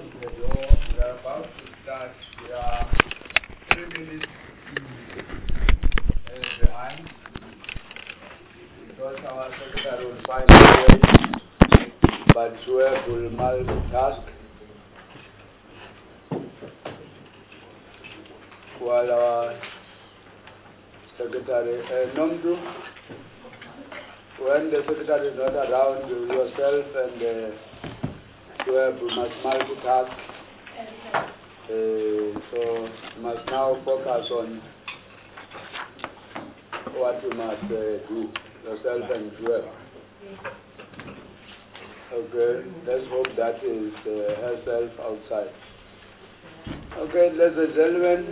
We are about to start. We are 3 minutes behind because our secretary will find a way, but Joab will multitask while our secretary, Nomdu, when the secretary is not around, yourself and Joab must multitask. So you must now focus on what you must do, yourself and Joab. Okay, let's hope that is herself outside. Okay, ladies and gentlemen,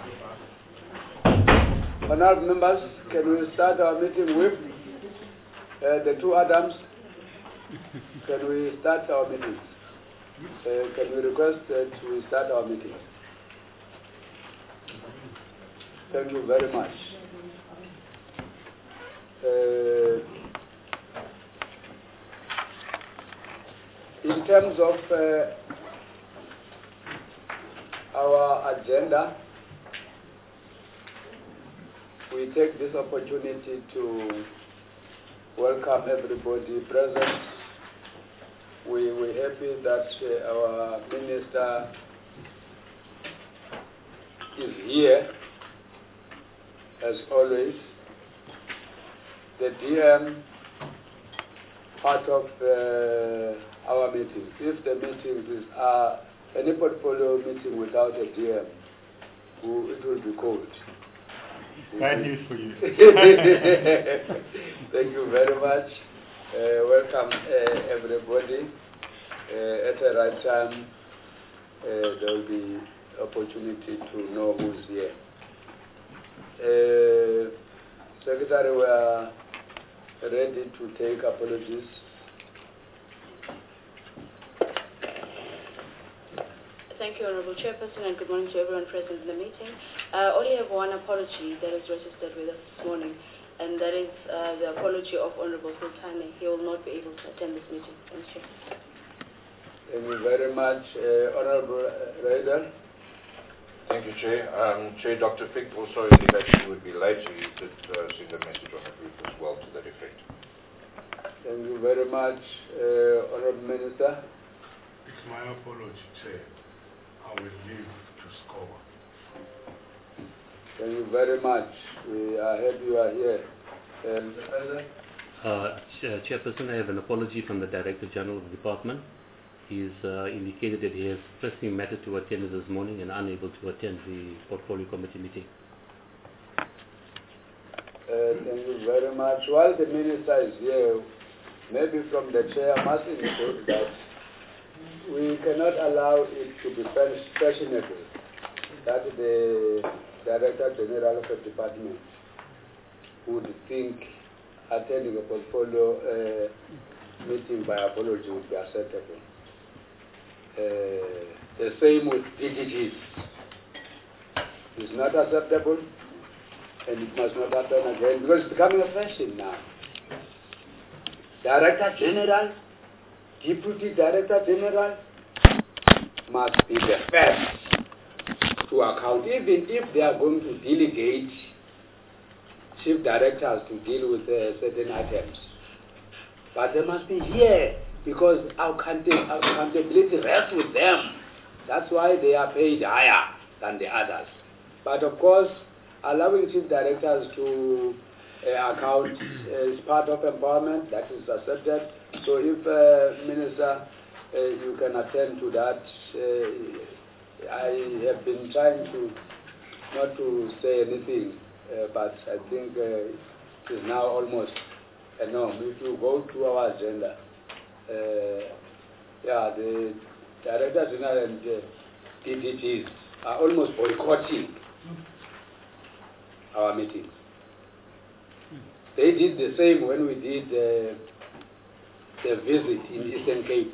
honorable members, can we start our meeting with the two Adams? Can we start our meeting? Can we request that we start our meeting? Thank you very much. In terms of our agenda, we take this opportunity to welcome everybody present. We're happy that our minister is here, as always. The DM, part of our meetings. If the meetings are any portfolio meeting without a DM, it will be cold. Bad news for you. Thank you very much. Welcome everybody. At the right time, there will be opportunity to know who's here. Secretary, we are ready to take apologies. Thank you, Honorable Chairperson, and good morning to everyone present in the meeting. I only have one apology that is registered with us this morning, and that is the apology of Honorable Sultani. He will not be able to attend this meeting. Thank you. Thank you very much. Honorable Raider. Thank you, Chair. Chair, Dr. Fick also indicated he would be late, so you did send a message on the group as well to that effect. Thank you very much, Honorable Minister. It's my apology, Chair. I will leave to score. Thank you very much. We are happy you are here. Mr. President? Chairperson, I have an apology from the Director General of the Department. He's indicated that he has pressing matter to attend this morning and unable to attend the Portfolio Committee meeting. Thank you very much. While the Minister is here, maybe from the Chair, I must indicate that we cannot allow it to be fashionable that the Director General of the Department would think attending a portfolio meeting by apology would be acceptable. The same with DDGs. It's not acceptable, and it must not happen again because it's becoming a fashion now. Director General, Deputy Director General must be the first to account, even if they are going to delegate chief directors to deal with certain items. But they must be here because accountability rests with them. That's why they are paid higher than the others. But of course, allowing chief directors to account is part of empowerment. That is accepted. So if Minister, you can attend to that. I have been trying to not to say anything, but I think it is now almost a norm. If you go to our agenda, the Director General and DDGs are almost boycotting our meetings. They did the same when we did the visit in Eastern Cape.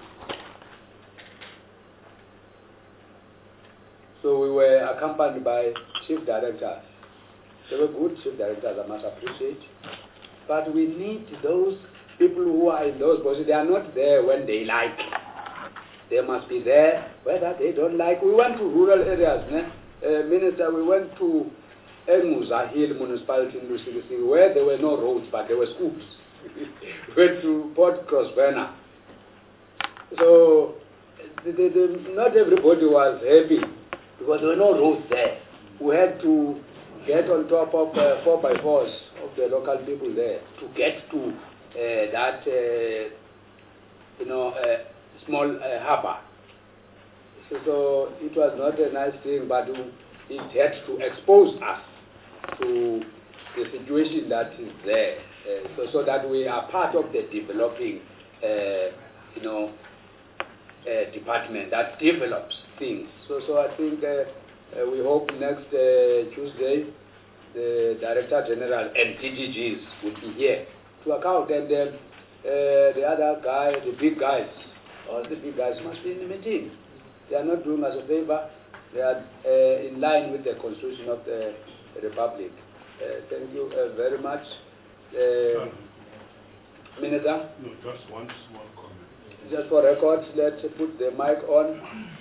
So we were accompanied by chief directors. They were good chief directors, I must appreciate. But we need those people who are in those positions. They are not there when they like. They must be there, whether they don't like. We went to rural areas, Minister, we went to Elmuza Hill Municipality in Lusigi, where there were no roads, but there were schools. We went to Port Crossburner. So, not everybody was happy, because there were no roads there. We had to get on top of 4x4s of the local people there to get to that, small harbor. So it was not a nice thing, but it had to expose us to the situation that is there, so that we are part of the developing, department that develops things. So I think we hope next Tuesday the Director General and DGGs will be here to account, and the other guy, the big guys, all the big guys must be in the meeting. They are not doing us a favor. They are in line with the Constitution of the Republic. Thank you very much. Minister? No, just one small comment. Just for records, let's put the mic on.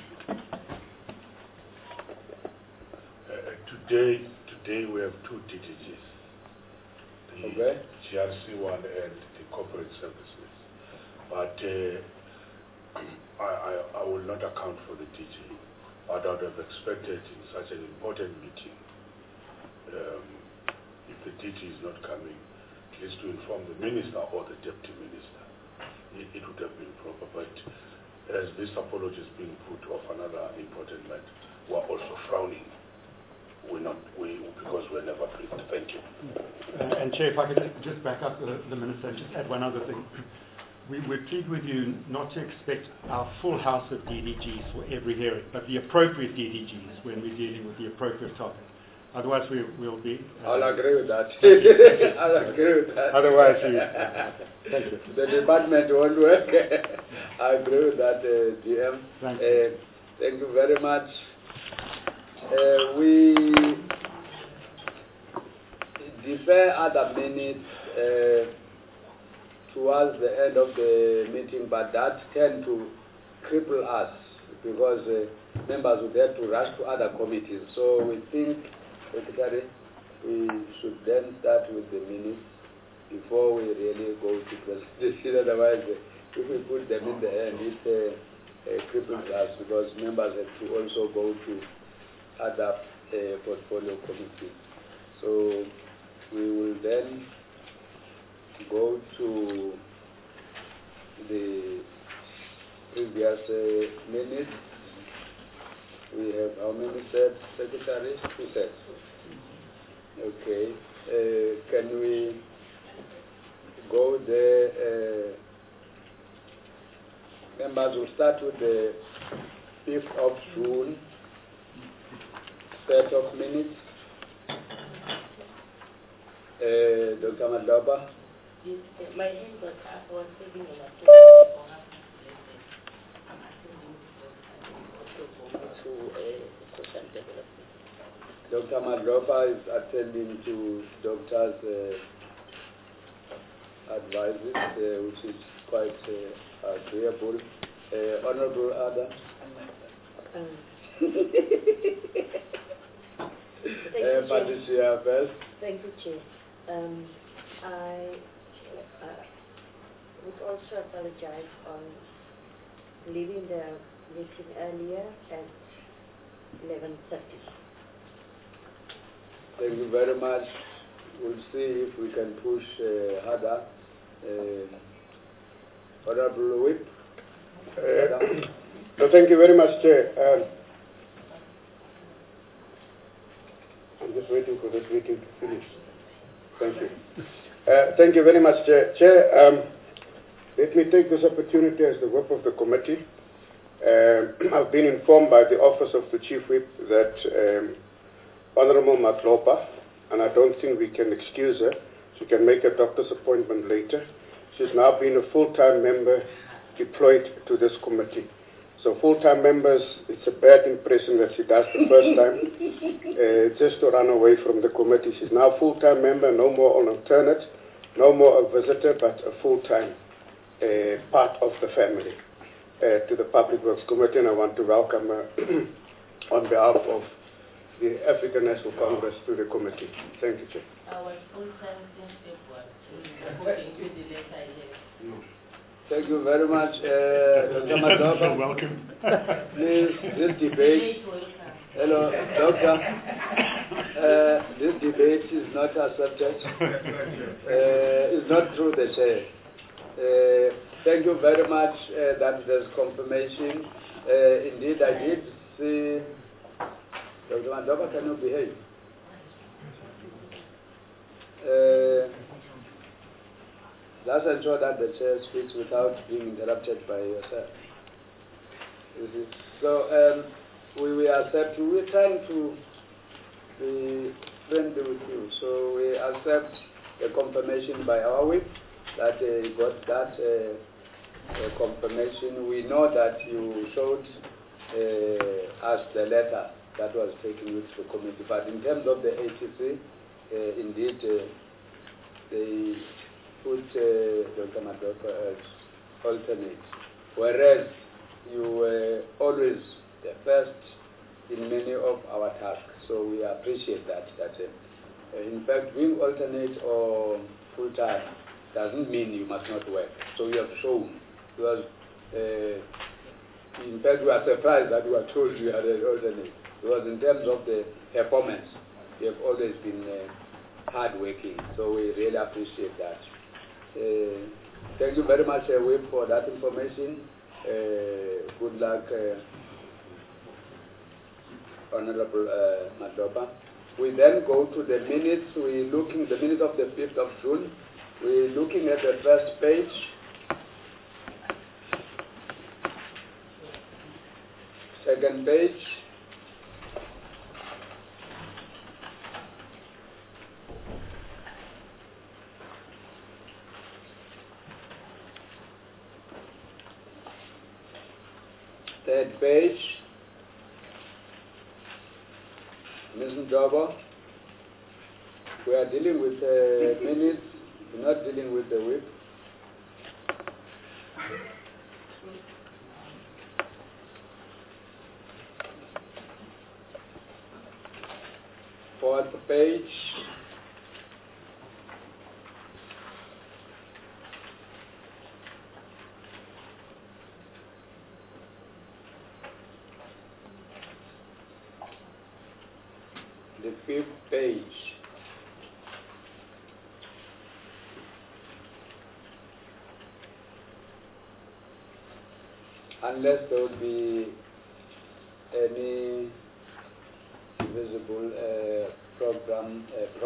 Today we have two DGGs. The GRC one and the corporate services. But I will not account for the DG. But I would have expected in such an important meeting, if the DG is not coming, at least to inform the minister or the deputy minister. It would have been proper. But as this apology is being put off another important matter, we are also frowning. Because we're never briefed. Thank you. And Chair, if I could just back up the Minister and just add one other thing. We plead with you not to expect our full house of DDGs for every hearing, but the appropriate DDGs when we're dealing with the appropriate topic. Otherwise, we'll be... I'll agree with that. I'll agree with that. Otherwise, thank you. The department won't work. I agree with that, GM. Thank you very much. We defer other minutes towards the end of the meeting, but that tend to cripple us because members would have to rush to other committees. So we think, Secretary, we should then start with the minutes before we really go to presentation. Otherwise, if we put them in the end, it cripples us because members have to also go to other portfolio committees. So we will then go to the previous minutes. We have how many sets, Secretary? 2 sets. Okay. Can we go there? Members will start with the 5th of June set of minutes. Dr. Madloba. My hand was up, I was thinking about social development. Dr. Madloba is attending to doctors' advices, which is quite agreeable. Honorable Ada. Patricia first. Thank you, Chair. I would also apologize on leaving the meeting earlier at 11:30. Thank you very much. We'll see if we can push harder. Honorable Whip. Thank you very much, Chair. I'm just waiting for this meeting to finish. Thank you. Thank you very much, Chair. Chair, let me take this opportunity as the whip of the committee. I've been informed by the Office of the Chief Whip that Honorable Matlopa, and I don't think we can excuse her, she can make a doctor's appointment later. She's now been a full-time member deployed to this committee. So full-time members, it's a bad impression that she does the first time, just to run away from the committee. She's now a full-time member, no more an alternate, no more a visitor, but a full-time part of the family. to the Public Works Committee, and I want to welcome on behalf of the African National Congress to the committee. Thank you, Chair. Our sponsor since February, according to the letter I have. Thank you very much, Dr. Madoka. Welcome. Please, this debate. Hello, Doctor. This debate is not a subject. It's not through the chair. Thank you very much that there's confirmation. Indeed, I did see. Dr. Madoka, can you behave? Let's ensure that the chair speaks without being interrupted by yourself. So we accept. We're trying to be friendly with you. So we accept the confirmation by our whip that got that confirmation. We know that you showed us the letter that was taken with the committee. But in terms of the ATC, indeed, they put Dr. Madoka as alternate, whereas you were always the first in many of our tasks. So we appreciate that. In fact, being alternate or full-time doesn't mean you must not work. So you have shown. Because, in fact, we are surprised that we are told you are an alternate. Because in terms of the performance, you have always been hard-working. So we really appreciate that. Thank you very much, Whip, for that information. Good luck, Honorable Madoka. We then go to the minutes. We're looking the minutes of the 5th of June. We're looking at the first page. Second page. Third page. Ms. Njobo, we are dealing with minutes, we're not dealing with the whip. Fourth page. The 5th page. Unless there would be any visible problem.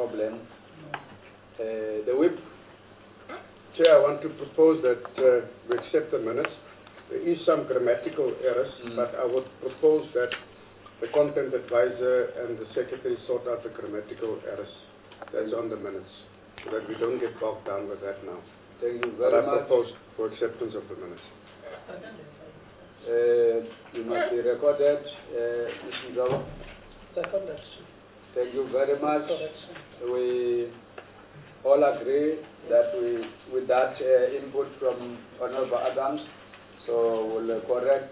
The whip. Chair, I want to propose that we accept the minutes. There is some grammatical errors, but I would propose that the content advisor and the secretary sort out the grammatical errors that's on the minutes, so that we don't get bogged down with that now. Thank you very much. I propose for acceptance of the minutes. You must be recorded, Mr. Njobo. Thank you very much. We all agree that with that input from Honorable Adams, so we'll correct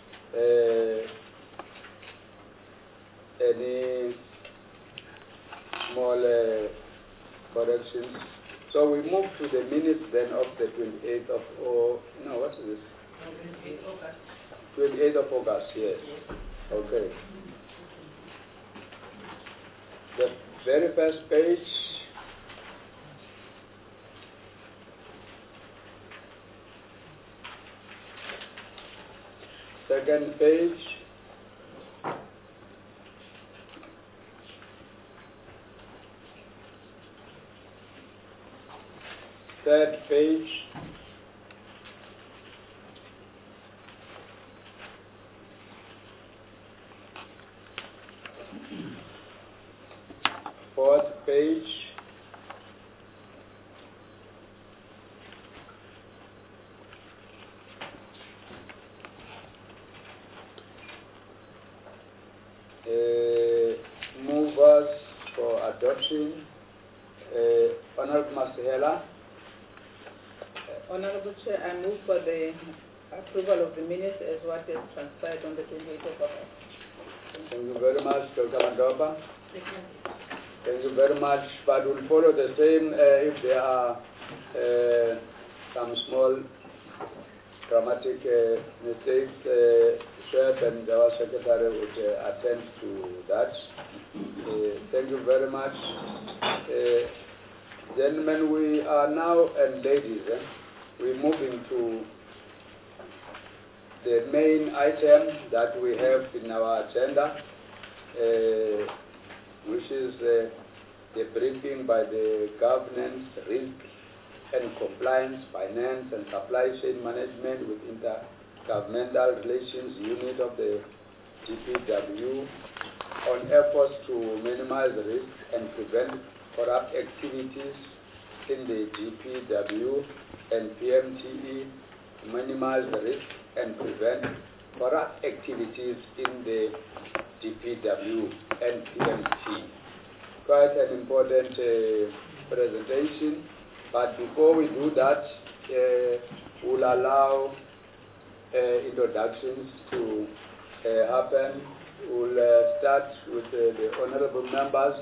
any small corrections. So we move to the minutes then of the 28th of, what is this? 28th of August, yes. Okay. The very first page. Second page. Third page. Fourth page. Move us for adoption. Honorable Masihela. Honorable Chair, I move for the Approval of the minutes as what is transpired on the 28th of August. Thank you very much, Dr. Mandoba. Thank you very much, but we'll follow the same if there are some small grammatic mistakes. Chef and our secretary would attend to that. Thank you very much. Gentlemen, we are now, and ladies, we're moving to the main item that we have in our agenda, which is the briefing by the Governance, Risk and Compliance, Finance and Supply Chain Management with Intergovernmental Relations Unit of the GPW on efforts to minimize risk and prevent corrupt activities in the GPW and PMTE, to minimize the risk and prevent corrupt activities in the GPW and PMT. Quite an important presentation, but before we do that, we'll allow introductions to happen. We'll start with the honorable members,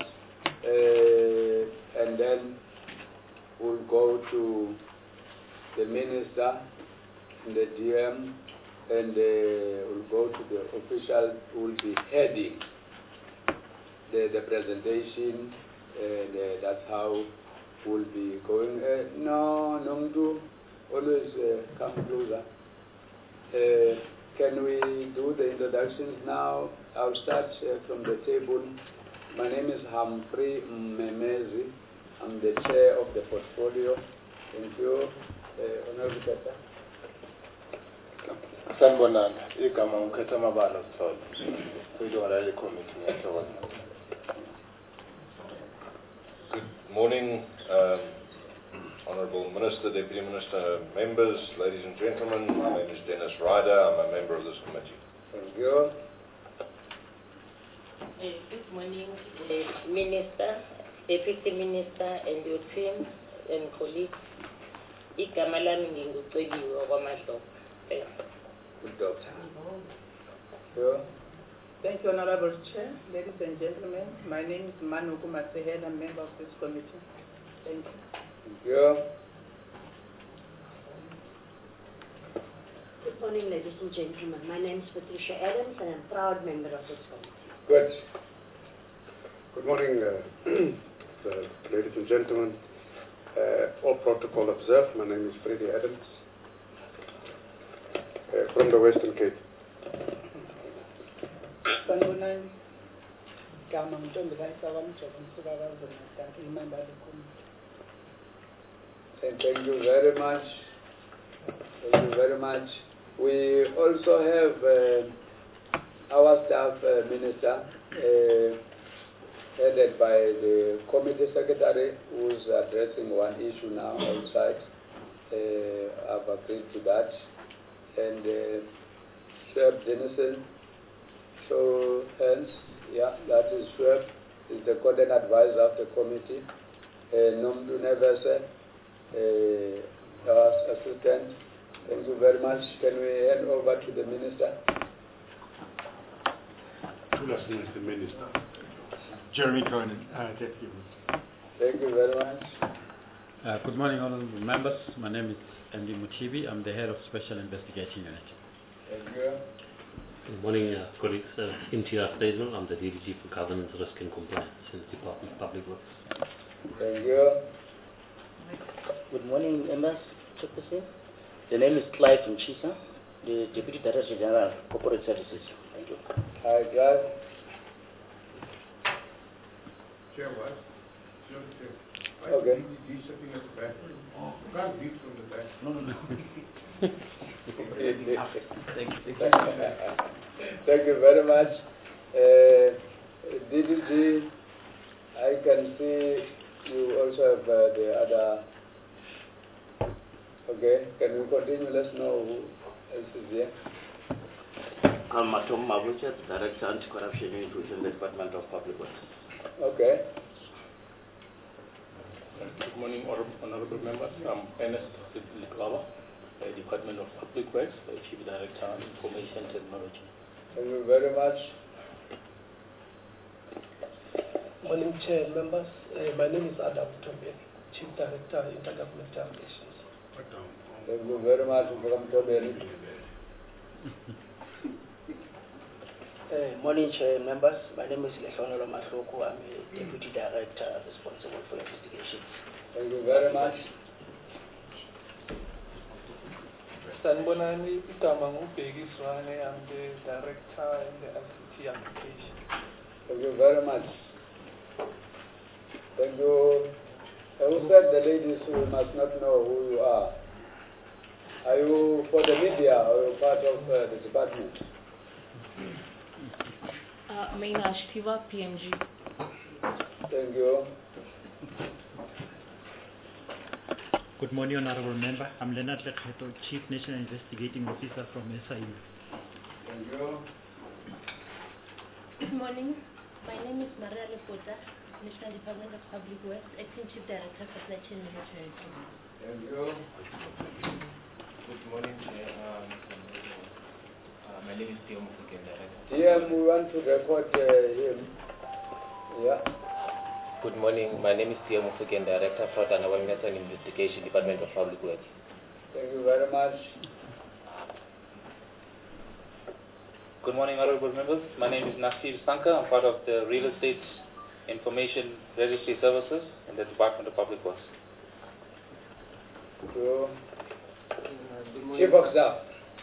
and then we'll go to the minister and the DM, and we'll go to the official who will be heading the presentation, and that's how we'll be going. No, Nongdu, always come closer. Can we do the introductions now? I'll start from the table. My name is Humphrey Memezi. I'm the chair of the portfolio. Thank you, Honorable Keta. Sanibonani, igama ngikhetha amabala Sithole. Uyilunga leli committee ngiyathokoza. Good morning, Honourable Minister, Deputy Minister, members, ladies and gentlemen. My name is Dennis Ryder. I'm a member of this committee. Thank you. Good morning, Minister, Deputy Minister, and your team and colleagues. Igama lami nginguCeliwe kwaMadlovu. Good doctor. Sure. Thank you, Honorable Chair. Ladies and gentlemen, my name is Manuku Masehela, I'm a member of this committee. Thank you. Thank you. Good morning, ladies and gentlemen. My name is Patricia Adams, and I'm a proud member of this committee. Good. Good morning, ladies and gentlemen. All protocol observed. My name is Freddie Adams from the Western Cape. Sanibonani. Igama nguNtondikazi kaMjobo Msukakazi Natal, member of the committee. Thank you very much. Thank you very much. We also have our staff minister, headed by the committee secretary, who's addressing one issue now outside. I've agreed to that. And Schweb Denison, show hands. Yeah, that is Schweb, is the content advisor of the committee. Nomdu Nevese, our assistant. Thank you very much. Can we hand over to the minister? Mr. Minister. Jeremy Cronin, Deputy Minister. Thank you very much. Good morning, honourable members. My name is Andy Muchibi. I'm the head of Special Investigation Unit. Thank you. Good morning, colleagues. Imtiaz Faisal. I'm the DDG for Governance, Risk and Compliance in the Department of Public Works. Thank you. Good morning, members. Chairperson. The name is Clive Mchisa, the Deputy Director General, Corporate Services. Thank you. Hi, Clive. Chair, what? Okay. He's sitting at the back. Oh, can't beat from the back. No. Thank you very much. DDG, I can see you also have the other. Okay, can we continue? Let's know who else is here. I'm Matom Mabucha, Director Anti-Corruption Unit within the Department of Public Works. Okay. Good morning, honorable members. I'm Ernest Liklawa, Department of Public Works, Chief Director, Information Technology. Thank you very much. Morning, Chair, members. My name is Adam Tombeni, Chief Director, Intergovernmental Relations. Thank you very much, Madam Tombeni. Morning, Chair, members. My name is Lehlonelo Mahloko. I'm a Deputy Director responsible for investigations. Thank you very much. Sanbonani Itamangu Begiswane, I'm the Director in the ICT application. Thank you very much. Thank you. Who said the ladies who must not know who you are? Are you for the media or are you part of the department? Maina Ashtiva, PMG. Thank you. Good morning, Honorable Member. I'm Leonard Lekheto, Chief National Investigating Officer from SIU. Thank you. Good morning. My name is Maria Lepota, National Department of Public Works, Acting Chief Director, Supply Chain Monitoring. Thank you. Good morning, Chair. My name is Theo Mufuken, Director. TM, we want to record him. Yeah. Good morning. My name is Theo Mufuken, Director, Fraud and Awareness and Investigation, Department of Public Works. Thank you very much. Good morning, honorable members. My name is Nasir Sanka. I'm part of the Real Estate Information Registry Services in the Department of Public Works. Thank you. Chief of Staff.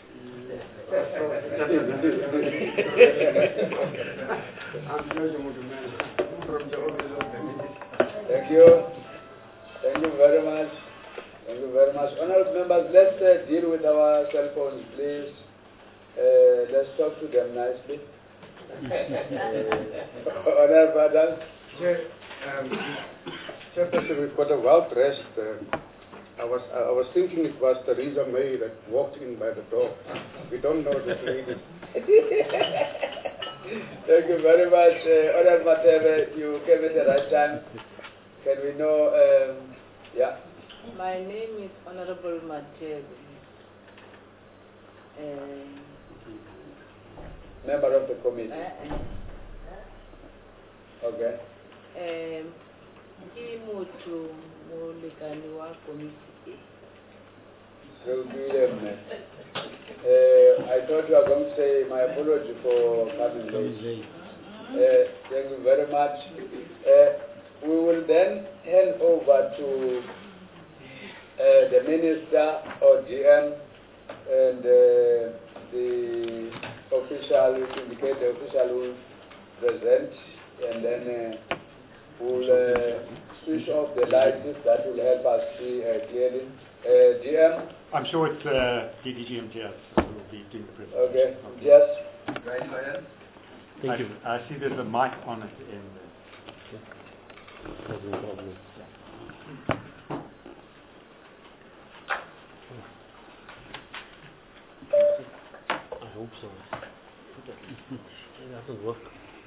Thank you. Thank you very much. Thank you very much. Honorable members, let's deal with our cell phones, please. Let's talk to them nicely. Honorable Adam. Chairperson, we've got a well-dressed. I was thinking it was Theresa May that walked in by the door. We don't know this lady. Thank you very much, Honorable Matebe. You came at the right time. Can we know? Yeah. My name is Honorable Matebe. Member of the committee. Okay. Imutu molekani wa committee. I thought you were going to say my apology for coming late. Thank you very much. We will then hand over to the Minister or GM and the official, indicate the official who present, and then we'll switch off the lights. That will help us see clearly. GM? I'm sure it's DDG MTS who will be doing the presentation. Okay, yes. Right, thank you. I see there's a mic on at the end there. I hope so. It doesn't work.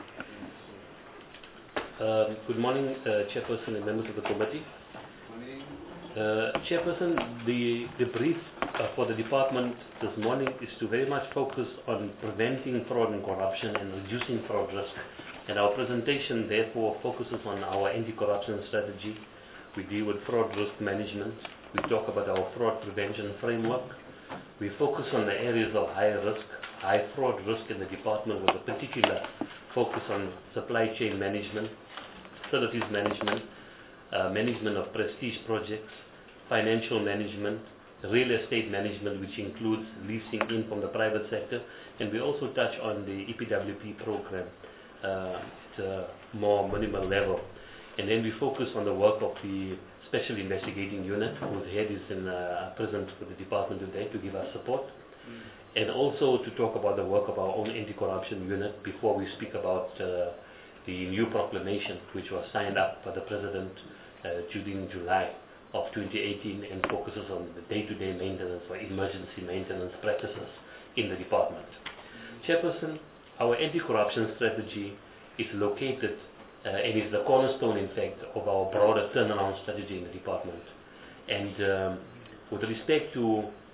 Good morning, Chairperson and members of the committee. Chairperson, the brief for the department this morning is to very much focus on preventing fraud and corruption and reducing fraud risk. And our presentation therefore focuses on our anti-corruption strategy. We deal with fraud risk management. We talk about our fraud prevention framework. We focus on the areas of high risk, high fraud risk in the department with a particular focus on supply chain management, facilities management, management of prestige projects, financial management, real estate management, which includes leasing in from the private sector, and we also touch on the EPWP program at a more minimal level. And then we focus on the work of the Special Investigating Unit, whose head is present with the department today to give us support, and also to talk about the work of our own anti-corruption unit before we speak about the new proclamation which was signed up by the President during July of 2018 and focuses on the day-to-day maintenance or emergency maintenance practices in the department. Chairperson, our anti-corruption strategy is located and is the cornerstone, in fact, of our broader turnaround strategy in the department. And with respect to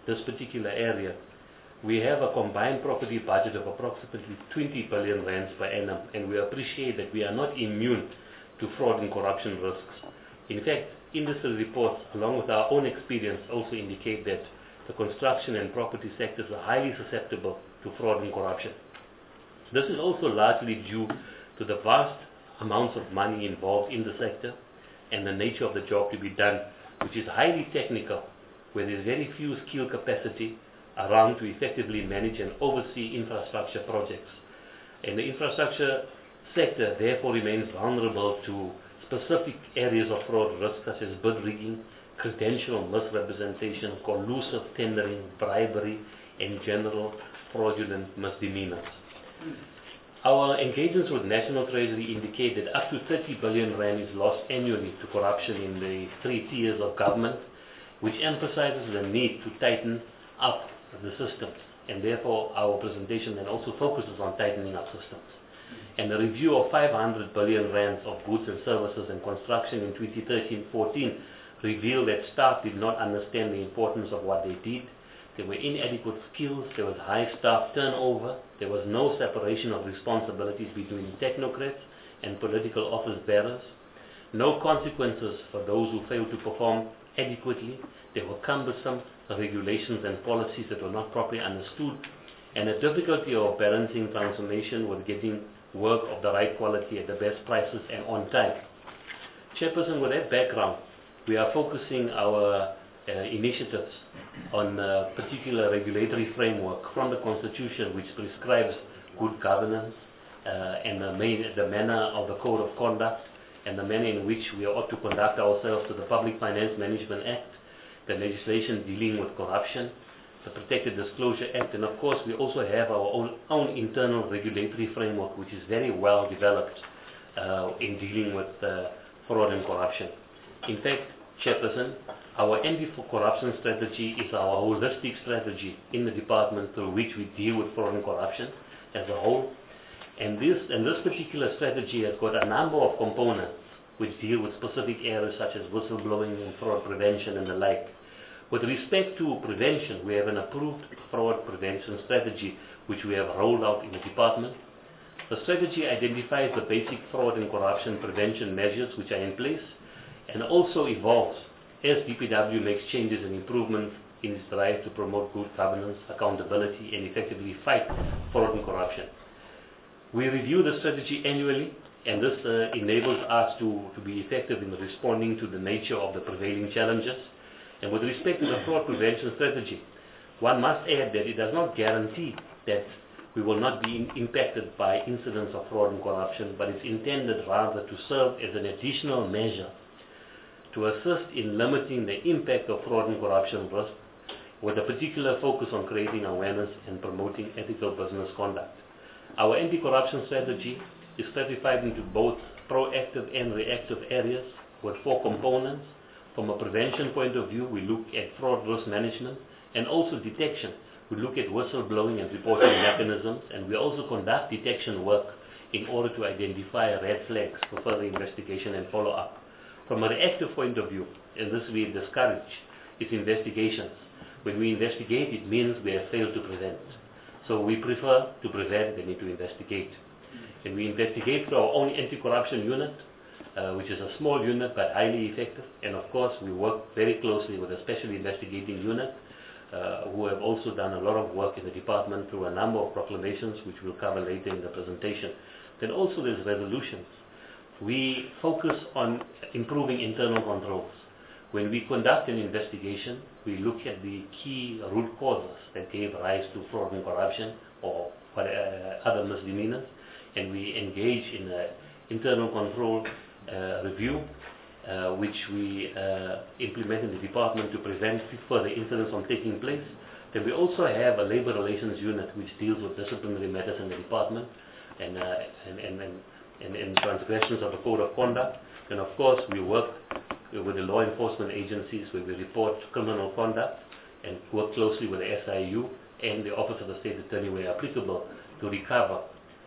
this particular area, we have a combined property budget of approximately 20 billion rands per annum, and we appreciate that we are not immune to fraud and corruption risks. In fact, industry reports, along with our own experience, also indicate that the construction and property sectors are highly susceptible to fraud and corruption. This is also largely due to the vast amounts of money involved in the sector and the nature of the job to be done, which is highly technical, where there is very few skill capacity around to effectively manage and oversee infrastructure projects. And the infrastructure sector therefore remains vulnerable to specific areas of fraud risk such as bid rigging, credential misrepresentation, collusive tendering, bribery, and general fraudulent misdemeanors. Our engagements with National Treasury indicate that up to 30 billion rand is lost annually to corruption in the 3 tiers of government, which emphasizes the need to tighten up the systems, and therefore our presentation then also focuses on tightening up systems. And the review of 500 billion rands of goods and services and construction in 2013-14 revealed that staff did not understand the importance of what they did. There were inadequate skills, there was high staff turnover, there was no separation of responsibilities between technocrats and political office bearers, no consequences for those who failed to perform adequately, there were cumbersome regulations and policies that were not properly understood, and the difficulty of balancing transformation with getting work of the right quality at the best prices and on time. Chairperson, with that background, we are focusing our initiatives on a particular regulatory framework from the Constitution which prescribes good governance and the manner of the Code of Conduct and the manner in which we ought to conduct ourselves to the Public Finance Management Act, the legislation dealing with corruption, the Protected Disclosure Act, and of course we also have our own internal regulatory framework which is very well developed in dealing with fraud and corruption. In fact, Chairperson, our anti-corruption strategy is our holistic strategy in the department through which we deal with fraud and corruption as a whole. And this particular strategy has got a number of components which deal with specific areas such as whistleblowing and fraud prevention and the like. With respect to prevention, we have an approved fraud prevention strategy which we have rolled out in the department. The strategy identifies the basic fraud and corruption prevention measures which are in place and also evolves as DPW makes changes and improvements in its drive to promote good governance, accountability, and effectively fight fraud and corruption. We review the strategy annually, and this enables us to be effective in responding to the nature of the prevailing challenges. And with respect to the fraud prevention strategy, one must add that it does not guarantee that we will not be impacted by incidents of fraud and corruption, but it's intended rather to serve as an additional measure to assist in limiting the impact of fraud and corruption risk, with a particular focus on creating awareness and promoting ethical business conduct. Our anti-corruption strategy is stratified into both proactive and reactive areas with 4 components. From a prevention point of view, we look at fraud risk management and also detection. We look at whistleblowing and reporting mechanisms, and we also conduct detection work in order to identify red flags for further investigation and follow-up. From a reactive point of view, and this we discourage, is investigations. When we investigate, it means we have failed to prevent. So we prefer to prevent than to investigate. And we investigate through our own anti-corruption unit, which is a small unit but highly effective. And of course, we work very closely with a special investigating unit who have also done a lot of work in the department through a number of proclamations, which we'll cover later in the presentation. Then also there's resolutions. We focus on improving internal controls. When we conduct an investigation, we look at the key root causes that gave rise to fraud and corruption or other misdemeanors, and we engage in an internal control review, which we implement in the department to prevent further incidents from taking place. Then we also have a labor relations unit which deals with disciplinary matters in the department and transgressions of the Code of Conduct. And of course, we work with the law enforcement agencies where we report criminal conduct and work closely with the SIU and the Office of the State Attorney where applicable to recover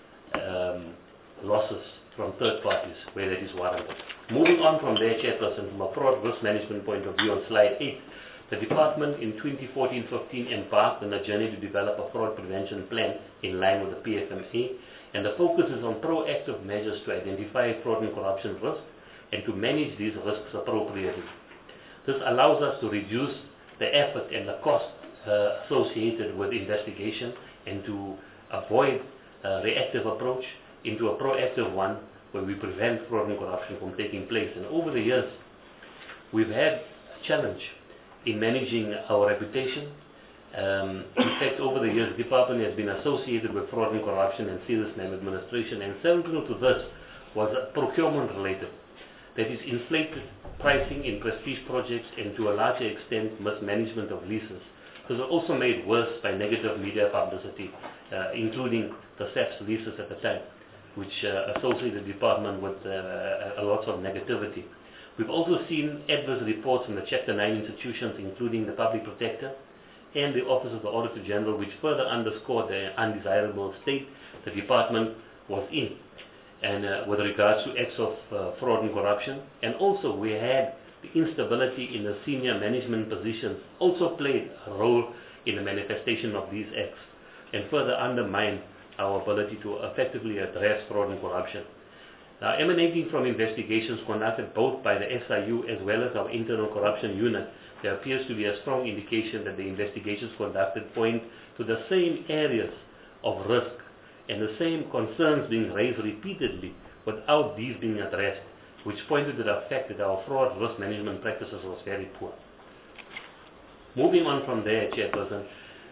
losses from third parties where that is warranted. Moving on from there, Chairperson, from a fraud risk management point of view on slide 8, The department in 2014-15 embarked on a journey to develop a fraud prevention plan in line with the PFMA, and the focus is on proactive measures to identify fraud and corruption risks and to manage these risks appropriately. This allows us to reduce the effort and the cost associated with investigation and to avoid a reactive approach into a proactive one where we prevent fraud and corruption from taking place. And over the years, we've had a challenge in managing our reputation. In fact, over the years, the department has been associated with fraud and corruption and serious maladministration, and central to this was procurement related. That is inflated pricing in prestige projects and to a larger extent mismanagement of leases. This was also made worse by negative media publicity, including the SAPS leases at the time, which associated the department with a lot of negativity. We've also seen adverse reports from the Chapter 9 institutions, including the Public Protector and the Office of the Auditor General, which further underscored the undesirable state the department was in, and with regards to acts of fraud and corruption. And also we had the instability in the senior management positions also played a role in the manifestation of these acts and further undermined our ability to effectively address fraud and corruption. Now, emanating from investigations conducted both by the SIU as well as our internal corruption unit, there appears to be a strong indication that the investigations conducted point to the same areas of risk and the same concerns being raised repeatedly without these being addressed, which pointed to the fact that our fraud risk management practices was very poor. Moving on from there, Chairperson,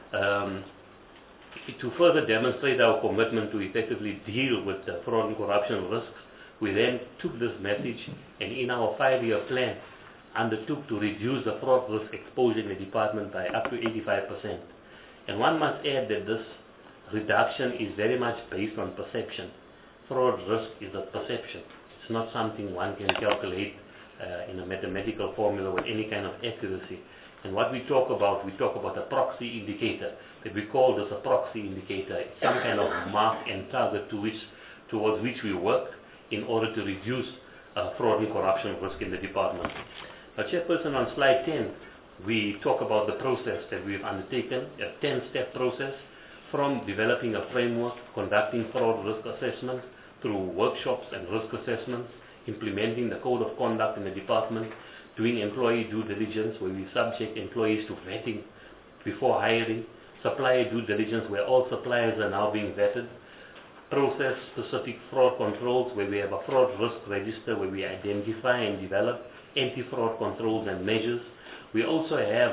to further demonstrate our commitment to effectively deal with fraud and corruption risks, we then took this message and in our 5-year plan undertook to reduce the fraud risk exposure in the department by up to 85%. And one must add that this reduction is very much based on perception. Fraud risk is a perception. It's not something one can calculate in a mathematical formula with any kind of accuracy. And what we talk about a proxy indicator, that we call this a proxy indicator. It's some kind of mark and target towards which we work in order to reduce fraud and corruption risk in the department. Now, Chairperson, on slide 10, we talk about the process that we've undertaken, a 10-step process, from developing a framework, conducting fraud risk assessment through workshops and risk assessments, implementing the code of conduct in the department, doing employee due diligence where we subject employees to vetting before hiring, supplier due diligence where all suppliers are now being vetted, process-specific fraud controls where we have a fraud risk register where we identify and develop anti-fraud controls and measures. We also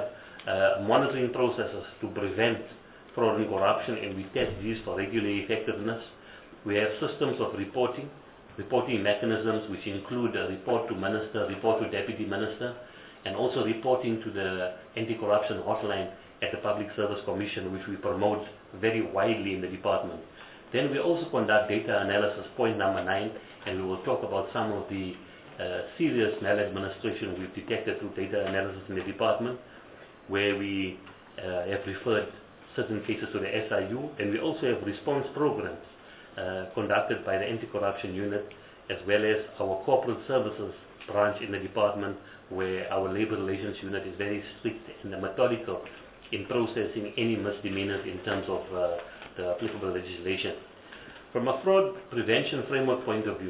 have monitoring processes to prevent fraud and corruption, and we test these for regular effectiveness. We have systems of reporting mechanisms which include a report to minister, report to deputy minister, and also reporting to the anti-corruption hotline at the Public Service Commission, which we promote very widely in the department. Then we also conduct data analysis, point number 9, and we will talk about some of the serious maladministration we've detected through data analysis in the department, where we have referred certain cases to the SIU, and we also have response programs conducted by the anti-corruption unit, as well as our corporate services branch in the department, where our labor relations unit is very strict and methodical in processing any misdemeanors in terms of the applicable legislation. From a fraud prevention framework point of view,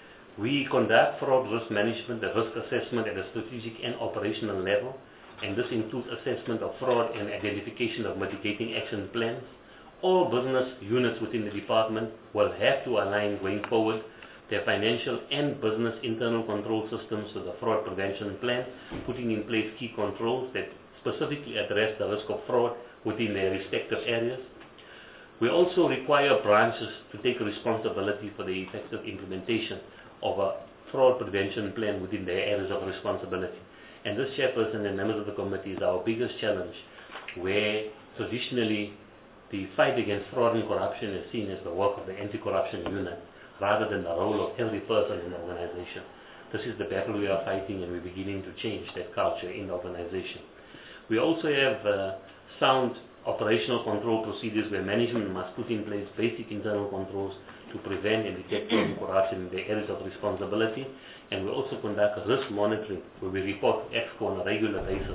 we conduct fraud risk management, the risk assessment at a strategic and operational level, and this includes assessment of fraud and identification of mitigating action plans. All business units within the department will have to align going forward their financial and business internal control systems to the fraud prevention plan, putting in place key controls that specifically address the risk of fraud within their respective areas. We also require branches to take responsibility for the effective implementation of a fraud prevention plan within their areas of responsibility. And this, Chairperson and members of the committee, is our biggest challenge, where traditionally the fight against fraud and corruption is seen as the work of the anti-corruption unit rather than the role of every person in the organization. This is the battle we are fighting, and we're beginning to change that culture in the organization. We also have sound operational control procedures where management must put in place basic internal controls to prevent and detect fraud and corruption in the areas of responsibility. And we also conduct risk monitoring where we report EXCO on a regular basis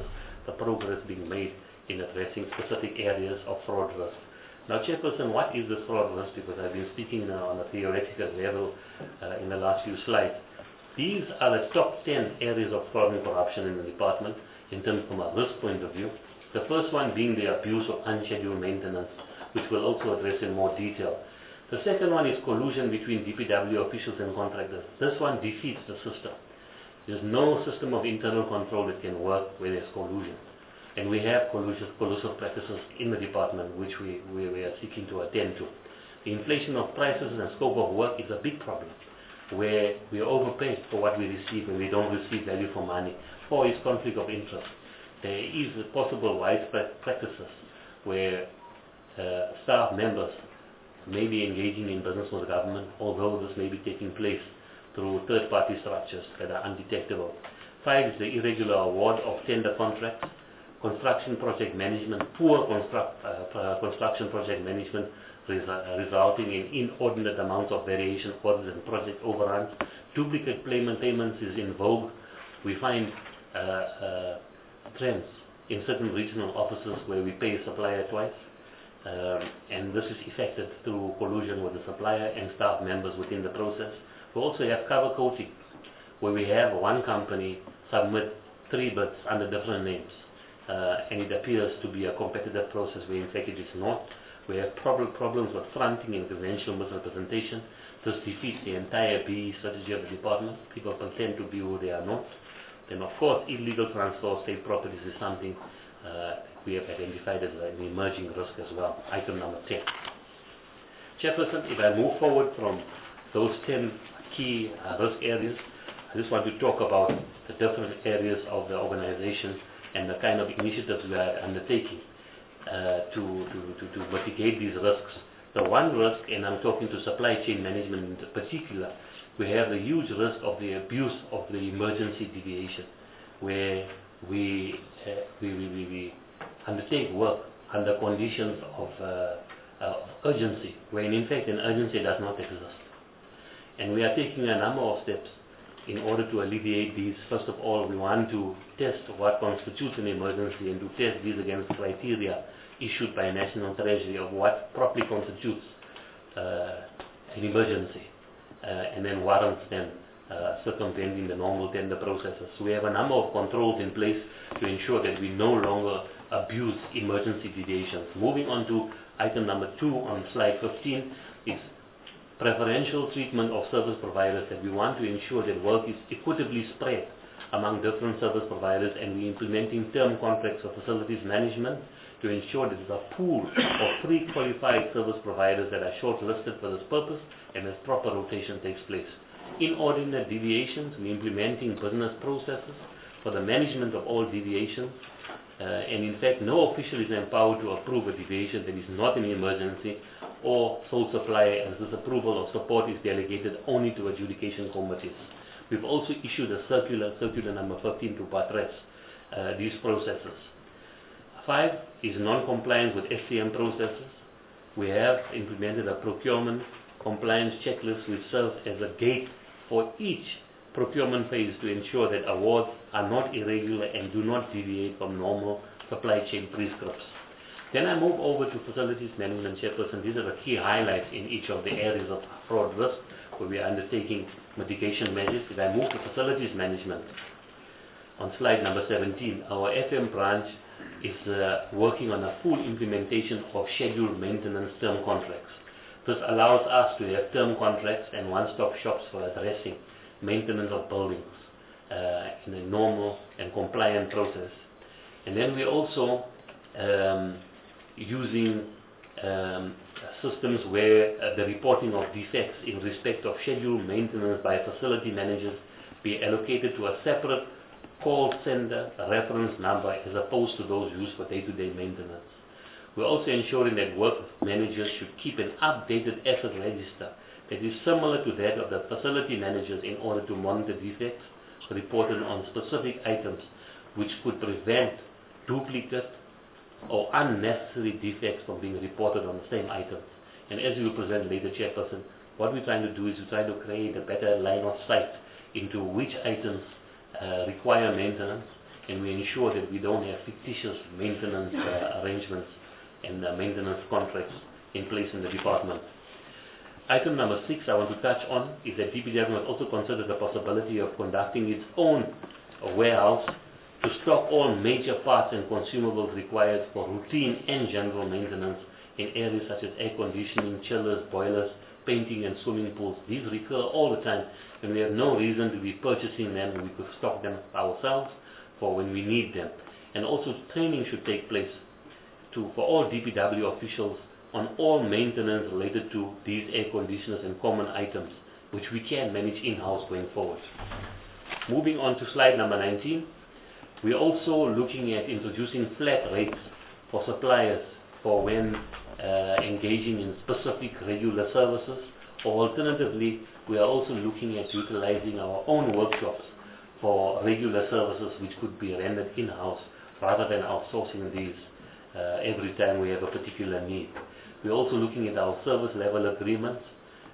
the progress being made in addressing specific areas of fraud risk. Now, Chairperson, what is the fraud risk? Because I've been speaking on a theoretical level in the last few slides. These are the top 10 areas of fraud and corruption in the department in terms from a risk point of view. The first one being the abuse of unscheduled maintenance, which we'll also address in more detail. The second one is collusion between DPW officials and contractors. This one defeats the system. There's no system of internal control that can work where there's collusion. And we have collusive practices in the department which we are seeking to attend to. The inflation of prices and scope of work is a big problem, where we overpay for what we receive and we don't receive value for money. 4 is conflict of interest. There is possible widespread practices where staff members may be engaging in business with the government, although this may be taking place through third-party structures that are undetectable. 5 is the irregular award of tender contracts, construction project management, poor construction project management resulting in inordinate amounts of variation orders and project overruns. Duplicate payments is in vogue. We find trends in certain regional offices where we pay a supplier twice, and this is effected through collusion with the supplier and staff members within the process. We also have cover coating, where we have one company submit 3 bids under different names, and it appears to be a competitive process where in fact it is not. We have problems with fronting and credential misrepresentation. This defeats the entire BE strategy of the department. People pretend to be who they are not. Then of course illegal transfer of state properties is something we have identified as an emerging risk as well. Item number 10. Chairperson, if I move forward from those 10 key risk areas, I just want to talk about the different areas of the organization and the kind of initiatives we are undertaking to mitigate these risks. The one risk, and I'm talking to supply chain management in particular, we have the huge risk of the abuse of the emergency deviation, where we undertake work under conditions of urgency, when in fact an urgency does not exist. And we are taking a number of steps in order to alleviate these. First of all, we want to test what constitutes an emergency and to test these against criteria issued by National Treasury of what properly constitutes an emergency, and then warrants then circumventing the normal tender processes. So we have a number of controls in place to ensure that we no longer abuse emergency deviations. Moving on to item number 2 on slide 15 is preferential treatment of service providers, that we want to ensure that work is equitably spread among different service providers, and we're implementing term contracts for facilities management to ensure that there's a pool of pre-qualified service providers that are shortlisted for this purpose and as proper rotation takes place. Inordinate deviations, we're implementing business processes for the management of all deviations, and in fact no official is empowered to approve a deviation that is not an emergency or sole supplier, as this approval of support is delegated only to adjudication committees. We've also issued a circular number 15 to buttress these processes. 5 is non-compliance with SCM processes. We have implemented a procurement compliance checklist which serves as a gate for each procurement phase to ensure that awards are not irregular and do not deviate from normal supply chain prescripts. Then I move over to facilities management, Chairperson. These are the key highlights in each of the areas of fraud risk where we are undertaking mitigation measures. If I move to facilities management, on slide number 17, our FM branch is working on a full implementation of scheduled maintenance term contracts. This allows us to have term contracts and one-stop shops for addressing maintenance of buildings in a normal and compliant process. And then we're also using systems where the reporting of defects in respect of scheduled maintenance by facility managers be allocated to a separate call center reference number as opposed to those used for day-to-day maintenance. We're also ensuring that work managers should keep an updated asset register that is similar to that of the facility managers in order to monitor defects reported on specific items which could prevent duplicate or unnecessary defects from being reported on the same items. And as we will present later, Chairperson, what we're trying to do is we're trying to create a better line of sight into which items require maintenance and we ensure that we don't have fictitious maintenance arrangements and maintenance contracts in place in the department. Item number 6 I want to touch on is that DPW must also consider the possibility of conducting its own warehouse to stock all major parts and consumables required for routine and general maintenance in areas such as air conditioning, chillers, boilers, painting and swimming pools. These recur all the time, and we have no reason to be purchasing them, and we could stock them ourselves for when we need them. And also training should take place for all DPW officials on all maintenance related to these air conditioners and common items, which we can manage in-house going forward. Moving on to slide number 19, we are also looking at introducing flat rates for suppliers for when engaging in specific regular services, or alternatively, we are also looking at utilizing our own workshops for regular services which could be rendered in-house rather than outsourcing these every time we have a particular need. We're also looking at our service level agreements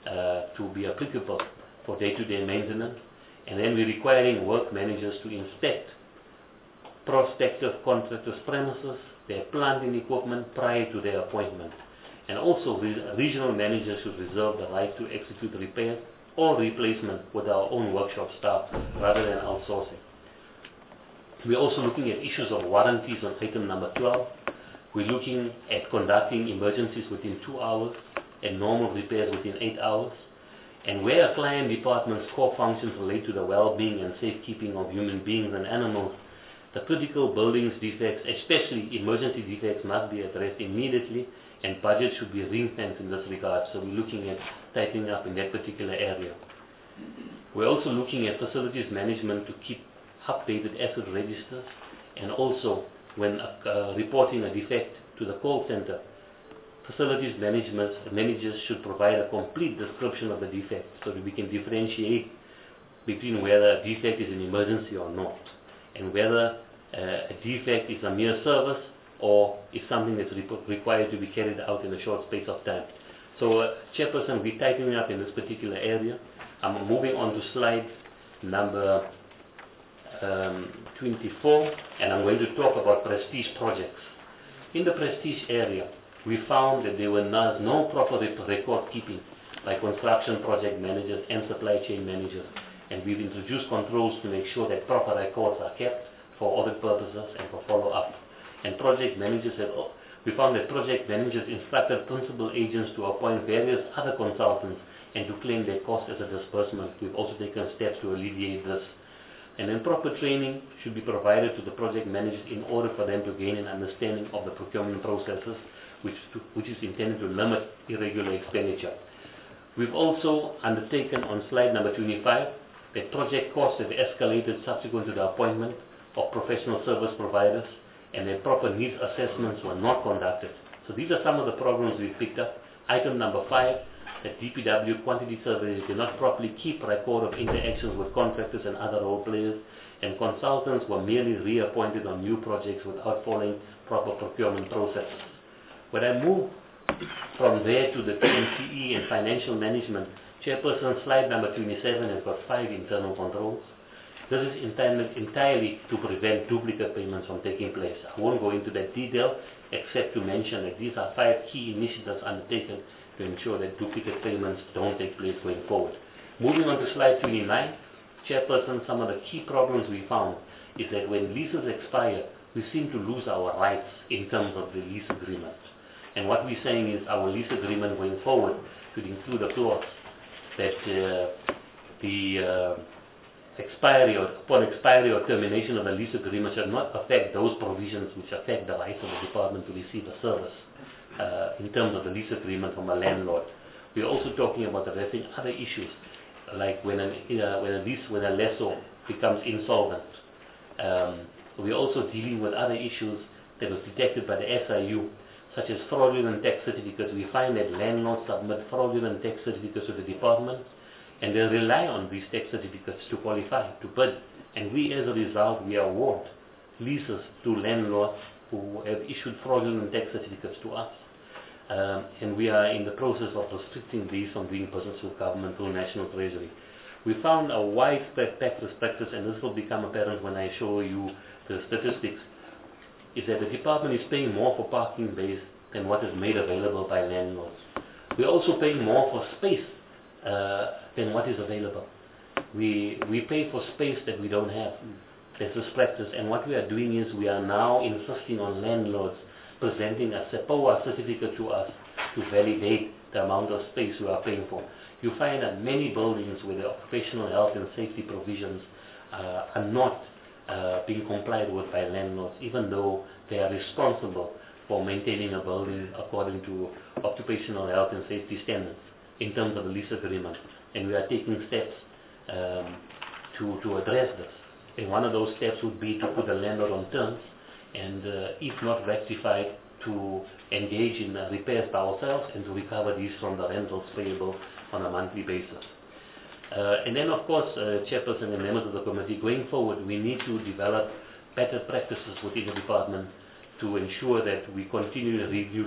to be applicable for day-to-day maintenance, and then we're requiring work managers to inspect prospective contractors' premises, their plant and equipment prior to their appointment. And also regional managers should reserve the right to execute repairs or replacement with our own workshop staff rather than outsourcing. We're also looking at issues of warranties on item number 12. We're looking at conducting emergencies within 2 hours and normal repairs within 8 hours. And where a client department's core functions relate to the well-being and safekeeping of human beings and animals, the critical buildings defects, especially emergency defects, must be addressed immediately, and budget should be ring-fenced in this regard. So we're looking at tightening up in that particular area. We're also looking at facilities management to keep updated asset registers, and also when reporting a defect to the call center, facilities managers should provide a complete description of the defect so that we can differentiate between whether a defect is an emergency or not, and whether a defect is a mere service or is something that's required to be carried out in a short space of time. So, Chairperson, we're tightening up in this particular area. I'm moving on to slide number 24, and I'm going to talk about prestige projects. In the prestige area, we found that there was no proper record keeping by construction project managers and supply chain managers, and we've introduced controls to make sure that proper records are kept for audit purposes and for follow-up. And project managers we found that project managers instructed principal agents to appoint various other consultants and to claim their cost as a disbursement. We've also taken steps to alleviate this. And then proper training should be provided to the project managers in order for them to gain an understanding of the procurement processes, which is intended to limit irregular expenditure. We've also undertaken on slide number 25 that project costs have escalated subsequent to the appointment of professional service providers, and that proper needs assessments were not conducted. So these are some of the problems we picked up. Item number 5, that DPW quantity surveys did not properly keep record of interactions with contractors and other role players, and consultants were merely reappointed on new projects without following proper procurement processes. When I move from there to the PMCE and financial management, Chairperson, slide number 27 has got 5 internal controls. This is entirely to prevent duplicate payments from taking place. I won't go into that detail except to mention that these are 5 key initiatives undertaken to ensure that duplicate payments don't take place going forward. Moving on to slide 29, Chairperson, some of the key problems we found is that when leases expire, we seem to lose our rights in terms of the lease agreement. And what we're saying is our lease agreement going forward should include a clause that upon expiry or termination of the lease agreement shall not affect those provisions which affect the rights of the department to receive a service in terms of the lease agreement from a landlord. We're also talking about addressing other issues, like when a lessor becomes insolvent. We're also dealing with other issues that was detected by the SIU, such as fraudulent tax certificates. We find that landlords submit fraudulent tax certificates to the department, and they rely on these tax certificates to qualify, to bid. And we, as a result, we award leases to landlords who have issued fraudulent tax certificates to us. And we are in the process of restricting these from doing business with government through National Treasury. We found a widespread practice, and this will become apparent when I show you the statistics, is that the department is paying more for parking bays than what is made available by landlords. We're also paying more for space than what is available. We pay for space that we don't have. There's this practice, and what we are doing is we are now insisting on landlords presenting a SEPOA certificate to us to validate the amount of space we are paying for. You find that many buildings where the occupational health and safety provisions are not being complied with by landlords, even though they are responsible for maintaining a building according to occupational health and safety standards in terms of the lease agreement. And we are taking steps to address this. And one of those steps would be to put the landlord on terms, and if not rectified, to engage in repairs by ourselves and to recover these from the rentals payable on a monthly basis. And then, of course, chairperson and members of the committee, going forward, we need to develop better practices within the department to ensure that we continue to renew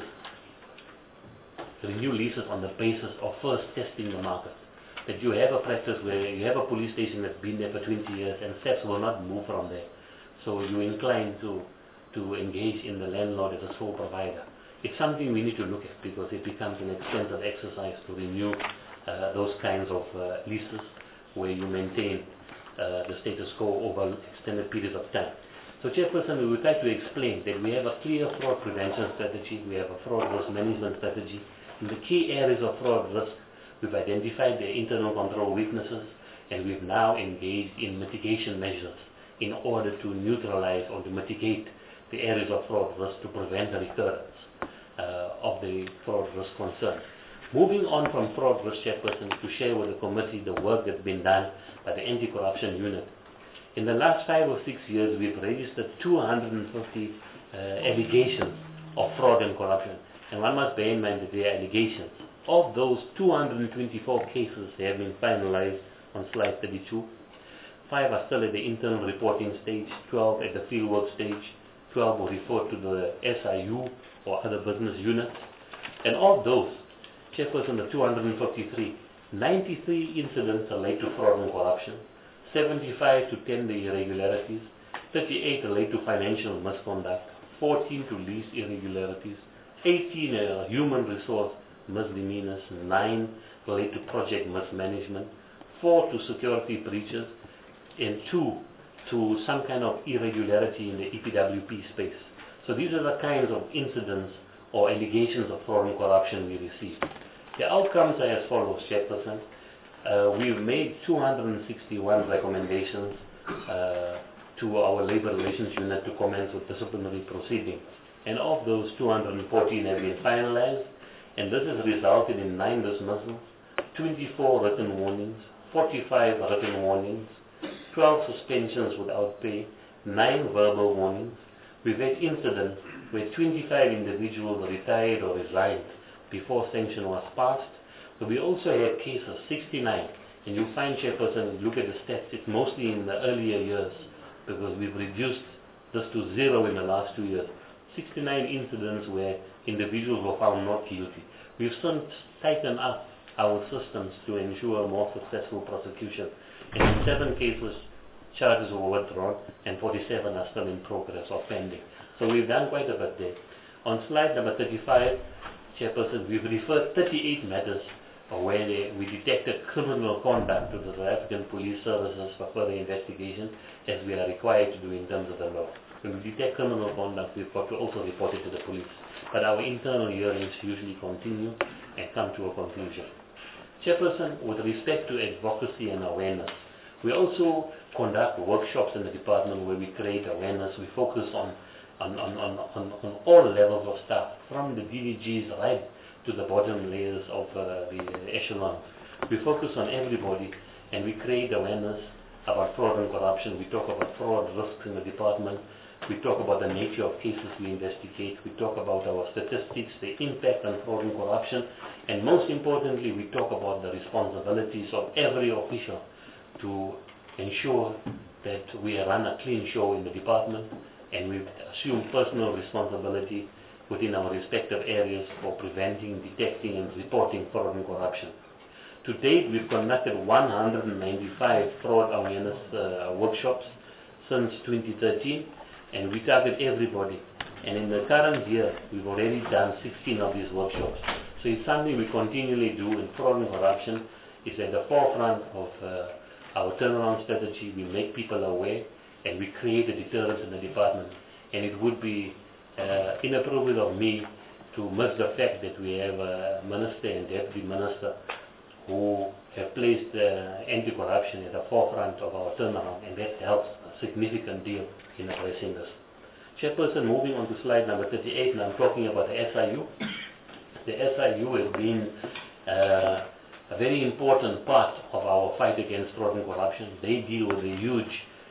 leases on the basis of first testing the market. That you have a practice where you have a police station that's been there for 20 years and SEPs will not move from there. So you're inclined to engage in the landlord as a sole provider. It's something we need to look at because it becomes an expensive exercise to renew those kinds of leases where you maintain the status quo over extended periods of time. So chairperson, we would like to explain that we have a clear fraud prevention strategy, we have a fraud risk management strategy. In the key areas of fraud risk, we've identified the internal control weaknesses, and we've now engaged in mitigation measures in order to neutralize or to mitigate the areas of fraud risk to prevent the recurrence of the fraud risk concern. Moving on from fraud risk, chairperson, to share with the committee the work that's been done by the anti-corruption unit. In the last 5 or 6 years, we've registered 250 allegations of fraud and corruption. And one must bear in mind that they are allegations. Of those 224 cases, they have been finalized on slide 32. 5 are still at the internal reporting stage, 12 at the fieldwork stage, 12 will refer to the SIU or other business units. And of those, chairperson, the 253, 93 incidents relate to fraud and corruption, 75 to tender irregularities, 38 relate to financial misconduct, 14 to lease irregularities, 18 human resource misdemeanors, 9 relate to project mismanagement, 4 to security breaches, and 2 to some kind of irregularity in the EPWP space. So these are the kinds of incidents or allegations of fraud and corruption we received. The outcomes are as follows, chairperson. We've made 261 recommendations to our labor relations unit to commence with disciplinary proceedings. And of those, 214 have been finalized, and this has resulted in 9 dismissals, 24 written warnings, 45 written warnings, 12 suspensions without pay, 9 verbal warnings. We've had incidents where 25 individuals retired or resigned before sanction was passed. But we also have cases, 69, and you'll find, chairperson, look at the stats, it's mostly in the earlier years because we've reduced this to 0 in the last 2 years. 69 incidents where individuals were found not guilty. We've since tightened up our systems to ensure more successful prosecution. And in 7 cases, charges were withdrawn, and 47 are still in progress or pending. So we've done quite a bit there. On slide number 35, chairperson, we've referred 38 matters where we detected criminal conduct to the South African Police Services for further investigation, as we are required to do in terms of the law. When we detect criminal conduct, we've got to also report it to the police. But our internal hearings usually continue and come to a conclusion. Chairperson, with respect to advocacy and awareness, we also conduct workshops in the department where we create awareness. We focus on all levels of staff, from the DDGs right to the bottom layers of the echelons. We focus on everybody, and we create awareness about fraud and corruption. We talk about fraud risks in the department. We talk about the nature of cases we investigate. We talk about our statistics, the impact on fraud and corruption, and most importantly, we talk about the responsibilities of every official to ensure that we run a clean show in the department, and we assume personal responsibility within our respective areas for preventing, detecting, and reporting fraud and corruption. To date, we've conducted 195 fraud awareness workshops since 2013, and we target everybody. And in the current year, we've already done 16 of these workshops. So it's something we continually do, and fraud and corruption is at the forefront of our turnaround strategy. We make people aware, and we create a deterrence in the department. And it would be inappropriate of me to miss the fact that we have a minister and deputy minister who have placed anti-corruption at the forefront of our turnaround, and that helps a significant deal in addressing this. Chairperson, moving on to slide number 38, and I'm talking about the SIU. The SIU has been a very important part of our fight against fraud and corruption. They deal with the huge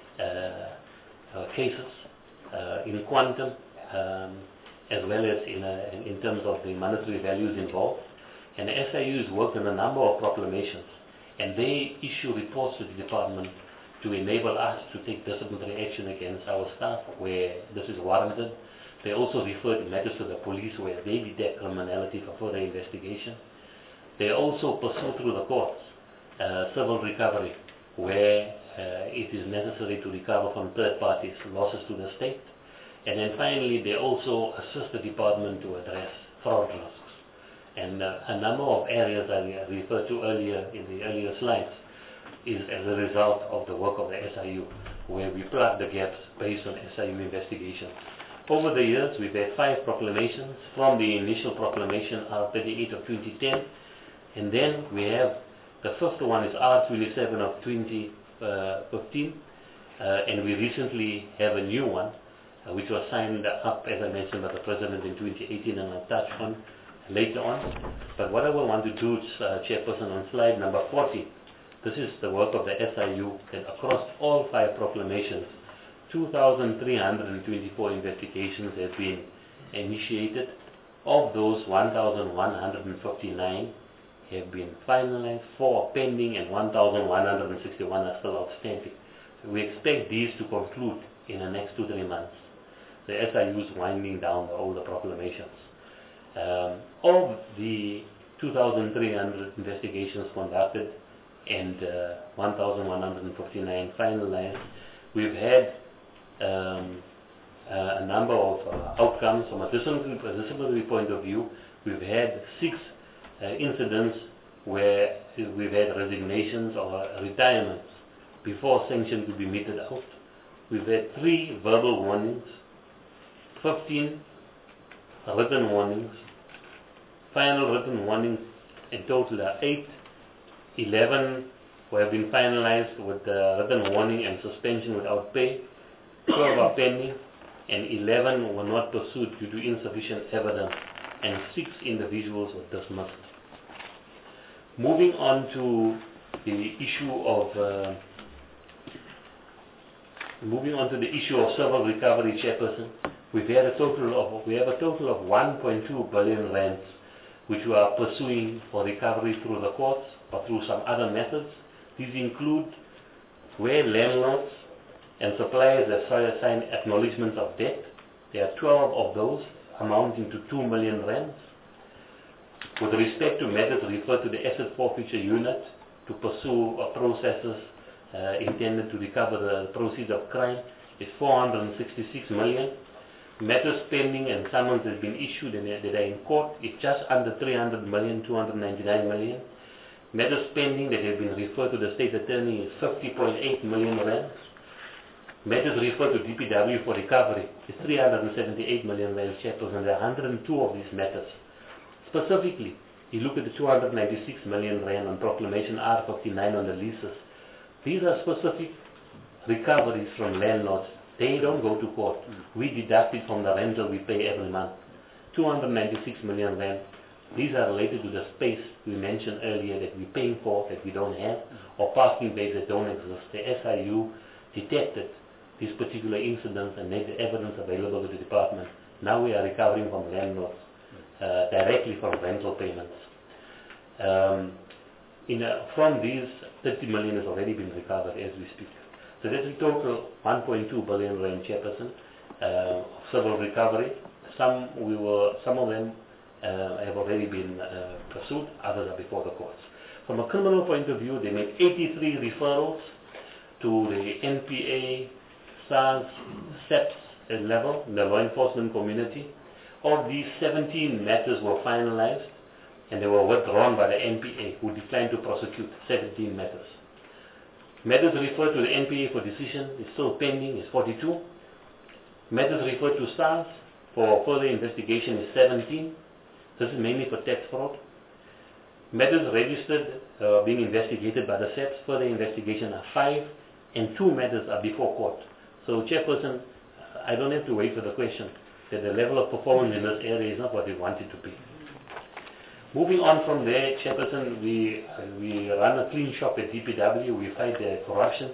cases in quantum, as well as in terms of the monetary values involved. And the SIU has worked on a number of proclamations, and they issue reports to the department to enable us to take disciplinary action against our staff where this is warranted. They also refer to matters to the police where they detect criminality for further investigation. They also pursue through the courts civil recovery where it is necessary to recover from third parties losses to the state. And then finally, they also assist the department to address fraud risks. And a number of areas I referred to earlier in the earlier slides is as a result of the work of the SIU, where we plug the gaps based on SIU investigations. Over the years, we've had 5 proclamations from the initial proclamation R38 of 2010, and then we have the first one is R27 of 2015, and we recently have a new one, which was signed up, as I mentioned, by the President in 2018, and I'll touch on later on. But what I will want to do, Chairperson, on slide number 40, this is the work of the SIU, that across all 5 proclamations, 2,324 investigations have been initiated. Of those, 1,159 have been finalized, 4 are pending, and 1,161 are still outstanding. So we expect these to conclude in the next 2-3 months. The SIU is winding down the older proclamations. Of the 2,300 investigations conducted and 1,159 finalized, we've had a number of outcomes. From a disciplinary point of view, we've had 6 incidents where we've had resignations or retirements before sanction could be meted out. We've had 3 verbal warnings, 15 written warnings, final written warnings in total are 8, 11 who have been finalized with written warning and suspension without pay, 12 are pending, and 11 were not pursued due to insufficient evidence, and 6 individuals were dismissed. Moving on to the issue of civil recovery, Chairperson, we have a total of 1.2 billion rands which we are pursuing for recovery through the courts or through some other methods. These include where landlords and suppliers have signed acknowledgements of debt. There are 12 of those amounting to 2 million rands. With respect to matters referred to the asset forfeiture unit to pursue processes intended to recover the proceeds of crime, is 466 million. Matters pending and summons that have been issued and that are in court is just under 300 million, 299 million. Matters pending that have been referred to the state attorney is 50.8 million rands. Matters referred to DPW for recovery is 378 million rands, Chairperson, and there are 102 of these matters. Specifically, you look at the 296 million rand on proclamation R59 on the leases. These are specific recoveries from landlords. They don't go to court. We deduct it from the rental we pay every month. 296 million rand. These are related to the space we mentioned earlier that we're paying for that we don't have, or parking bays that don't exist. The SIU detected these particular incidents and made the evidence available to the department. Now we are recovering from landlords directly from rental payments. From these, 30 million has already been recovered as we speak. So that's a total 1.2 billion rand, Chairperson, civil recovery. Some of them have already been pursued, others are before the courts. From a criminal point of view, they made 83 referrals to the NPA, SARS, SEPS level in the law enforcement community. Of these, 17 matters were finalized and they were withdrawn by the NPA, who declined to prosecute 17 matters. Matters referred to the NPA for decision is still pending, is 42. Matters referred to SARS for further investigation is 17. This is mainly for tax fraud. Matters registered being investigated by the SEPS, further investigation are 5, and 2 matters are before court. So, Chairperson, I don't have to wait for the question that the level of performance in this area is not what we want it to be. Moving on from there, Chairperson, we run a clean shop at DPW. We fight corruption,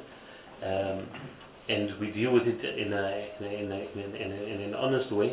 and we deal with it in an honest way.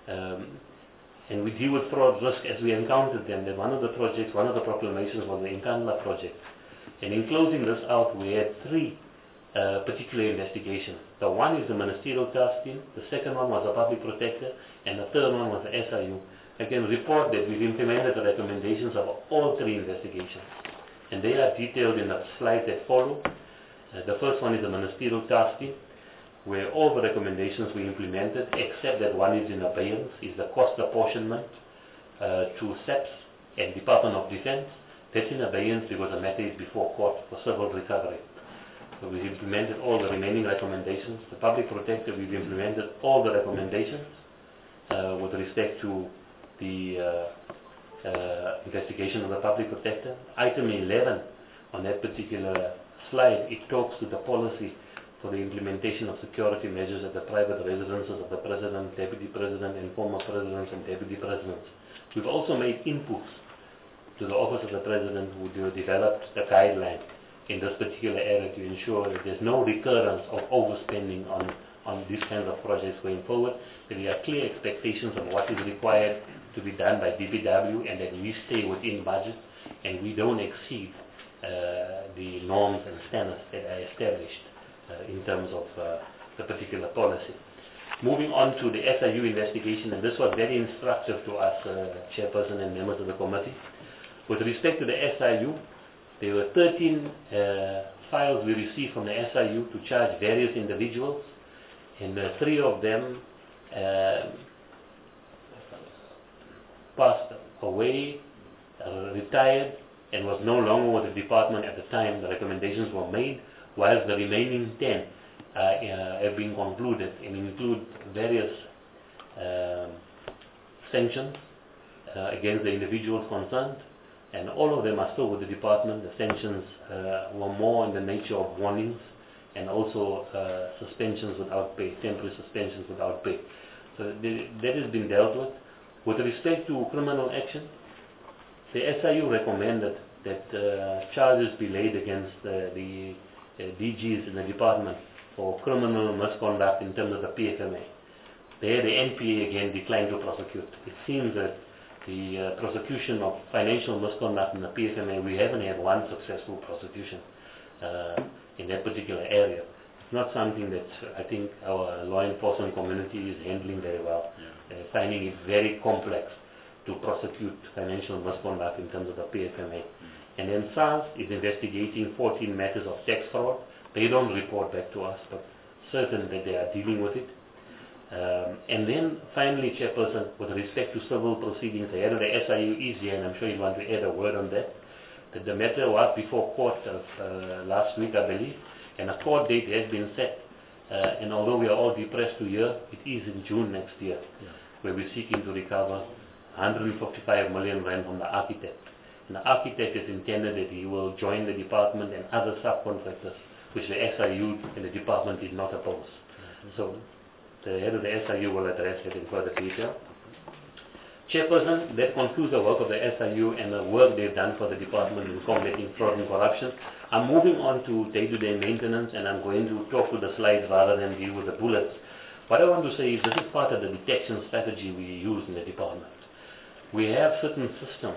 And we deal with fraud risk as we encountered them. That one of the projects, one of the proclamations was the Inkandla project. And in closing this out, we had 3 particular investigations. The one is the Ministerial Task Team, the second one was the Public Protector, and the third one was the SIU. I can report that we've implemented the recommendations of all 3 investigations. And they are detailed in the slides that follow. The first one is the Ministerial Task Team, where all the recommendations we implemented, except that one is in abeyance, is the cost apportionment to SEPS and Department of Defense. That's in abeyance because the matter is before court for civil recovery. So we've implemented all the remaining recommendations. The Public Protector, we've implemented all the recommendations with respect to the investigation of the Public Protector. Item 11 on that particular slide, it talks to the policy for the implementation of security measures at the private residences of the President, Deputy President, and former Presidents and Deputy Presidents. We've also made inputs to the Office of the President, who developed the guideline in this particular area to ensure that there's no recurrence of overspending on these kinds of projects going forward, that there are clear expectations of what is required to be done by DPW, and that we stay within budget and we don't exceed the norms and standards that are established in terms of the particular policy. Moving on to the SIU investigation, and this was very instructive to us, Chairperson and members of the committee. With respect to the SIU, there were 13 files we received from the SIU to charge various individuals, and 3 of them passed away, retired, and was no longer with the department at the time the recommendations were made, whilst the remaining 10 have been concluded and include various sanctions against the individuals concerned, and all of them are still with the department. The sanctions were more in the nature of warnings and also suspensions without pay, temporary suspensions without pay. So that has been dealt with. With respect to criminal action, the SIU recommended that charges be laid against the DGs in the department for criminal misconduct in terms of the PFMA. There, the NPA again declined to prosecute. It seems that the prosecution of financial misconduct in the PFMA, we haven't had one successful prosecution in that particular area. It's not something that I think our law enforcement community is handling very well. They're finding it very complex to prosecute financial misconduct in terms of the PFMA. And then SARS is investigating 14 matters of tax fraud. They don't report back to us, but certain that they are dealing with it. And then finally, Chairperson, with respect to civil proceedings, the head of the SIU is here, and I'm sure you want to add a word on that. That the matter was before court last week, I believe, and a court date has been set. And although we are all depressed to hear, it is in June next year, where we're seeking to recover 155 million rand from the architect. And the architect has intended that he will join the department and other subcontractors, which the SIU and the department did not oppose. So the head of the SIU will address it in further detail. Chairperson, that concludes the work of the SIU and the work they've done for the department in combating fraud and corruption. I'm moving on to day-to-day maintenance, and I'm going to talk to the slides rather than deal with the bullets. What I want to say is this is part of the detection strategy we use in the department. We have certain systems,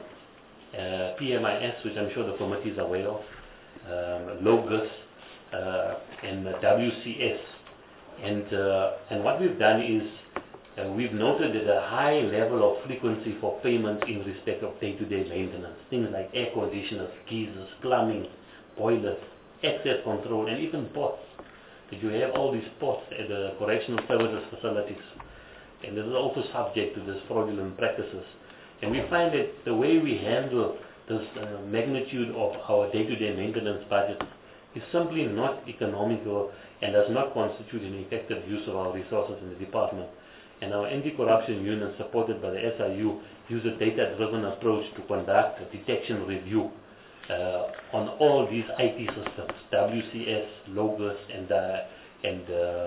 PMIS, which I'm sure the committee is aware of, LOGUS, and WCS. And what we've done is we've noted that a high level of frequency for payments in respect of day-to-day maintenance. Things like air conditioners, geysers, plumbing, boilers, access control, and even pots. That you have all these pots at the correctional services facilities. And this is also subject to this fraudulent practices. And we find that the way we handle this magnitude of our day-to-day maintenance budget is simply not economical and does not constitute an effective use of our resources in the department. And our anti-corruption unit, supported by the SIU, use a data-driven approach to conduct a detection review on all these IT systems, WCS, Logos, and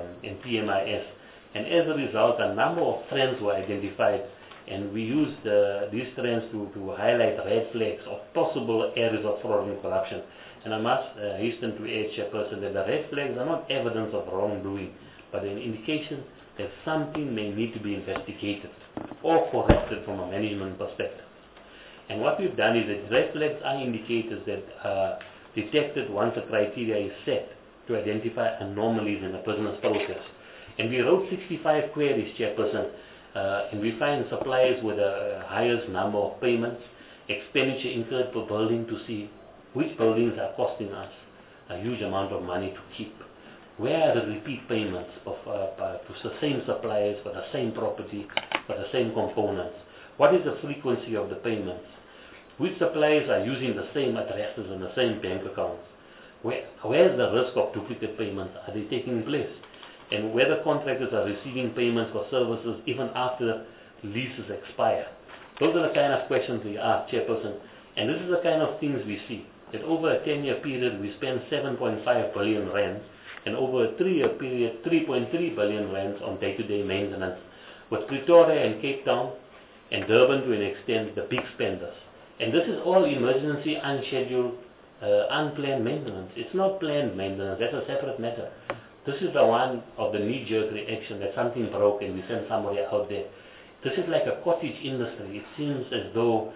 PMIS. And as a result, a number of trends were identified, and we used these trends to highlight red flags of possible areas of fraud and corruption. And I must hasten to add, Chairperson, that the red flags are not evidence of wrongdoing, but an indication that something may need to be investigated or corrected from a management perspective. And what we've done is that red flags are indicators that are detected once a criteria is set to identify anomalies in the business process. And we wrote 65 queries, Chairperson, and we find suppliers with the highest number of payments, expenditure incurred per building to see which buildings are costing us a huge amount of money to keep. Where are the repeat payments to the same suppliers for the same property, for the same components? What is the frequency of the payments? Which suppliers are using the same addresses and the same bank accounts? Where is the risk of duplicate payments? Are they taking place? And whether contractors are receiving payments for services even after leases expire. Those are the kind of questions we ask, Chairperson. And this is the kind of things we see. That over a 10-year period, we spend 7.5 billion rands, and over a 3-year period, 3.3 billion rands on day-to-day maintenance, with Pretoria and Cape Town and Durban to an extent the big spenders. And this is all emergency, unscheduled, unplanned maintenance. It's not planned maintenance, that's a separate matter. This is the one of the knee-jerk reaction that something broke and we send somebody out there. This is like a cottage industry. It seems as though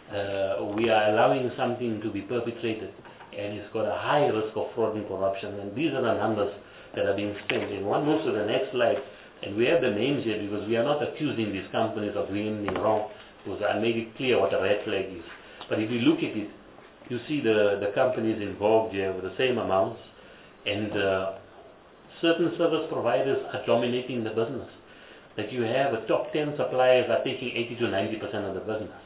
we are allowing something to be perpetrated, and it's got a high risk of fraud and corruption. And these are the numbers that are being spent. And one moves to the next slide, and we have the names here because we are not accusing these companies of doing anything wrong, because I made it clear what a red flag is. But if you look at it, you see the companies involved here with the same amounts, and certain service providers are dominating the business. That you have a top 10 suppliers are taking 80 to 90% of the business.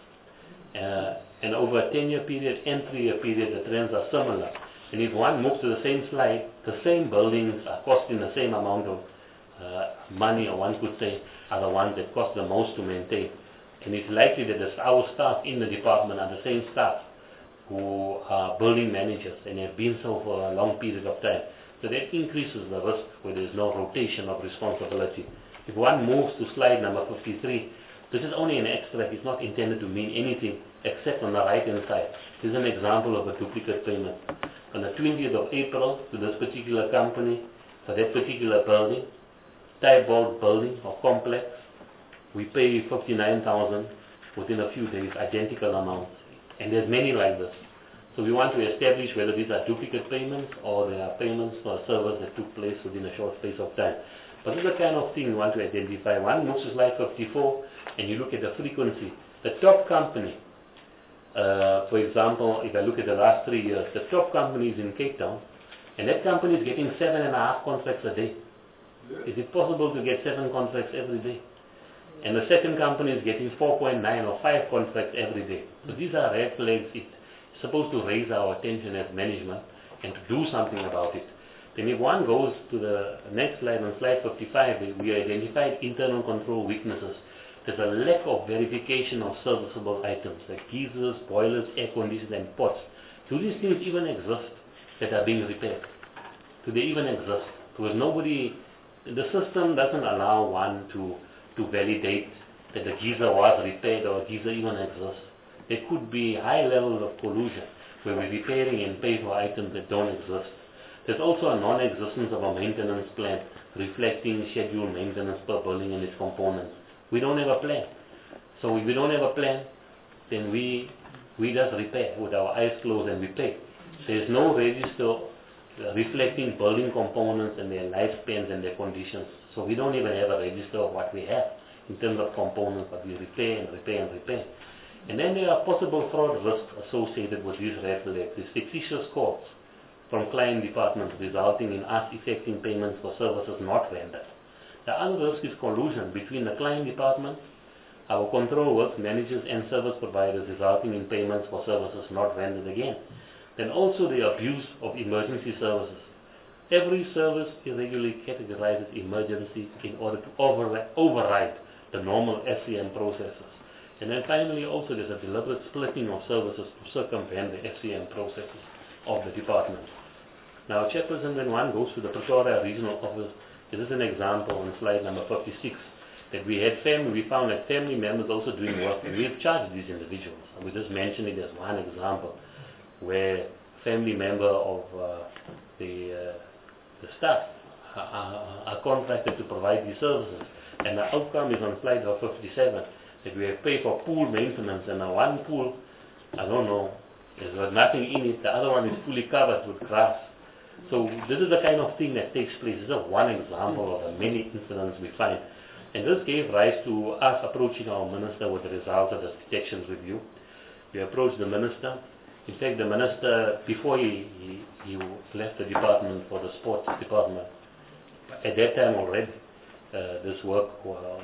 And over a 10-year period and 3-year period, the trends are similar. And if one moves to the same slide, the same buildings are costing the same amount of money, or one could say, are the ones that cost the most to maintain. And it's likely that our staff in the department are the same staff who are building managers and have been so for a long period of time. So that increases the risk where there is no rotation of responsibility. If one moves to slide number 53, this is only an extract. It's not intended to mean anything except on the right-hand side. This is an example of a duplicate payment. On the 20th of April to this particular company, for that particular building, Tybold building or complex, we pay 59,000 within a few days, identical amounts. And there's many like this. So we want to establish whether these are duplicate payments or they are payments for a service that took place within a short space of time. But this is the kind of thing we want to identify. One moves to slide 54, and you look at the frequency. The top company, for example, if I look at the last 3 years, the top company is in Cape Town, and that company is getting 7.5 contracts a day. Is it possible to get 7 contracts every day? And the second company is getting 4.9 or 5 contracts every day. So these are red flags. It's supposed to raise our attention as management and to do something about it. Then if one goes to the next slide, on slide 55, we identified internal control weaknesses. There's a lack of verification of serviceable items like geysers, boilers, air conditioners, and pots. Do these things even exist that are being repaired? Do they even exist? Because the system doesn't allow one to validate that the geyser was repaired or a geyser even exists. There could be high levels of collusion where we're repairing and pay for items that don't exist. There's also a non-existence of a maintenance plan reflecting scheduled maintenance per building and its components. We don't have a plan. So if we don't have a plan, then we just repair with our eyes closed and we pay. There's no register reflecting building components and their lifespans and their conditions. So we don't even have a register of what we have in terms of components, but we repair and repair and repair. And then there are possible fraud risks associated with these red flags. There's fictitious calls from client departments resulting in us effecting payments for services not rendered. The other risk is collusion between the client department, our control works managers and service providers resulting in payments for services not rendered again. Then also the abuse of emergency services. Every service irregularly categorizes emergency in order to override the normal FCM processes. And then finally also there's a deliberate splitting of services to circumvent the FCM processes of the department. Now, Chairperson, when one goes to the Pretoria Regional Office, this is an example on slide number 56, that we found that family members also doing work, and we have charged these individuals. And we just mentioned it as one example, where family member of the staff are contracted to provide these services. And the outcome is on slide number 57, that we have paid for pool maintenance, and one pool, I don't know, there's nothing in it, the other one is fully covered with grass. So this is the kind of thing that takes place. This is one example of the many incidents we find. And this gave rise to us approaching our minister with the results of the detections review. We approached the minister. In fact, the minister, before he left the department for the sports department, at that time already, this work was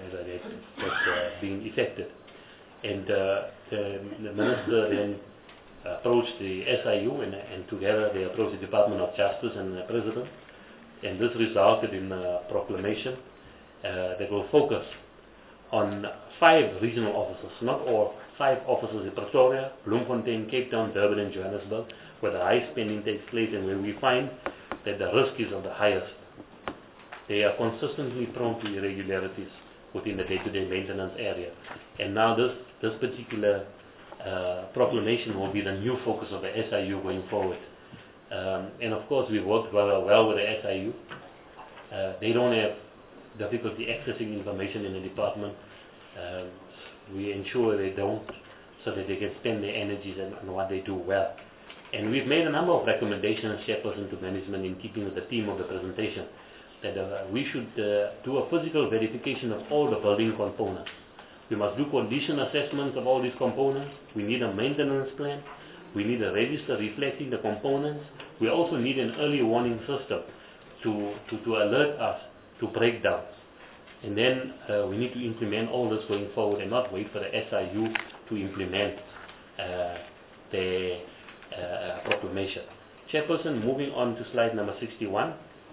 being effected. And the minister then approached the SIU, and together they approached the Department of Justice and the President. And this resulted in a proclamation that will focus on 5 regional offices, not all, 5 offices in Pretoria, Bloemfontein, Cape Town, Durban and Johannesburg, where the high spending takes place and where we find that the risk is of the highest. They are consistently prone to irregularities within the day-to-day maintenance area. And now this particular proclamation will be the new focus of the SIU going forward. And of course we worked well with the SIU. They don't have difficulty accessing information in the department. We ensure they don't, so that they can spend their energies on what they do well. And we've made a number of recommendations, Chairperson, to management in keeping with the theme of the presentation, that we should do a physical verification of all the building components. We must do condition assessments of all these components. We need a maintenance plan. We need a register reflecting the components. We also need an early warning system to alert us to breakdowns. And then we need to implement all this going forward and not wait for the SIU to implement the proclamation. Chairperson, moving on to slide number 61.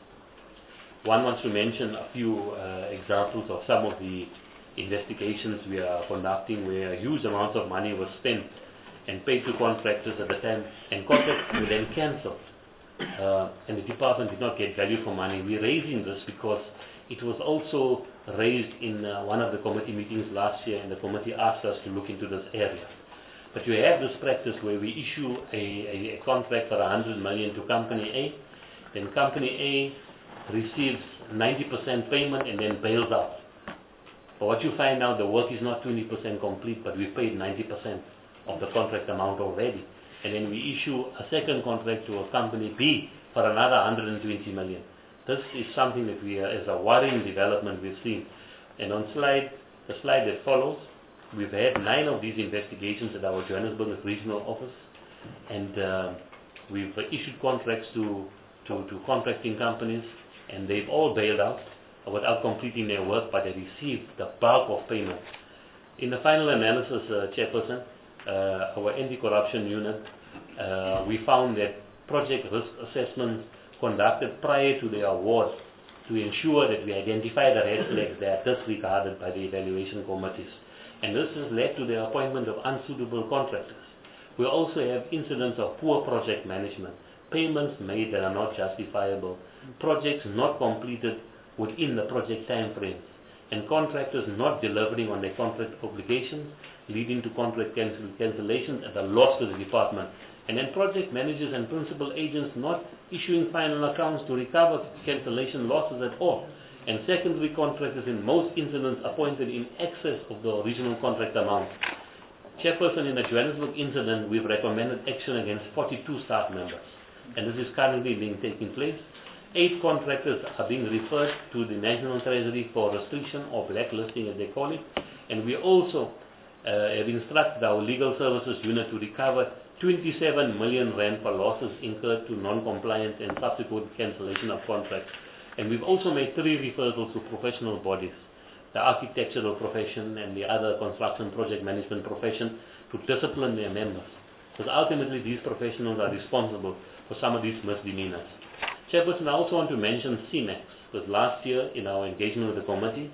One wants to mention a few examples of some of the investigations we are conducting where huge amounts of money was spent and paid to contractors at the time, and contracts were then cancelled. And the department did not get value for money. We're raising this because it was also raised in one of the committee meetings last year, and the committee asked us to look into this area. But you have this practice where we issue a contract for 100 million to Company A, then Company A receives 90% payment and then bails out. But what you find out, the work is not 20% complete, but we paid 90% of the contract amount already. And then we issue a second contract to a Company B for another 120 million. This is something that we, as a worrying development, we've seen. And on the slide that follows, we've had 9 of these investigations at our Johannesburg regional office, and we've issued contracts to contracting companies, and they've all bailed out without completing their work, but they received the bulk of payments. In the final analysis, Chairperson, our anti-corruption unit, we found that project risk assessments conducted prior to the award to ensure that we identify the red flags that are disregarded by the evaluation committees. And this has led to the appointment of unsuitable contractors. We also have incidents of poor project management, payments made that are not justifiable, projects not completed within the project time frames, and contractors not delivering on their contract obligations, leading to contract cancellations at a loss to the department. And then project managers and principal agents not issuing final accounts to recover cancellation losses at all. And secondary contractors in most incidents appointed in excess of the original contract amount. Chairperson, in the Johannesburg incident, we've recommended action against 42 staff members. And this is currently being taken place. 8 contractors are being referred to the National Treasury for restriction or blacklisting, as they call it, and we also have instructed our legal services unit to recover 27 million rand for losses incurred to non-compliance and subsequent cancellation of contracts. And we've also made 3 referrals to professional bodies, the architectural profession and the other construction project management profession, to discipline their members. Because ultimately these professionals are responsible for some of these misdemeanors. Chairperson, I also want to mention CMEX, because last year in our engagement with the committee,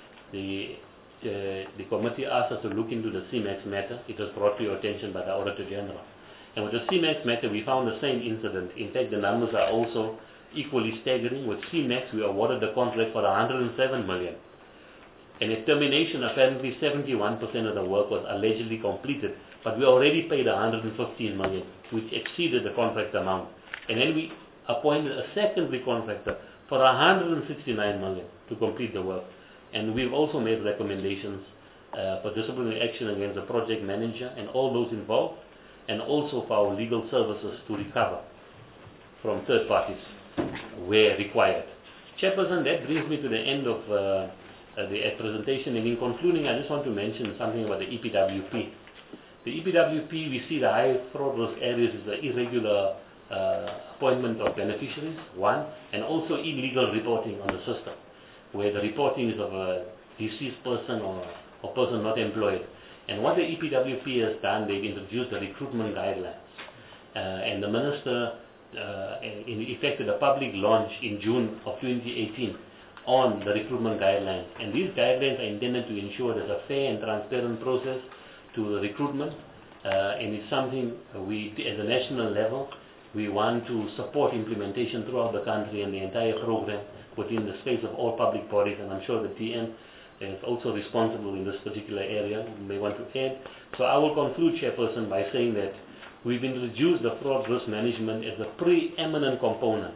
the committee asked us to look into the CMEX matter. It was brought to your attention by the Auditor General. And with the CMEX matter, we found the same incident. In fact, the numbers are also equally staggering. With CMEX, we awarded the contract for 107 million. And at termination, apparently 71% of the work was allegedly completed, but we already paid 115 million, which exceeded the contract amount. And then we appointed a secondary contractor for 169 million to complete the work. And we've also made recommendations for disciplinary action against the project manager and all those involved, and also for our legal services to recover from third parties where required. Chairperson, that brings me to the end of the presentation, and in concluding, I just want to mention something about the EPWP. The EPWP, we see the high fraud risk areas is the irregular appointment of beneficiaries, one, and also illegal reporting on the system, where the reporting is of a deceased person or person not employed. And what the EPWP has done, they've introduced the recruitment guidelines. And the Minister effected a public launch in June of 2018 on the recruitment guidelines. And these guidelines are intended to ensure there's a fair and transparent process to the recruitment. And it's something we, at the national level, we want to support implementation throughout the country and the entire program within the space of all public bodies. And I'm sure the TN is also responsible in this particular area. You may want to add. So I will conclude, Chairperson, by saying that we've introduced the fraud risk management as a preeminent component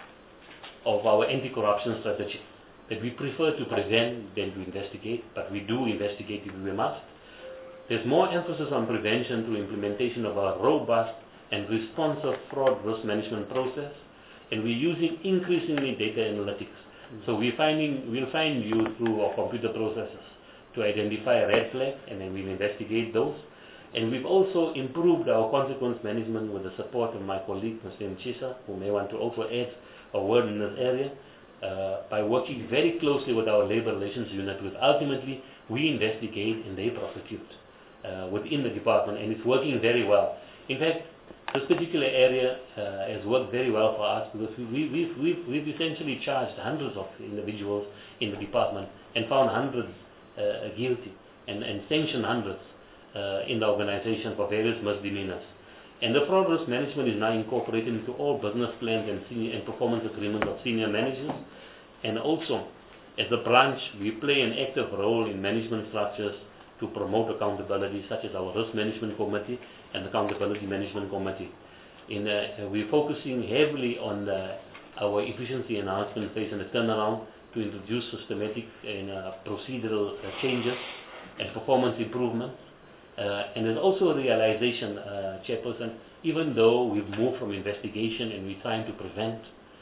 of our anti-corruption strategy. That we prefer to prevent than to investigate, but we do investigate if we must. There's more emphasis on prevention through implementation of a robust and responsive fraud risk management process, and we're using increasingly data analytics. So we'll find you through our computer processes to identify red flags, and then we'll investigate those. And we've also improved our consequence management with the support of my colleague, Mr. Mchisa, who may want to also add a word in this area, by working very closely with our labor relations unit, which ultimately we investigate and they prosecute within the department, and it's working very well. In fact, this particular area has worked very well for us, because we've essentially charged hundreds of individuals in the department and found hundreds guilty and sanctioned hundreds in the organization for various misdemeanors. And the fraud risk management is now incorporated into all business plans and performance agreements of senior managers. And also, as a branch, we play an active role in management structures to promote accountability, such as our Risk Management Committee and Accountability Management Committee. We're focusing heavily on our efficiency enhancement phase and the turnaround to introduce systematic and procedural changes and performance improvements. And there's also a realization, Chairperson, even though we've moved from investigation and we're trying to prevent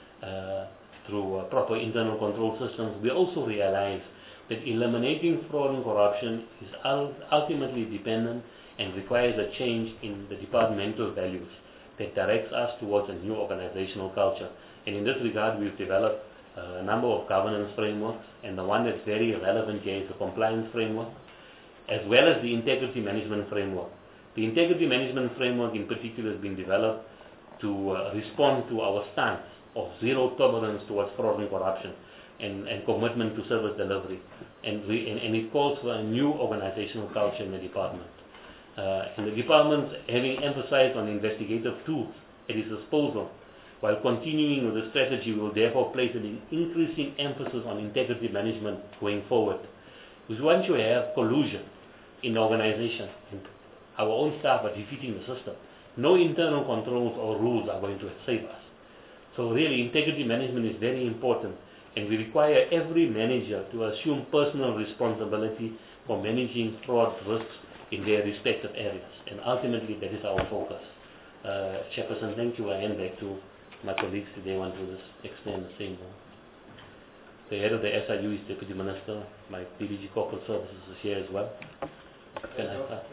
through proper internal control systems, we also realize that eliminating fraud and corruption is ultimately dependent and requires a change in the departmental values that directs us towards a new organizational culture. And in this regard, we've developed a number of governance frameworks, and the one that's very relevant here is the compliance framework, as well as the integrity management framework. The integrity management framework in particular has been developed to respond to our stance of zero tolerance towards fraud and corruption and commitment to service delivery. And it calls for a new organizational culture in the department. And the department, having emphasized on investigative tools at its disposal, while continuing with the strategy, will therefore place an increasing emphasis on integrity management going forward. Because once you have collusion in the organization, and our own staff are defeating the system, no internal controls or rules are going to save us. So really, integrity management is very important, and we require every manager to assume personal responsibility for managing fraud risks in their respective areas. And ultimately, that is our focus. Chairperson, thank you. I hand back to my colleagues, if they want to explain the same. The head of the SIU is Deputy Minister. My DDG Corporate Services is here as well. Can I start?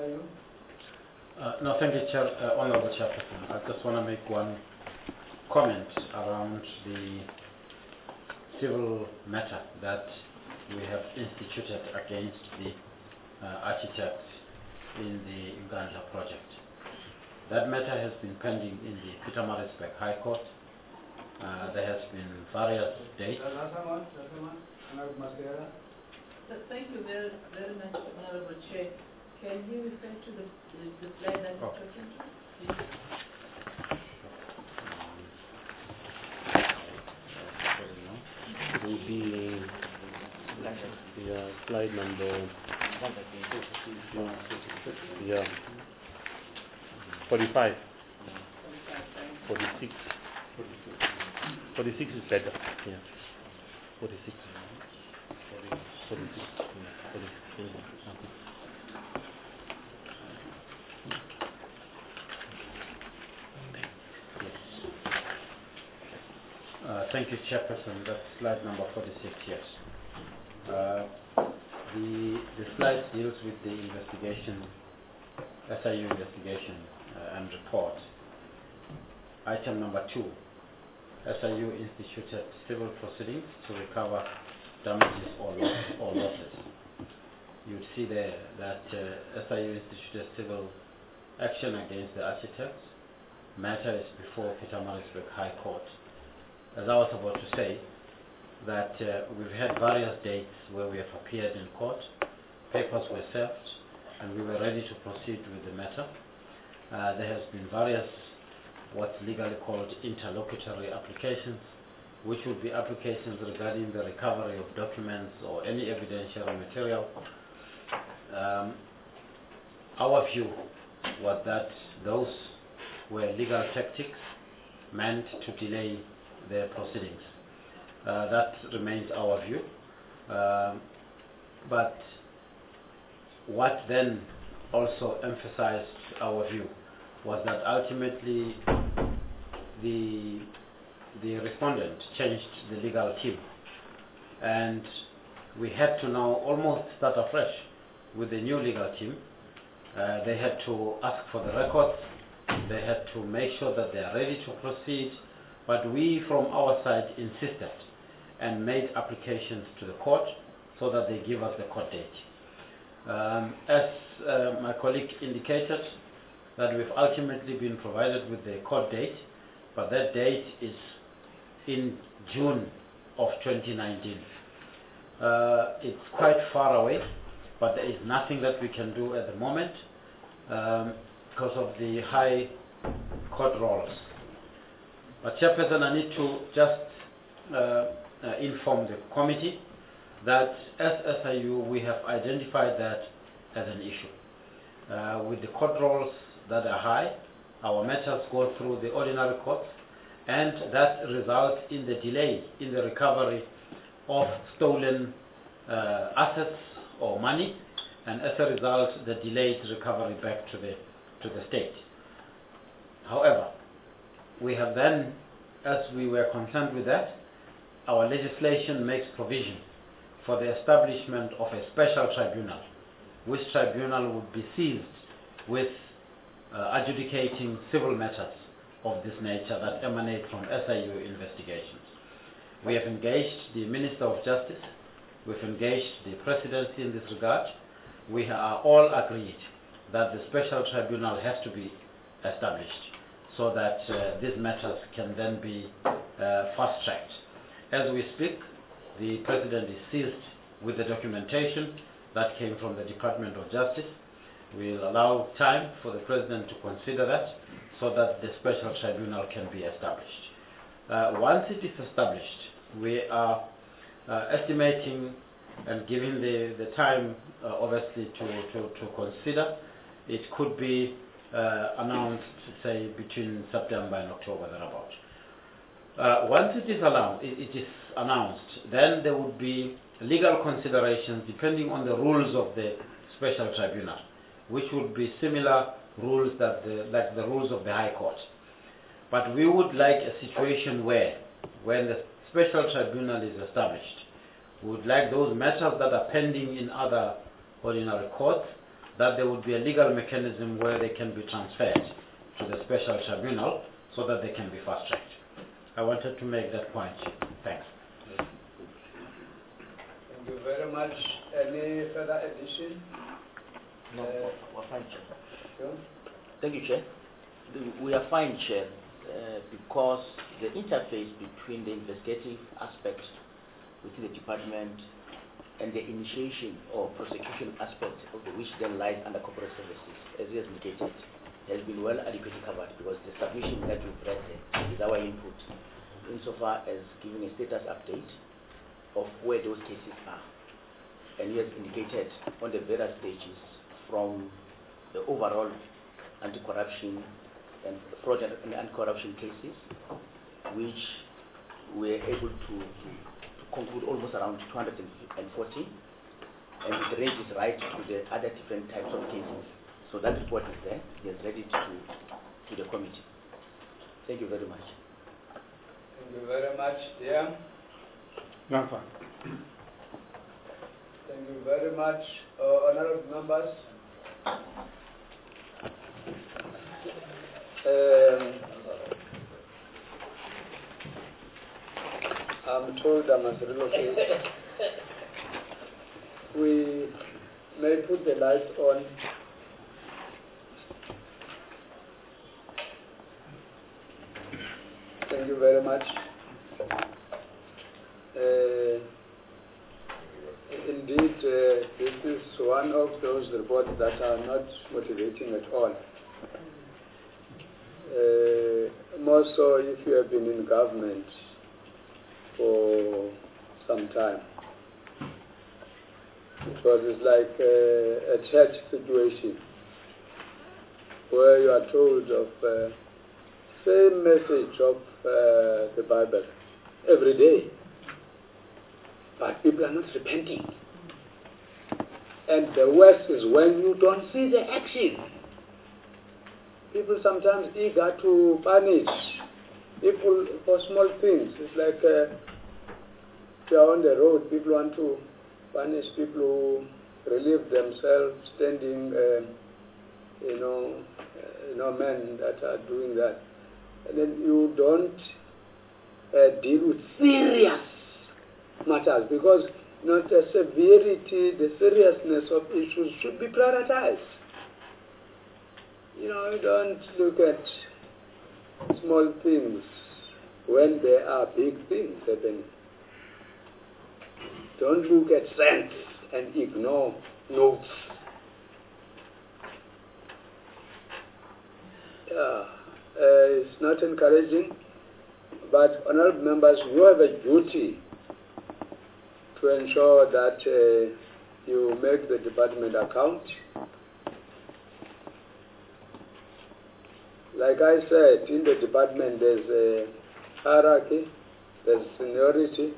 No, thank you, Honorable Chairperson. I just want to make one comment around the civil matter that we have instituted against the architects in the Uganda project. That matter has been pending in the Pietermaritzburg High Court. There has been various dates. Thank you very much, Honorable Chair. Can you refer to the slide that you're talking to? It will be slide number 45. 46. 46 is better. Yeah. 46. 46. Yeah. 46. Thank you, Chairperson. That's slide number 46, yes. The slide deals with the investigation, SIU investigation and report. Item number 2, SIU instituted civil proceedings to recover damages or losses. You'd see there that SIU instituted civil action against the architects. Matter is before Pietermaritzburg High Court. As I was about to say, that we've had various dates where we have appeared in court, papers were served, and we were ready to proceed with the matter. There has been various what's legally called interlocutory applications, which would be applications regarding the recovery of documents or any evidential material. Our view was that those were legal tactics meant to delay the proceedings. That remains our view. But what then also emphasized our view was that ultimately the respondent changed the legal team, and we had to now almost start afresh with the new legal team. They had to ask for the records, they had to make sure that they are ready to proceed, but we from our side insisted and made applications to the court so that they give us the court date. As my colleague indicated, that we've ultimately been provided with the court date, but that date is in June of 2019. It's quite far away, but there is nothing that we can do at the moment because of the high court rolls. But Chairperson, I need to just inform the committee that as SIU we have identified that as an issue. With the court rolls that are high, our matters go through the ordinary courts, and that results in the delay in the recovery of stolen assets or money, and as a result the delayed recovery back to the state. However, we have then, as we were concerned with that, our legislation makes provision for the establishment of a special tribunal, which tribunal would be seized with adjudicating civil matters of this nature that emanate from SIU investigations. We have engaged the Minister of Justice, we've engaged the Presidency in this regard. We are all agreed that the special tribunal has to be established so that these matters can then be fast-tracked. As we speak, the President is seized with the documentation that came from the Department of Justice. We'll allow time for the President to consider that so that the special tribunal can be established. Once it is established, we are estimating and giving the time obviously to consider. It could be announced, say, between September and October, thereabout. Once it is announced, then there would be legal considerations depending on the rules of the special tribunal, which would be similar rules like the rules of the High Court. But we would like a situation where, when the special tribunal is established, we would like those matters that are pending in other ordinary courts, that there would be a legal mechanism where they can be transferred to the special tribunal so that they can be fast-tracked. I wanted to make that point. Thanks. Thank you very much. Any further addition? No, we're fine, Chair. Sure. Thank you, Chair. We are fine, Chair, because the interface between the investigative aspects within the department and the initiation or prosecution aspect of which then lies under corporate services, as he has indicated, has been well adequately covered because the submission that we've read is our input insofar as giving a status update of where those cases are. And he has indicated on the various stages from the overall anti-corruption and fraud and anti-corruption cases, which we're able to conclude almost around 240, and it ranges right to the other different types of cases. So that report is there. He has read it to the committee. Thank you very much. Thank you very much, dear. No, fine. Thank you very much, honorable members. I'm told I must relocate. We may put the lights on. Thank you very much. Indeed, this is one of those reports that are not motivating at all. More so if you have been in government for some time. Because it's like a church situation where you are told of same message of the Bible every day, but people are not repenting. And the worst is when you don't see the action. People sometimes eager to punish people for small things. It's like if you are on the road, people want to punish people who relieve themselves standing, men that are doing that. And then you don't deal with serious matters because the severity, the seriousness of issues should be prioritized. You don't look at small things when there are big things happening. Don't look at strengths and ignore notes. It's not encouraging, but honorable members, you have a duty to ensure that you make the department account. Like I said, in the department there's a hierarchy, there's seniority,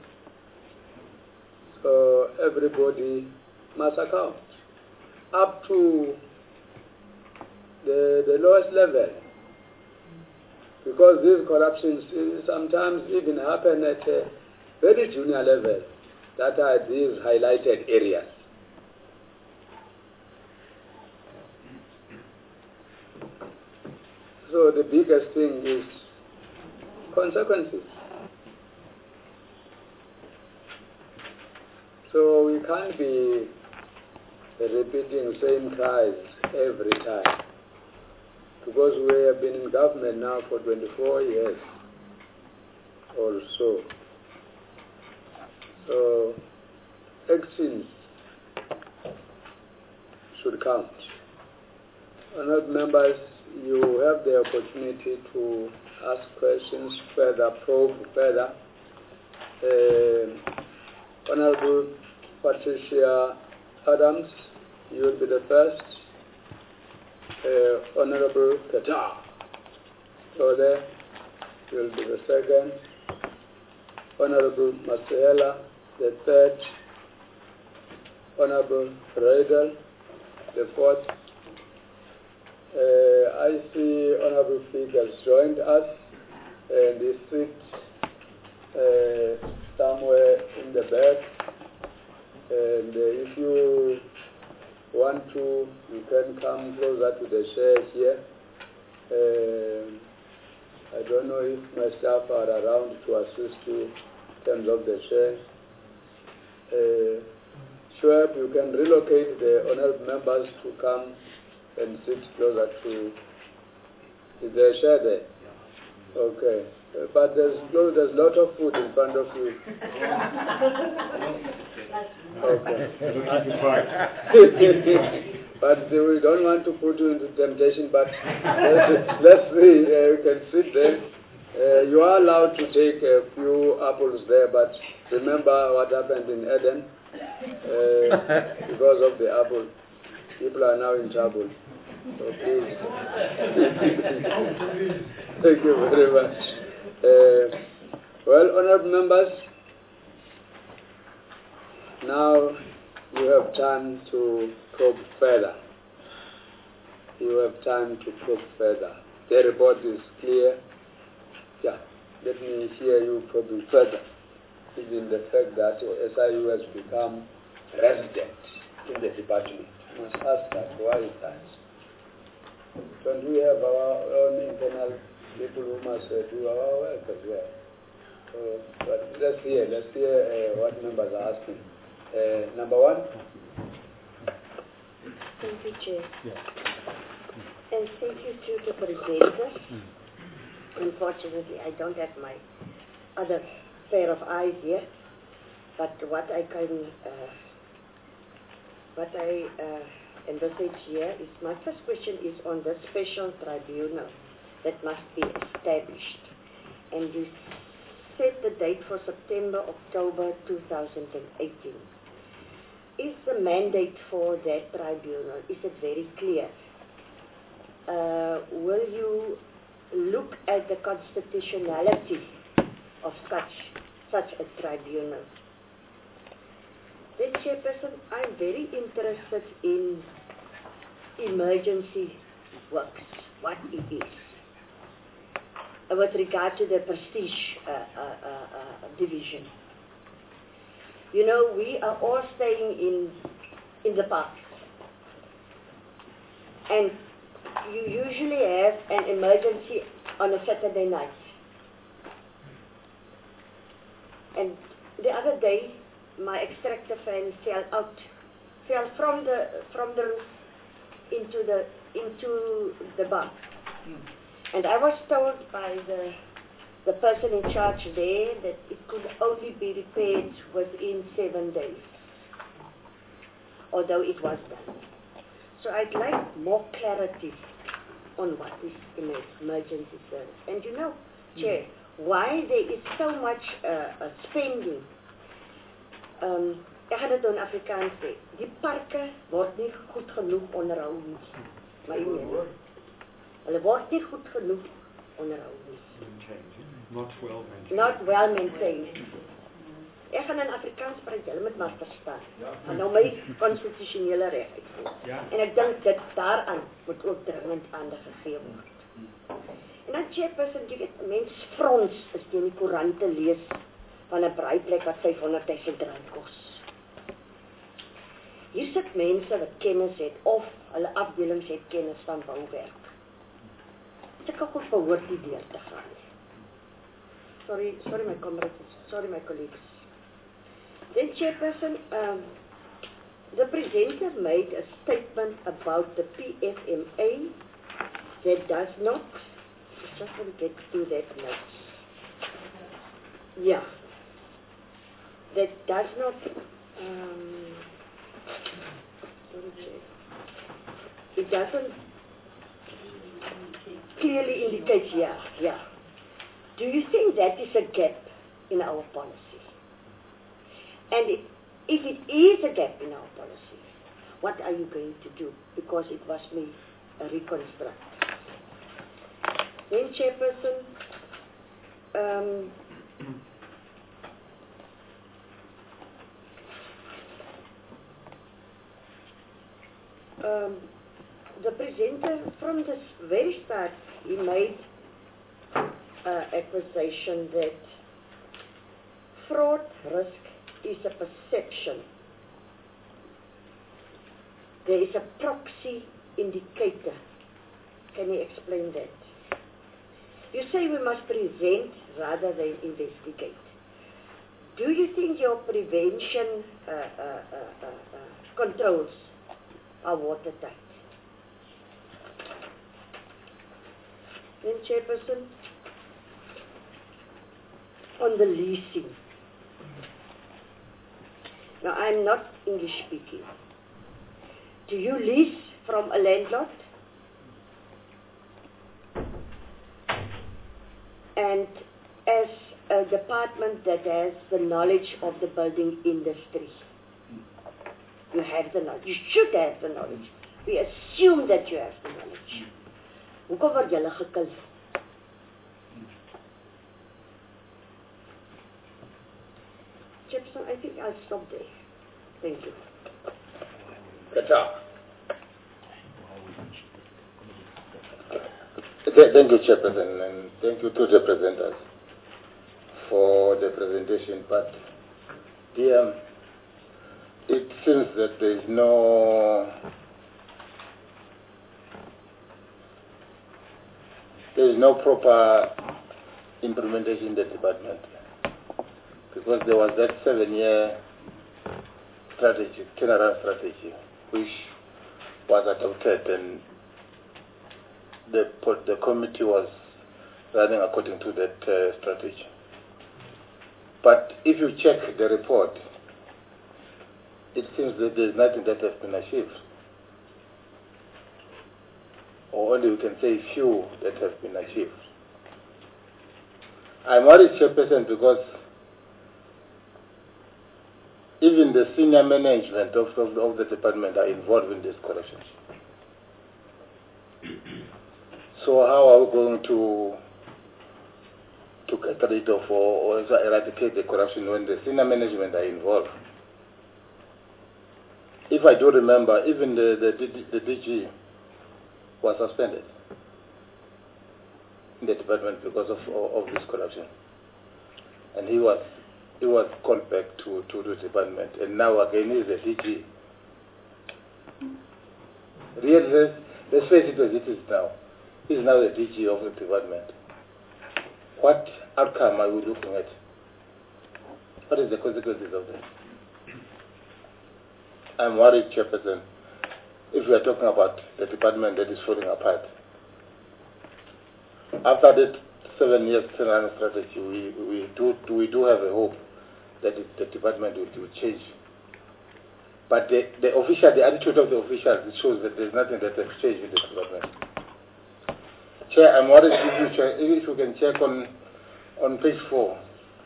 so everybody must account up to the lowest level, because these corruptions sometimes even happen at a very junior level, that are these highlighted areas. So the biggest thing is consequences. So we can't be repeating same cries every time, because we have been in government now for 24 years or so. So actions should count. Honourable members, you have the opportunity to ask questions further, probe further. Honourable Patricia Adams, you will be the first. Honourable Petar Ole, you will be the second. Honourable Masehela, the third. Honourable Reidel, the fourth. I see Honourable Fig has joined us. and they sit somewhere in the back. And if you want to, you can come closer to the chair here. I don't know if my staff are around to assist you in terms of the chair. Sure, you can relocate the honorable members to come and sit closer to. Is there a chair there? Okay. But there's a lot of food in front of you. Okay. But we don't want to put you into temptation, but let's see, you can sit there. You are allowed to take a few apples there, but remember what happened in Eden. Because of the apple, people are now in trouble. So please. Thank you very much. Well, honourable members, now you have time to probe further. You have time to probe further. The report is clear. Yeah, let me hear you probing further. Even the fact that SIU has become resident in the department. You must ask us, why is that? Don't we have our own internal people who must do our work as well? But let's hear what members are asking. Number one. Thank you, Chair. And thank you to the presenters. Unfortunately, I don't have my other pair of eyes here, but what I envisage here is, my first question is on the special tribunal that must be established. And you set the date for September, October 2018. Is the mandate for that tribunal, is it very clear? Will you look at the constitutionality of such a tribunal? Then, Chairperson, I'm very interested in emergency works, what it is, with regard to the prestige division. You know, we are all staying in the parks, and you usually have an emergency on a Saturday night. And the other day, my extractor fan fell from the roof into the bar. And I was told by the person in charge there that it could only be repaired within 7 days, although it was done. So I'd like more clarity on what is emergency service. And you know, Chair, why there is so much spending. Ek gaan dit in Afrikaans sê. Die parke word nie goed genoeg onderhou nie. My mening. Hulle word nie goed genoeg onderhou nie. Not well maintained. Not well maintained. Ek gaan in Afrikaans praat, julle moet maar verstaan. Maar nou my konstitusionele reg uitvoer. En ek dink dit daaraan moet ook dringend aandag gegee word. En dan, Chairperson, jy weet, mens frons as jy in die koerante lees van 'n braaiplek wat 500.000 rand kos. Hier sit mense wat kennis het, of hulle afdelings het kennis van bouwerk. Sulke goed behoort nie deur te gaan. Sorry my comrades, sorry my colleagues. Then, Chairperson, the presenter made a statement about the PFMA that does not, just want to get to that note. Yeah. That does not, it doesn't clearly indicate, yeah. Do you think that is a gap in our policy? And if it is a gap in our policy, what are you going to do? Because it was made a reconstruct. Then, Chairperson, the presenter, from the very start, he made accusation that fraud risk is a perception. There is a proxy indicator. Can you explain that? You say we must prevent rather than investigate. Do you think your prevention controls are watertight? Then, Chairperson, on the leasing. Now, I'm not English speaking. Do you lease from a landlord? And as a department that has the knowledge of the building industry, you have the knowledge. You should have the knowledge. We assume that you have the knowledge. Hoekom word julle gekil? Chairperson, I think I'll stop there. Thank you. Thank you, Chairperson, and thank you to the presenters for the presentation. But it seems that there is no proper implementation in the department, because there was that 7-year strategy, turnaround strategy, which was adopted, and the committee was running according to that strategy. But if you check the report, it seems that there is nothing that has been achieved, or only we can say few that have been achieved. I'm worried, Chairperson, because even the senior management of the department are involved in this corruption. So how are we going to get rid of or eradicate the corruption when the senior management are involved? If I do remember, even the DG was suspended in the department because of this corruption, and he was called back to the department, and now again he's a DG. Really, let's face it as it is now. He's now the DG of the department. What outcome are we looking at? What is the consequences of that? I'm worried, Chairperson, if we are talking about the department that is falling apart. After that 7 years turnaround strategy, we do have a hope that the department will change. But the attitude of the officials, it shows that there's nothing that has changed in the department. Chair, I'm worried if you can check on page 4.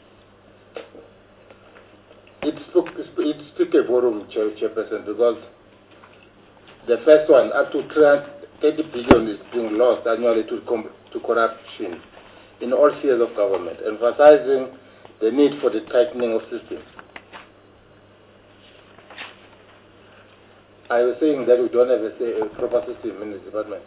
It speaks a volume, Chairperson, because the first one, up to 30 billion is being lost annually to corruption in all spheres of government, emphasizing the need for the tightening of systems. I was saying that we don't have a proper system in the department.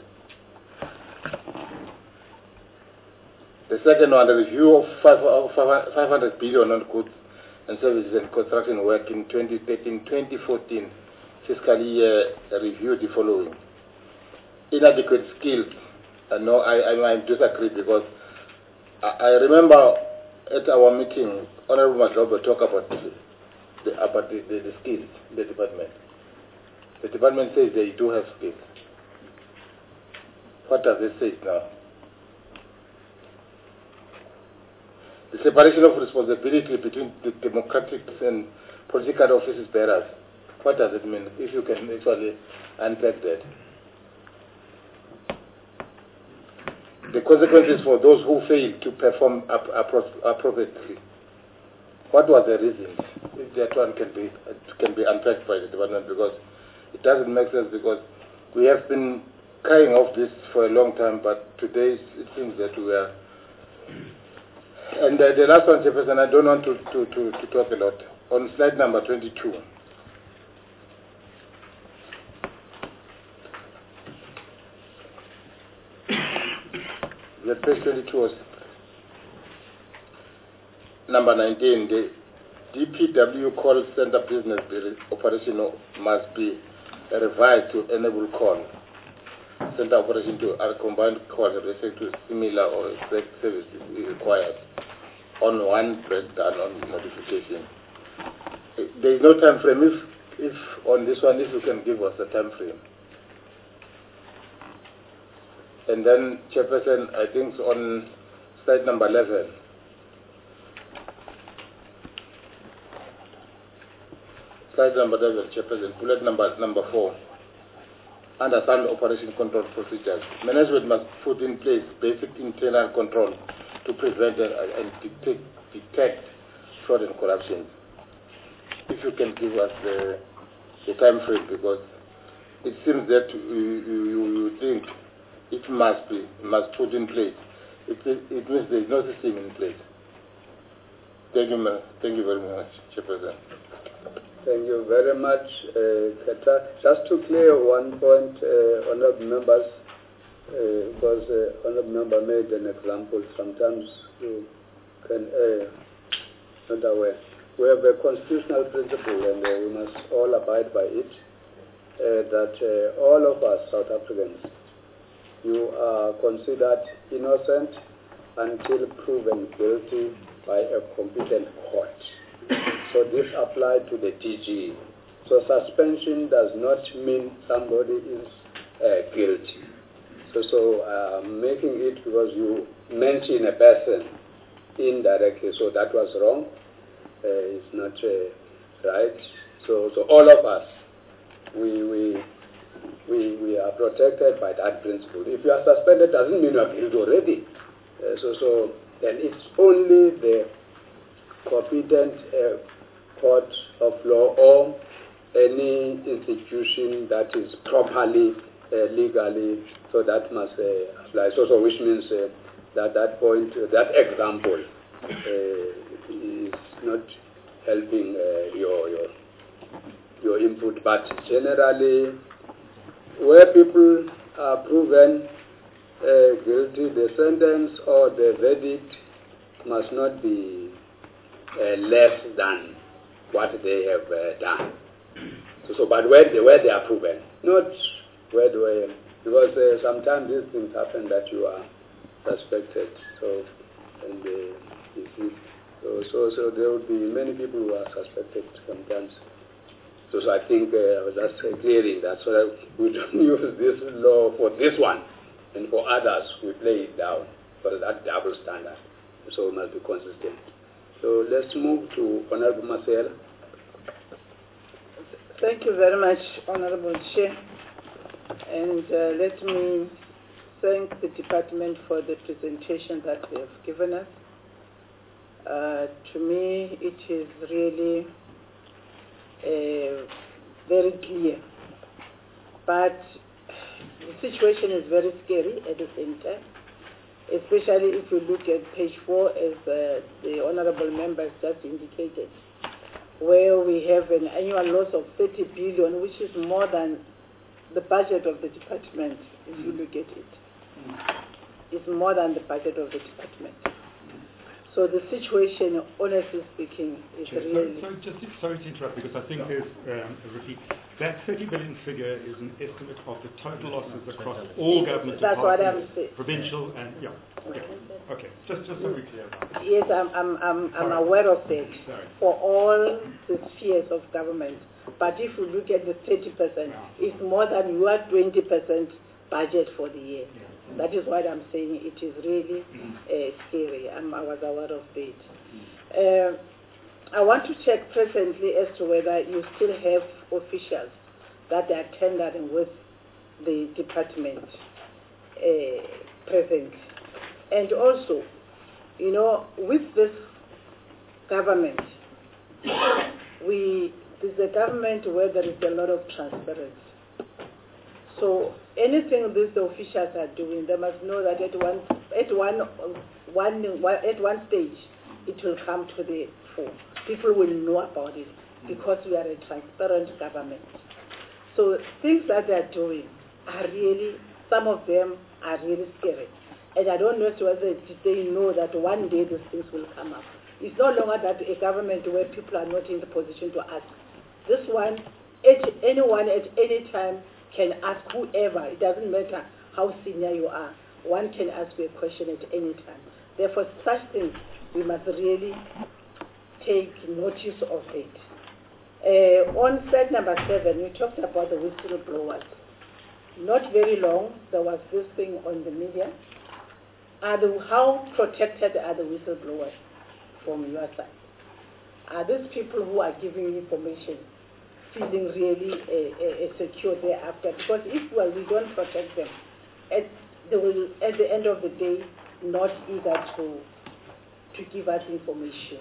The second one, the review of 500 billion on goods and services and construction work in 2013-2014 fiscal year review the following. Inadequate skills. No, I disagree, because I remember at our meeting, Honorable Madlobo talked about the skills in the department. The department says they do have skills. What does it say now? The separation of responsibility between the democratic and political offices bearers. What does it mean? If you can actually unpack that. The consequences for those who fail to perform appropriately. What was the reason? If that one can be unpacked by the department, because it doesn't make sense, because we have been crying off this for a long time, but today it seems that we are. And the last one, Chairperson, I don't want to talk a lot. On slide number 22. The page 22 was number 19, the DPW call center business operation must be revised to enable call center operation to combined call respect to similar or exact services required on one breakdown on modification. There is no time frame. If on this one, if you can give us a time frame. And then, Chairperson, I think on slide number 11. Slide number 11, Chairperson, bullet number 4. Understand operation control procedures. Management must put in place basic internal control to prevent and detect fraud and corruption. If you can give us the time frame, because it seems that you think it must put in place. It means there is no system in place. Thank you very much, Chairperson. Thank you very much, Keta. Just to clear one point, honourable members, because honourable member made an example. Sometimes you can not aware. We have a constitutional principle, and we must all abide by it, that all of us South Africans, you are considered innocent until proven guilty by a competent court. So this applies to the DG. So suspension does not mean somebody is guilty. So making it because you mention a person indirectly, so that was wrong. It's not right. So all of us, we are protected by that principle. If you are suspended, doesn't mean you are guilty already. So then it's only the competent court of law or any institution that is properly legally, so that must apply. So which means that point, that example is not helping your input. But generally, where people are proven guilty, the sentence or the verdict must not be less than what they have done. But where they are proven, not where they, because sometimes these things happen that you are suspected. So there will be many people who are suspected sometimes. So I think I was just clearing that, so that we don't use this law for this one, and for others we play it down for that double standard. So it must be consistent. So let's move to Honorable Marcel. Thank you very much, Honorable Chair. And let me thank the department for the presentation that they have given us. To me, it is really very clear. But the situation is very scary at the same time, especially if you look at page 4, as the honorable members just indicated, where we have an annual loss of 30 billion, which is more than the budget of the department, if you look at it. It's more than the budget of the department. So the situation, honestly speaking, is really... Sorry to interrupt, because I think there's a repeat. That 30 billion figure is an estimate of the total losses across all government That's what I'm saying. Provincial and, yeah. Okay. Just so we're clear about that. Yes, I'm aware of that for all the spheres of government. But if you look at the 30%, it's more than your 20% budget for the year. That is what I'm saying. It is really scary. I was aware of it. I want to check presently as to whether you still have officials that are tendering with the department present. And also, you know, with this government, there's a government where there is a lot of transparency. So anything these officials are doing, they must know that at one stage it will come to the fore. People will know about it because we are a transparent government. So things that they are doing are really, some of them are really scary. And I don't know whether they know that one day these things will come up. It's no longer that a government where people are not in the position to ask. This one, anyone at any time can ask whoever. It doesn't matter how senior you are. One can ask you a question at any time. Therefore, such things, we must really take notice of it. On slide number 7, you talked about the whistleblowers. Not very long, there was this thing on the media. How protected are the whistleblowers from your side? Are these people who are giving information feeling really secure thereafter? Because if we don't protect them, they will, at the end of the day, not eager to give us information.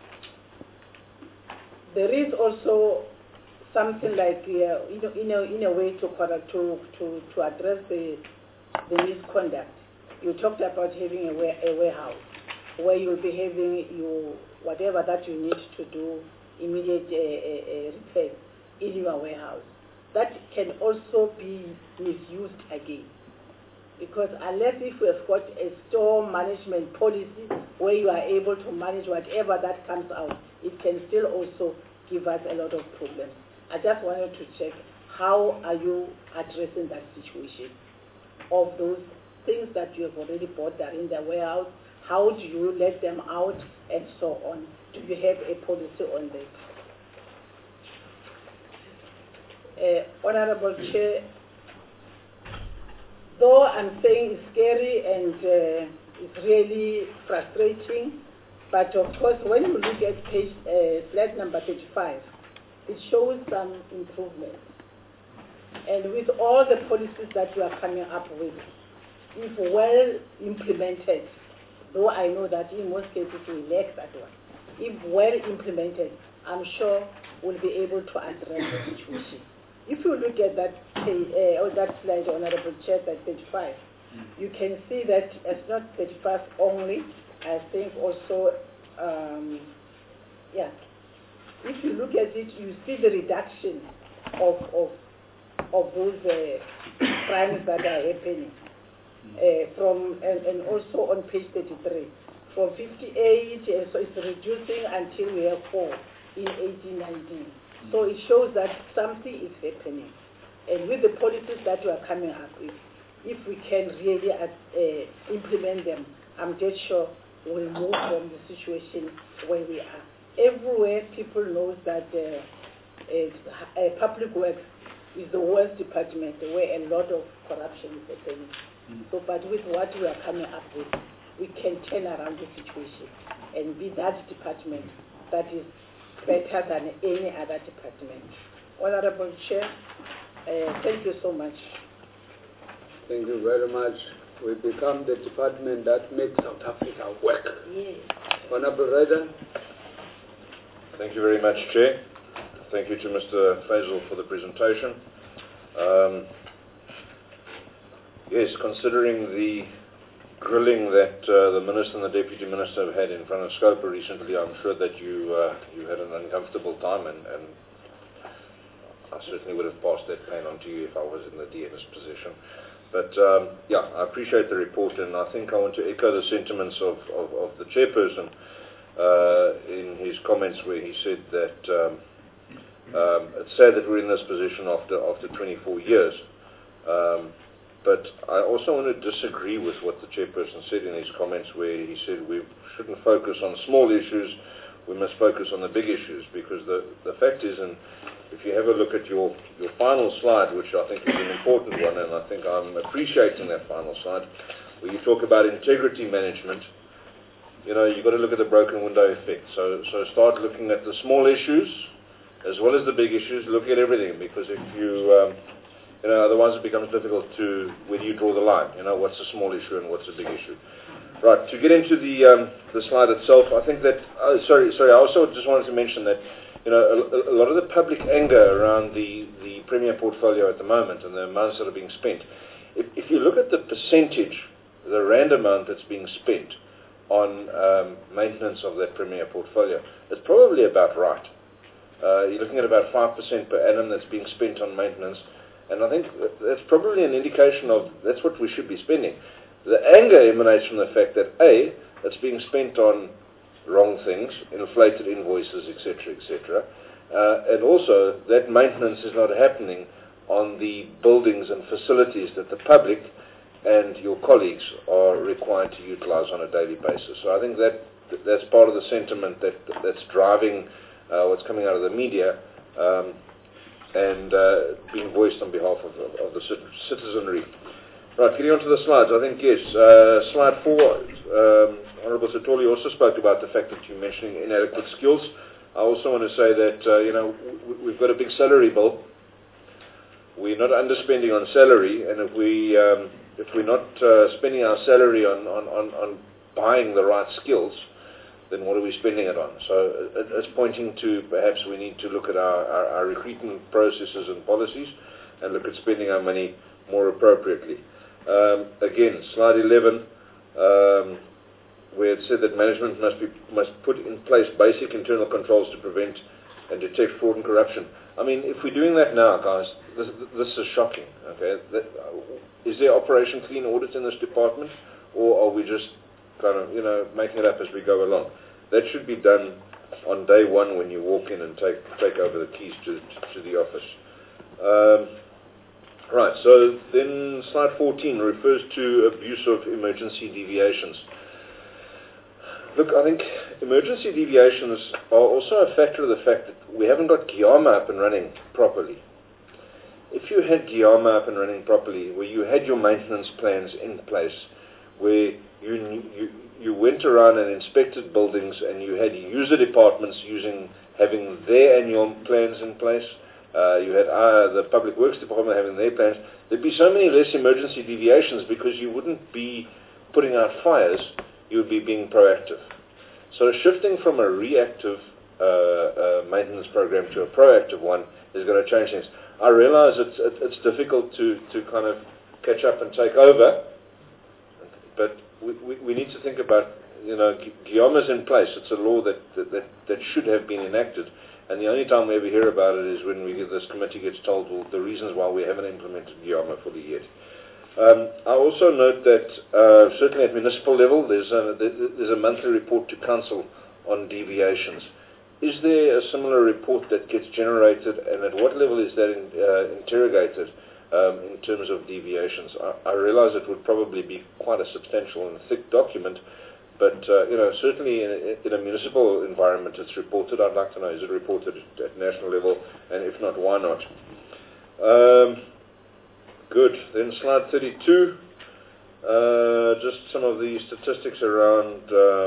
There is also something like, in a way to address the misconduct. You talked about having a warehouse where you'll be having whatever that you need to do, immediate repair in your warehouse. That can also be misused again. Because unless if we have got a store management policy where you are able to manage whatever that comes out, it can still also give us a lot of problems. I just wanted to check, how are you addressing that situation of those things that you have already bought that in the warehouse? How do you let them out and so on? Do you have a policy on that? Honorable Chair, though I'm saying it's scary and it's really frustrating, but of course when you look at page slide number 35, it shows some improvement. And with all the policies that you are coming up with, if well implemented, though I know that in most cases we lack that one, if well implemented, I'm sure we'll be able to address the situation. If you look at that that slide, Honorable Chair, at page 5, you can see that it's not 35 only. I think also, if you look at it, you see the reduction of those crimes that are happening. And also on page 33, from 58, so it's reducing until we have 4 in 1819. So it shows that something is happening. And with the policies that we are coming up with, if we can really implement them, I'm dead sure we'll move from the situation where we are. Everywhere people know that public works is the worst department where a lot of corruption is happening. So, but with what we are coming up with, we can turn around the situation and be that department that is better than any other department. Honorable Chair, thank you so much. Thank you very much. We become the department that makes South Africa work. Yes. Honorable Ryder. Thank you very much, Chair. Thank you to Mr. Faisal for the presentation. Yes, considering the grilling that the Minister and the Deputy Minister have had in front of Scopa recently, I'm sure that you had an uncomfortable time, and I certainly would have passed that pain on to you if I was in the DNS position. But I appreciate the report, and I think I want to echo the sentiments of the chairperson in his comments where he said that it's sad that we're in this position after 24 years. But I also want to disagree with what the chairperson said in his comments where he said we shouldn't focus on small issues, we must focus on the big issues, because the fact is, and if you have a look at your final slide, which I think is an important one, and I think I'm appreciating that final slide, where you talk about integrity management, you've got to look at the broken window effect. So start looking at the small issues as well as the big issues, look at everything, because if you... otherwise it becomes difficult to, where do you draw the line? What's a small issue and what's a big issue? Right, to get into the slide itself, I think that, I also just wanted to mention that, a lot of the public anger around the Premier portfolio at the moment and the amounts that are being spent, if you look at the percentage, the rand amount that's being spent on maintenance of that Premier portfolio, it's probably about right. You're looking at about 5% per annum that's being spent on maintenance. And I think that's probably an indication of that's what we should be spending. The anger emanates from the fact that A, it's being spent on wrong things, inflated invoices, etc., etc. And also that maintenance is not happening on the buildings and facilities that the public and your colleagues are required to utilize on a daily basis. So I think that's part of the sentiment that's driving what's coming out of the media and being voiced on behalf of the citizenry. Right, getting on to the slides. I think, yes, slide 4, Honourable Sithole also spoke about the fact that you're mentioning inadequate skills. I also want to say that, we've got a big salary bill. We're not underspending on salary, and if we're not spending our salary on buying the right skills, then what are we spending it on? So it's pointing to perhaps we need to look at our recruitment processes and policies and look at spending our money more appropriately. Again, slide 11, where it said that management must put in place basic internal controls to prevent and detect fraud and corruption. I mean, if we're doing that now, guys, this is shocking. Okay, is there Operation Clean Audit in this department, or are we just kind of, making it up as we go along? That should be done on day one when you walk in and take over the keys to the office. Right, so then slide 14 refers to abuse of emergency deviations. Look, I think emergency deviations are also a factor of the fact that we haven't got Guiama up and running properly. If you had Guiama up and running properly, where you had your maintenance plans in place, where you went around and inspected buildings and you had user departments having their annual plans in place, you had the Public Works Department having their plans, there'd be so many less emergency deviations because you wouldn't be putting out fires, you would be being proactive. So shifting from a reactive maintenance program to a proactive one is going to change things. I realize it's difficult to kind of catch up and take over, but we need to think about, Guiama's in place. It's a law that should have been enacted. And the only time we ever hear about it is when this committee gets told the reasons why we haven't implemented Guiama fully yet. I also note that certainly at municipal level, there's a monthly report to council on deviations. Is there a similar report that gets generated, and at what level is that interrogated in terms of deviations? I realize it would probably be quite a substantial and thick document, but certainly in a municipal environment it's reported. I'd like to know, is it reported at national level, and if not, why not? Good. Then slide 32, just some of the statistics around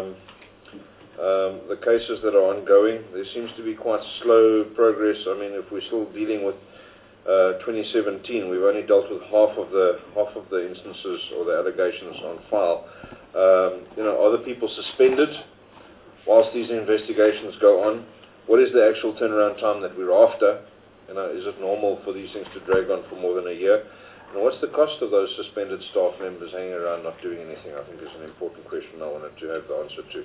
the cases that are ongoing. There seems to be quite slow progress. I mean, if we're still dealing with 2017, we've only dealt with half of the instances or the allegations on file. Are the people suspended whilst these investigations go on? What is the actual turnaround time that we're after? Is it normal for these things to drag on for more than a year? And what's the cost of those suspended staff members hanging around not doing anything? I think is an important question I wanted to have the answer to.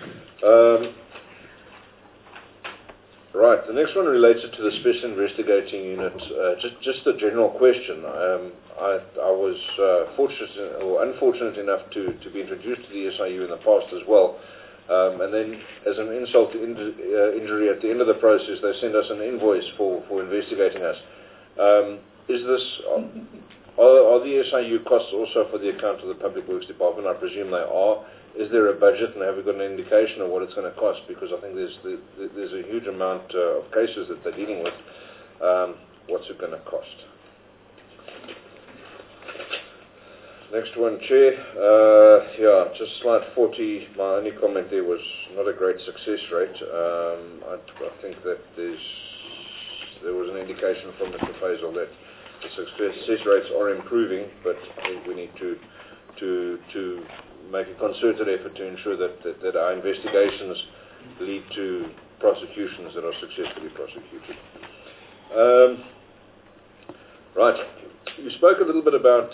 Right, the next one related to the Special Investigating Unit. Just a general question. I was fortunate or unfortunate enough to be introduced to the SIU in the past as well. And then, as an insult to injury, at the end of the process, they send us an invoice for investigating us. Are the SIU costs also for the account of the Public Works Department? I presume they are. Is there a budget, and have we got an indication of what it's going to cost? Because I think there's a huge amount of cases that they're dealing with. What's it going to cost? Next one, Chair. Just slide 40. My only comment there was not a great success rate. I think that there was an indication from Mr. Faisal that the success rates are improving, but I think we need to make a concerted effort to ensure that our investigations lead to prosecutions that are successfully prosecuted. Right. You spoke a little bit about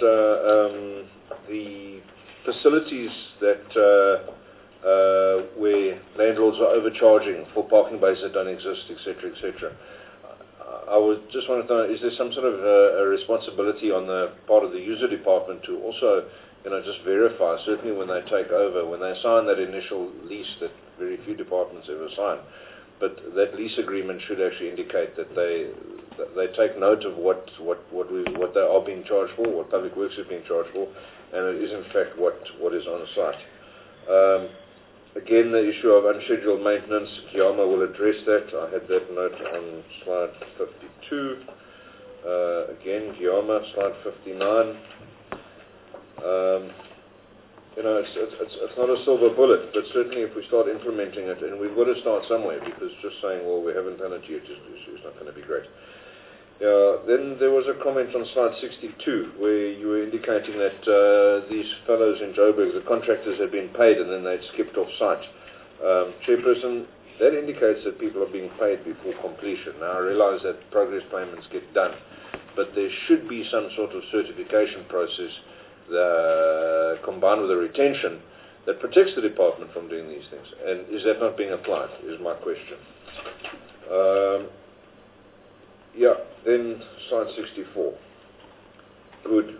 the facilities that where landlords are overcharging for parking bays that don't exist, etc., etc. I would just want to know, is there some sort of a responsibility on the part of the user department to also, just verify, certainly when they take over, when they sign that initial lease, that very few departments ever sign. But that lease agreement should actually indicate that they take note of what they are being charged for, what Public Works is being charged for, and it is in fact what is on site. Again, the issue of unscheduled maintenance, Kiama will address that. I had that note on slide 52. Again, Kiama, slide 59. It's not a silver bullet, but certainly if we start implementing it, and we've got to start somewhere, because just saying, well, we haven't done it yet is not going to be great. Then there was a comment on slide 62 where you were indicating that these fellows in Joburg, the contractors, had been paid and then they'd skipped off site. Chairperson, that indicates that people are being paid before completion. Now, I realize that progress payments get done, but there should be some sort of certification process combined with a retention that protects the department from doing these things. And is that not being applied, is my question. Then slide 64. Good.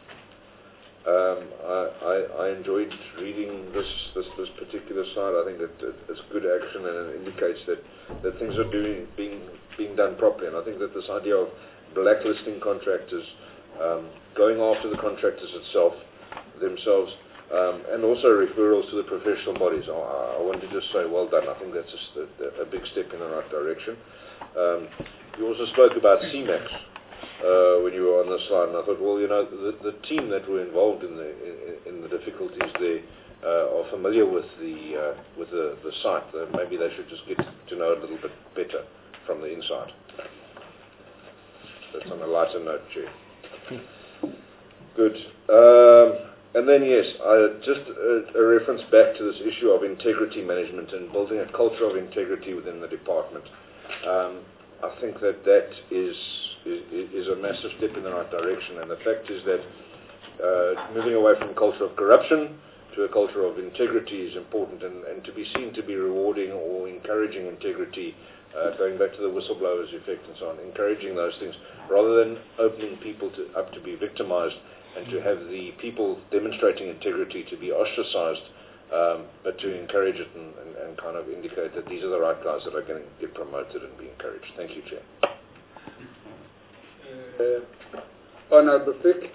I enjoyed reading this particular slide. I think that it's good action, and it indicates that things are being done properly. And I think that this idea of blacklisting contractors, going after the contractors themselves, and also referrals to the professional bodies. I want to just say well done. I think that's a big step in the right direction. You also spoke about CMAX when you were on the slide, and I thought, well, the team that were involved in the difficulties there are familiar with the site. Maybe they should just get to know it a little bit better from the inside. That's on a lighter note, Chair. Good. And then, yes, just a reference back to this issue of integrity management and building a culture of integrity within the department. I think that is a massive step in the right direction, and the fact is that moving away from a culture of corruption to a culture of integrity is important, and to be seen to be rewarding or encouraging integrity, going back to the whistleblowers effect and so on, encouraging those things, rather than opening people up to be victimized and to have the people demonstrating integrity to be ostracized, but to encourage it and kind of indicate that these are the right guys that are going to get promoted and be encouraged. Thank you, Chair. Honourable Fick.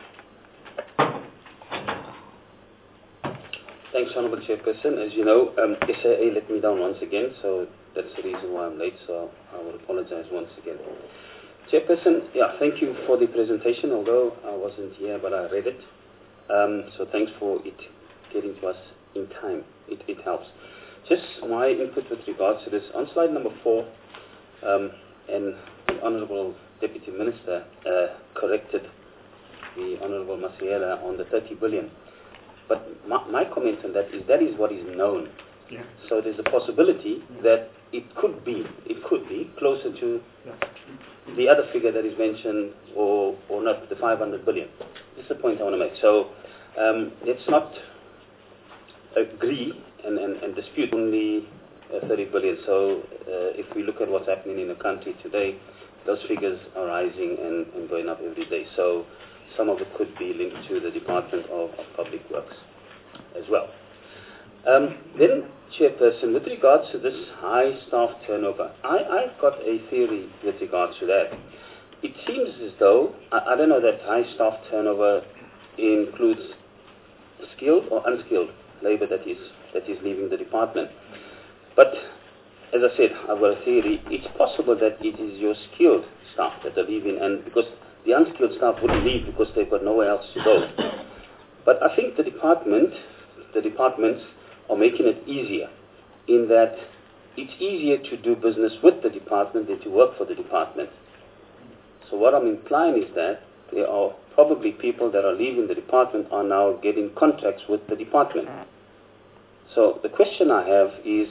Thanks, Honourable Chairperson. As you know, SAA let me down once again, so that's the reason why I'm late, so I will apologize once again. Chairperson, thank you for the presentation, although I wasn't here, but I read it. So thanks for it getting to us in time. It helps. Just my input with regards to this. On slide number 4, and the Honourable Deputy Minister corrected the Honourable Masiela on the 30 billion. But my comment on that is what is known. Yeah. So there's a possibility that it could be closer to the other figure that is mentioned, or not, the 500 billion. That's the point I want to make. So let's not agree and dispute only 30 billion. So if we look at what's happening in the country today, those figures are rising and going up every day. So some of it could be linked to the Department of Public Works as well. Then, Chairperson, with regards to this high staff turnover, I've got a theory with regards to that. It seems as though, I don't know that high staff turnover includes skilled or unskilled labor that is leaving the department. But, as I said, I've got a theory. It's possible that it is your skilled staff that are leaving, and because the unskilled staff wouldn't leave because they've got nowhere else to go. But I think the departments are making it easier, in that it's easier to do business with the department than to work for the department. So what I'm implying is that there are probably people that are leaving the department are now getting contracts with the department. So the question I have is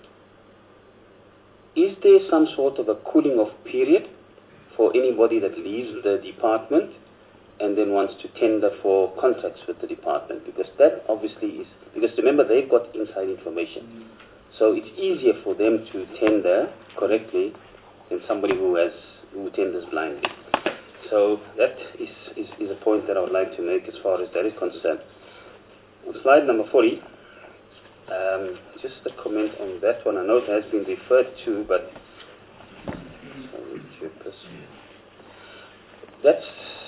there some sort of a cooling off period for anybody that leaves the department and then wants to tender for contracts with the department? Because that obviously is, because remember, they've got inside information. So it's easier for them to tender correctly than somebody who tenders blindly. So that is a point that I would like to make as far as that is concerned. On slide number 40, Just a comment on that one. I know it has been referred to, but sorry, Chairperson. That's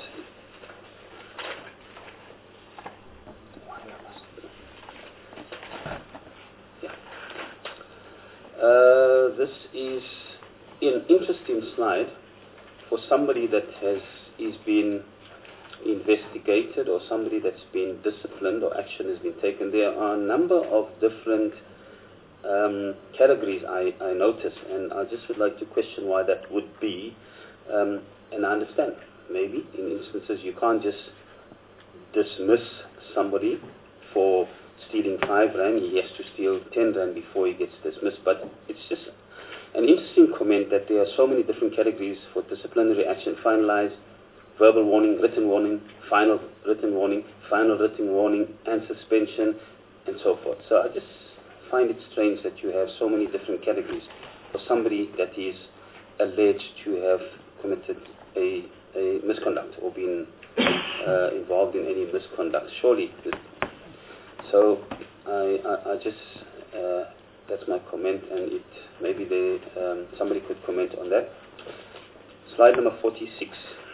this is an interesting slide for somebody that is being investigated or somebody that's been disciplined or action has been taken. There are a number of different categories I notice, and I just would like to question why that would be. And I understand, maybe in instances you can't just dismiss somebody for stealing 5 rand, he has to steal 10 rand before he gets dismissed. But it's just an interesting comment that there are so many different categories for disciplinary action: finalized, verbal warning, written warning, final written warning, and suspension, and so forth. So I just find it strange that you have so many different categories for somebody that is alleged to have committed a misconduct or been involved in any misconduct. Surely. So I just that's my comment, and it maybe somebody could comment on that. Slide number 46.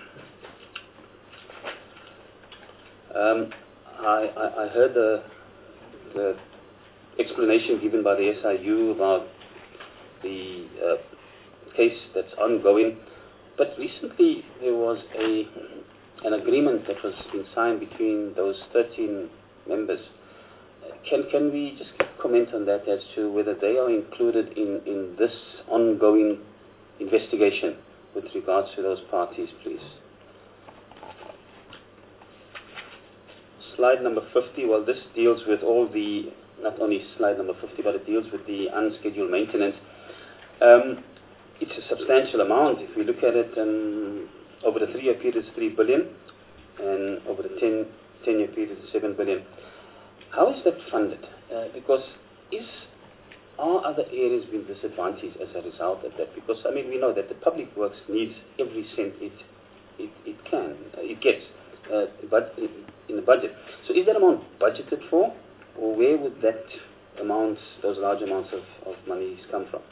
I heard the explanation given by the SIU about the case that's ongoing, but recently there was an agreement that was been signed between those 13 members. Can we just comment on that as to whether they are included in this ongoing investigation with regards to those parties, please? Slide number 50, well, this deals with all the, not only slide number 50, but it deals with the unscheduled maintenance. It's a substantial amount. If we look at it, over the 3-year period it's 3 billion, and over the 10-year period it's 7 billion. How is that funded? Because are other areas being disadvantaged as a result of that? Because, I mean, we know that the public works needs every cent it gets but in the budget. So is that amount budgeted for, or where would that those large amounts of monies come from?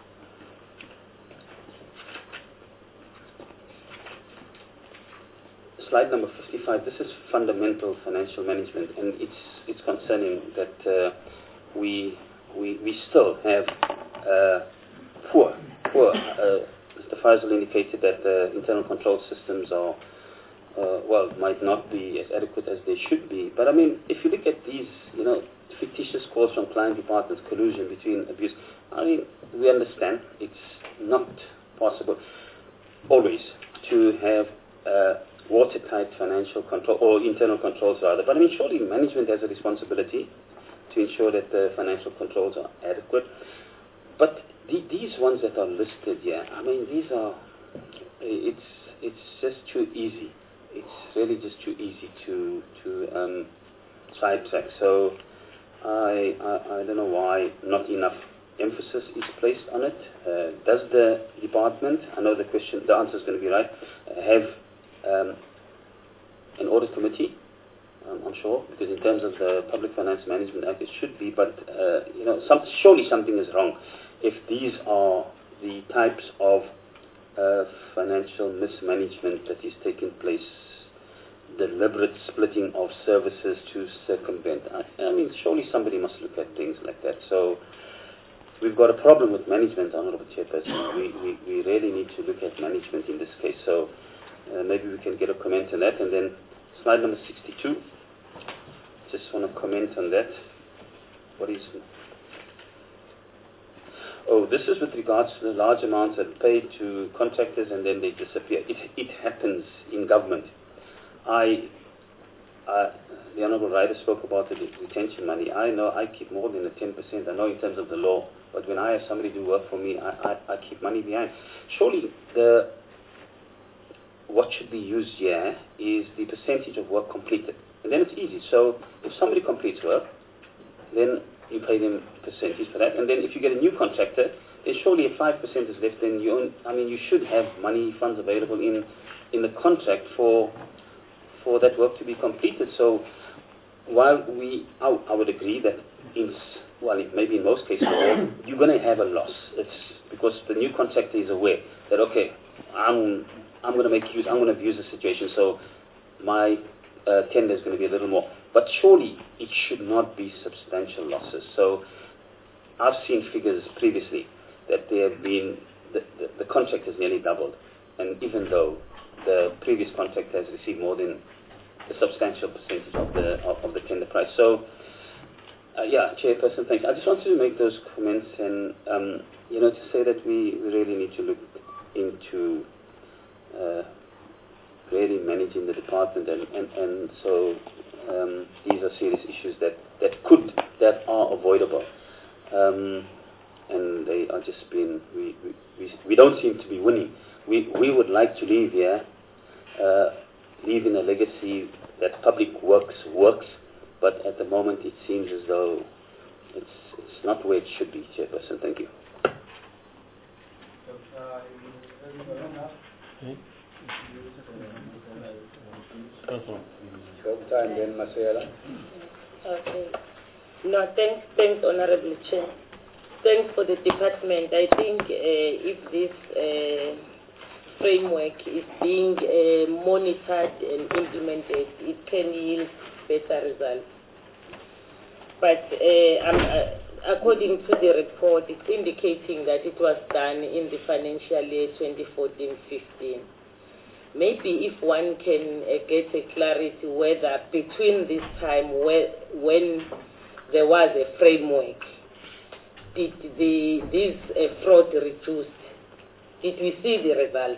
Slide number 55. This is fundamental financial management, and it's concerning that we still have poor. Mr. Faisal indicated that the internal control systems are might not be as adequate as they should be. But I mean, if you look at these, fictitious calls from client departments, collusion between abuse. I mean, we understand it's not possible always to have watertight financial control, or internal controls rather. But I mean, surely management has a responsibility to ensure that the financial controls are adequate. But these ones that are listed here, I mean, these are, it's just too easy. It's really just too easy to sidetrack. So I don't know why not enough emphasis is placed on it. Does the department, I know the answer is going to be right, have an audit committee? I'm sure, because in terms of the Public Finance Management Act, it should be, but surely something is wrong if these are the types of financial mismanagement that is taking place, deliberate splitting of services to circumvent. I mean, surely somebody must look at things like that. So we've got a problem with management, Honourable Chairperson. We really need to look at management in this case. So maybe we can get a comment on that. And then slide number 62. Just want to comment on that. What is... Oh, this is with regards to the large amounts that are paid to contractors and then they disappear. It happens in government. The Honourable Rider spoke about the retention money. I know I keep more than the 10%. I know in terms of the law. But when I have somebody do work for me, I keep money behind. Surely what should be used here is the percentage of work completed. And then it's easy. So if somebody completes work, then you pay them a percentage for that. And then if you get a new contractor, then surely if 5% is left, then you should have funds available in the contract for that work to be completed. So while I would agree that well, maybe in most cases, you're going to have a loss. It's because the new contractor is aware that, okay, I'm going to abuse the situation, so my tender is going to be a little more. But surely it should not be substantial losses. So I've seen figures previously that there have been, the contract has nearly doubled. And even though the previous contractor has received more than a substantial percentage of the tender price. So, yeah, Chairperson, thanks. I just wanted to make those comments and, to say that we really need to look into really managing the department, and so these are serious issues that are avoidable, and they are just being, we don't seem to be winning. We would like to leave here, leaving a legacy that public works, but at the moment it seems as though it's not where it should be, Chairperson. Thank you. Short time then, Masela. Okay. No, thanks, Honorable Chair. Thanks for the department. I think if this framework is being monitored and implemented, it can yield better results. But according to the report, it's indicating that it was done in the financial year 2014-15. Maybe if one can get a clarity whether between this time when there was a framework, did this fraud reduced? Did we see the result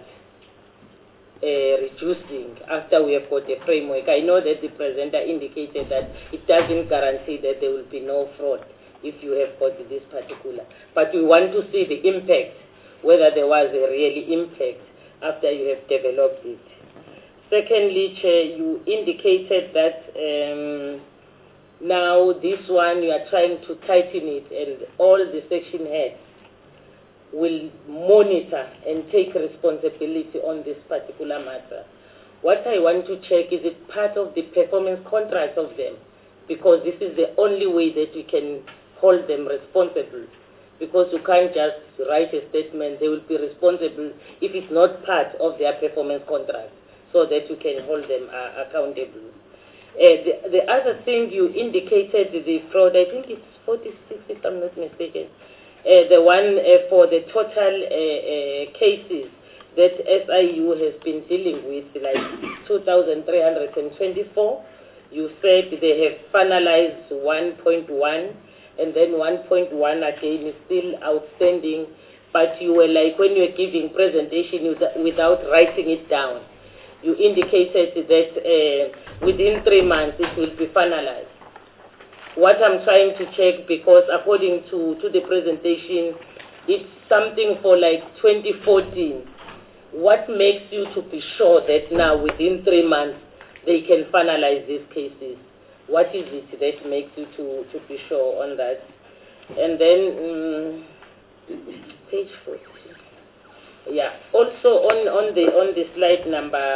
reducing after we have got a framework? I know that the presenter indicated that it doesn't guarantee that there will be no fraud if you have got this particular. But we want to see the impact, whether there was a real impact after you have developed it. Secondly, Chair, you indicated that now this one you are trying to tighten it, and all the section heads will monitor and take responsibility on this particular matter. What I want to check, is it part of the performance contract of them? Because this is the only way that we can hold them responsible. Because you can't just write a statement, they will be responsible if it's not part of their performance contract, so that you can hold them accountable. The other thing you indicated, the fraud, I think it's 46 if I'm not mistaken, the one for the total cases that SIU has been dealing with, like 2,324. You said they have finalized 1.1, and then 1.1 again is still outstanding, but you were like, when you were giving presentation without writing it down, you indicated that within 3 months it will be finalized. What I'm trying to check, because according to the presentation, it's something for like 2014. What makes you to be sure that now within 3 months they can finalize these cases? What is it that makes you to be sure on that? And then page 40. Yeah. Also on the slide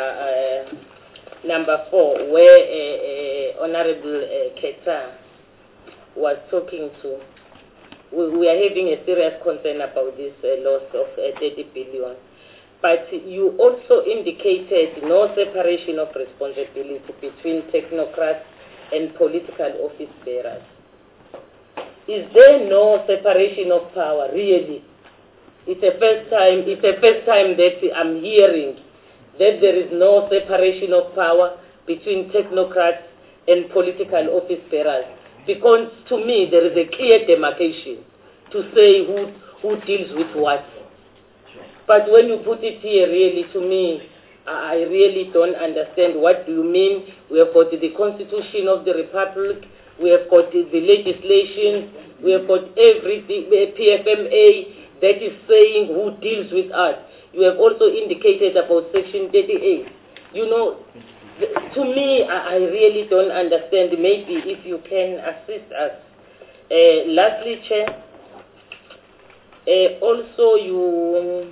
number 4, where Honorable Keta was talking to, we are having a serious concern about this loss of 30 billion. But you also indicated no separation of responsibility between technocrats and political office bearers. Is there no separation of power, really? It's the first time that I'm hearing that there is no separation of power between technocrats and political office bearers. Because to me, there is a clear demarcation to say who deals with what. But when you put it here, really, to me, I really don't understand what do you mean. We have got the Constitution of the Republic, we have got the legislation, we have got everything, PFMA, that is saying who deals with us. You have also indicated about Section 38. You know, to me, I really don't understand. Maybe if you can assist us. Lastly, Chair, also you...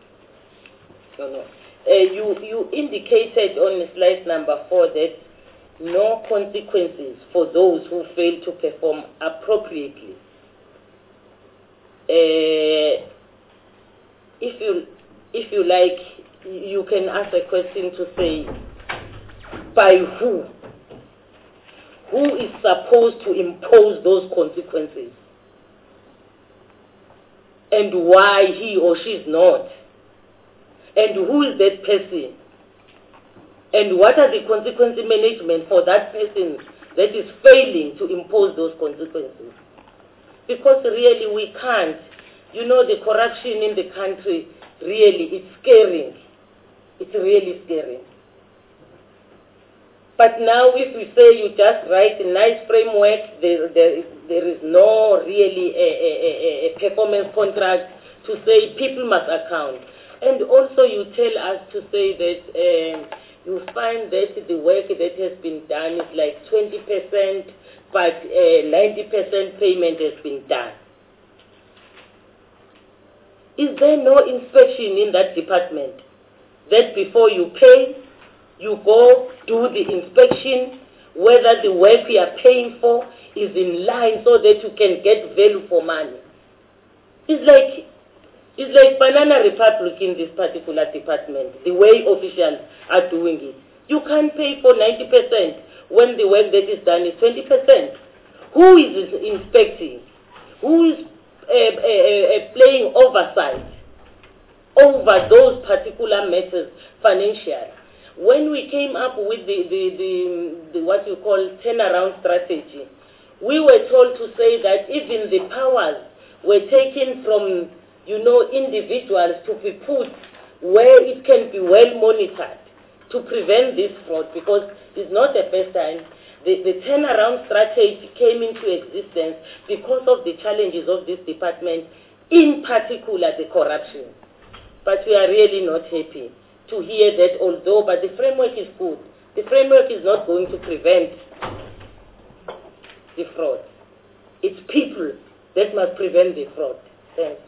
you indicated on slide number 4 that no consequences for those who fail to perform appropriately. If you like, you can ask a question to say, by who? Who is supposed to impose those consequences? And why he or she is not? And who is that person? And what are the consequence management for that person that is failing to impose those consequences? Because really we can't. You know, the corruption in the country, really, it's scaring. It's really scary. But now if we say you just write a nice framework, there is no really a performance contract to say people must account. And also you tell us to say that you find that the work that has been done is like 20%, but 90% payment has been done. Is there no inspection in that department? That before you pay, you go do the inspection, whether the work you are paying for is in line so that you can get value for money. It's like Banana Republic in this particular department, the way officials are doing it. You can't pay for 90% when the work that is done is 20%. Who is inspecting? Who is playing oversight over those particular matters financially? When we came up with the what you call turnaround strategy, we were told to say that even the powers were taken from, you know, individuals to be put where it can be well monitored to prevent this fraud, because it's not the first time. The turnaround strategy came into existence because of the challenges of this department, in particular the corruption. But we are really not happy to hear that, although, but the framework is good. The framework is not going to prevent the fraud. It's people that must prevent the fraud. Thanks.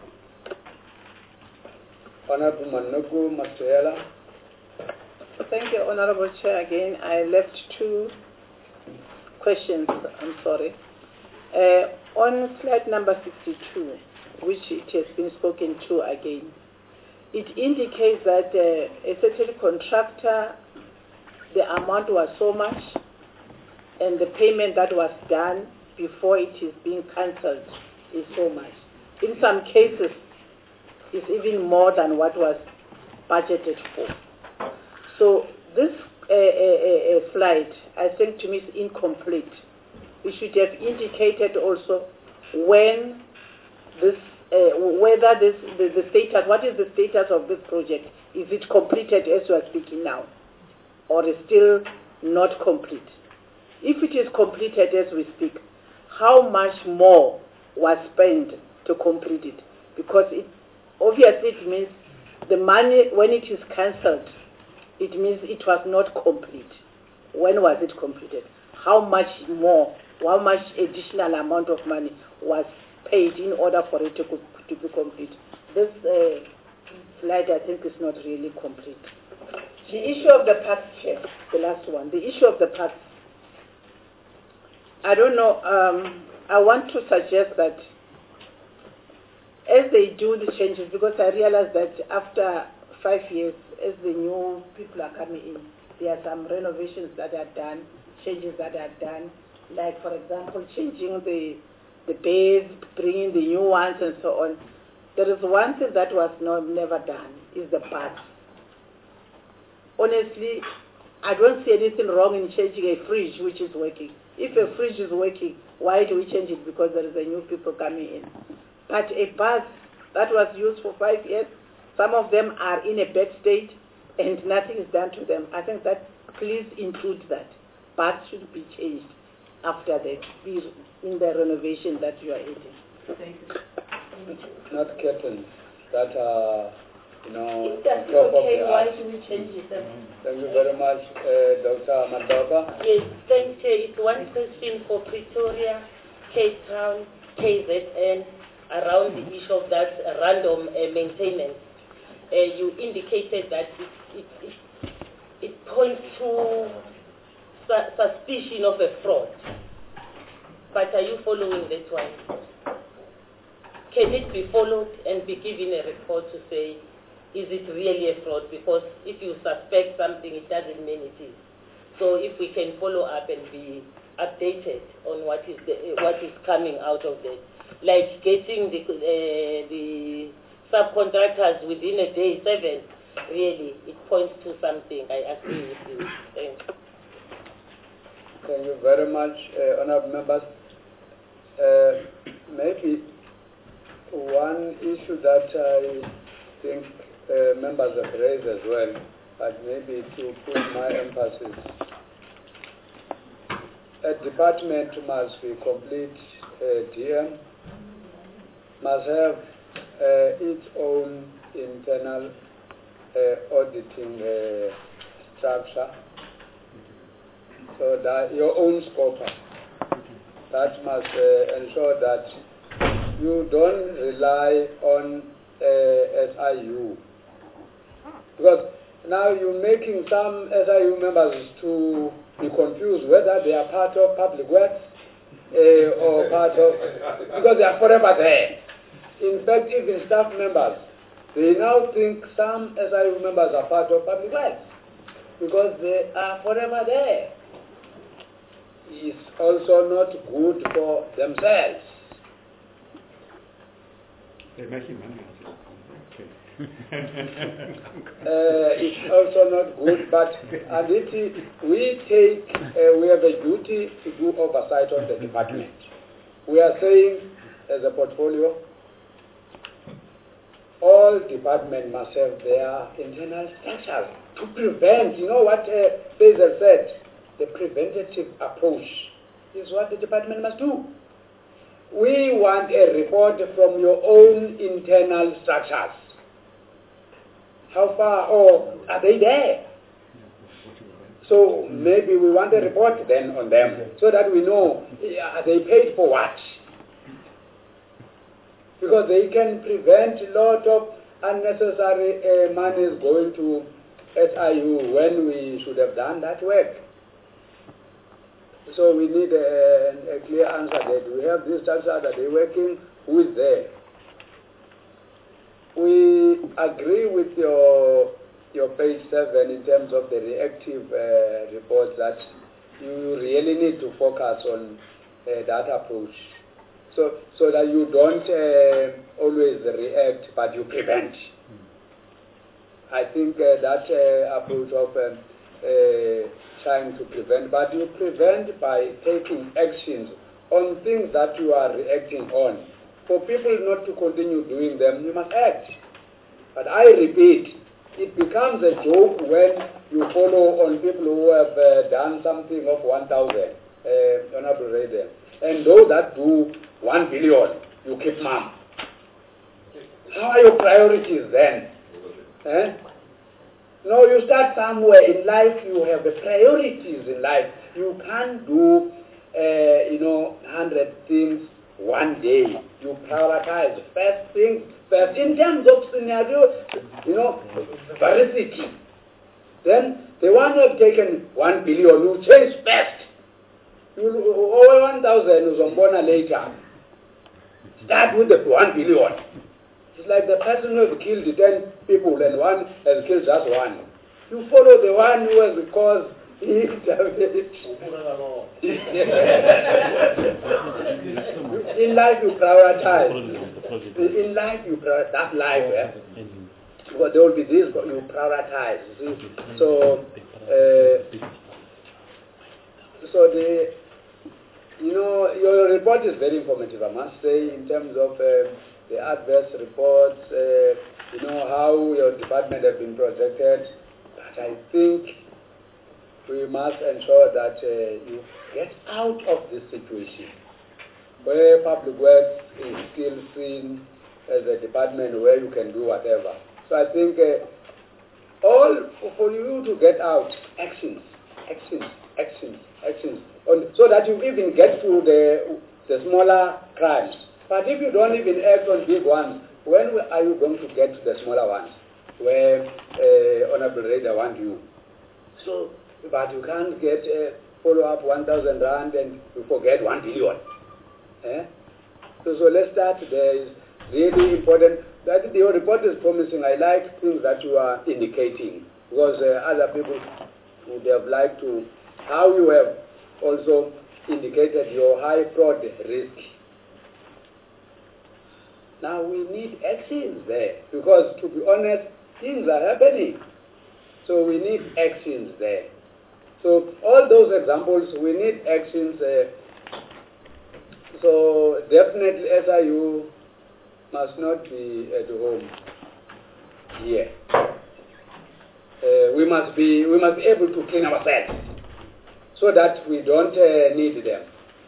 Honorable Manuku Matuela. Thank you, Honorable Chair. Again, I left two questions. I'm sorry. On slide number 62, which it has been spoken to again, it indicates that a certain contractor, the amount was so much, and the payment that was done before it is being cancelled is so much. In some cases, it's even more than what was budgeted for. So this slide, I think to me, is incomplete. We should have indicated also when this, whether this, the status, what is the status of this project? Is it completed as we are speaking now, or is still not complete? If it is completed as we speak, how much more was spent to complete it? Because it obviously it means the money, when it is cancelled, it means it was not complete. When was it completed? How much more, how much additional amount of money was paid in order for it to be complete? This slide, I think, is not really complete. The issue of the parks, Chair, the last one, the issue of the parks. I don't know, I want to suggest that as they do the changes, because I realize that after 5 years, as the new people are coming in, there are some renovations that are done, changes that are done, like, for example, changing the beds, bringing the new ones, and so on. There is one thing that was never done, is the baths. Honestly, I don't see anything wrong in changing a fridge which is working. If a fridge is working, why do we change it? Because there is a new people coming in. But a bath that was used for 5 years, some of them are in a bad state and nothing is done to them. I think that, please include that. Baths should be changed after that, in the renovation that you are eating. Thank you. Not curtains that are, you know, If that's top okay, of the why arch. do we change it? Thank you very much, Dr. Madoka. Yes, thank you. It's one question for Pretoria, Cape Town, KZN, around the issue of that random maintenance. You indicated that it points to suspicion of a fraud. But are you following that one? Can it be followed and be given a report to say, is it really a fraud? Because if you suspect something, it doesn't mean it is. So if we can follow up and be updated on what is coming out of that, like getting the subcontractors within a day, 7, really, it points to something. I agree with you. Thanks. Thank you very much, honourable members. Maybe one issue that I think members have raised as well, but maybe to put my emphasis, a department must be complete, DM must have its own internal auditing structure, so that your own scoper, that must ensure that you don't rely on SIU, because now you're making some SIU members to be confused whether they are part of public works or part of, because they are forever there. In fact, even staff members, they now think some SIU members are part of public works because they are forever there. It's also not good for themselves. They're making money. It's also not good, but we have a duty to do oversight of the department. We are saying, as a portfolio, all departments must have their internal structures to prevent. You know what Faisal said? The preventative approach is what the department must do. We want a report from your own internal structures. How far, or are they there? So maybe we want a report then on them, so that we know, are they paid for what? Because they can prevent a lot of unnecessary monies going to SIU when we should have done that work. So we need a clear answer that we have this structure that they're working, who is there? We agree with your page 7 in terms of the reactive reports, that you really need to focus on that approach, so that you don't always react, but you prevent. I think that approach of trying to prevent, but you prevent by taking actions on things that you are reacting on. For people not to continue doing them, you must act. But I repeat, it becomes a joke when you follow on people who have done something of 1,000, Honorable Rader, and those that do 1 billion, you keep mum. How are your priorities then? No, you start somewhere in life. You have the priorities in life. You can't do, 100 things one day. You prioritize first things first in terms of scenario, veracity. Then the one who have taken 1 billion, you change first. Over 1,000 is on later. Start with the 1 billion. It's like the person who has killed 10 people and one has killed just one. You follow the one who has caused it. In life you prioritize. In life you prioritize. That's life. But there will be this, but you prioritize. So your report is very informative, I must say, in terms of the adverse reports, how your department has been protected. But I think we must ensure that you get out of this situation where public works is still seen as a department where you can do whatever. So I think for you to get out, actions, so that you even get to the smaller crimes. But if you don't even act on big ones, when are you going to get to the smaller ones, where Honorable Raider wants you? So, but you can't get follow up 1,000 rand and we forget 1 billion. So let's start there. Is really important. That your report is promising. I like things that you are indicating, because other people would have liked to, how you have also indicated your high fraud risk. Now we need actions there, because to be honest, things are happening. So we need actions there. So all those examples, we need actions. So definitely SIU must not be at home here. We must be able to clean ourselves so that we don't need them.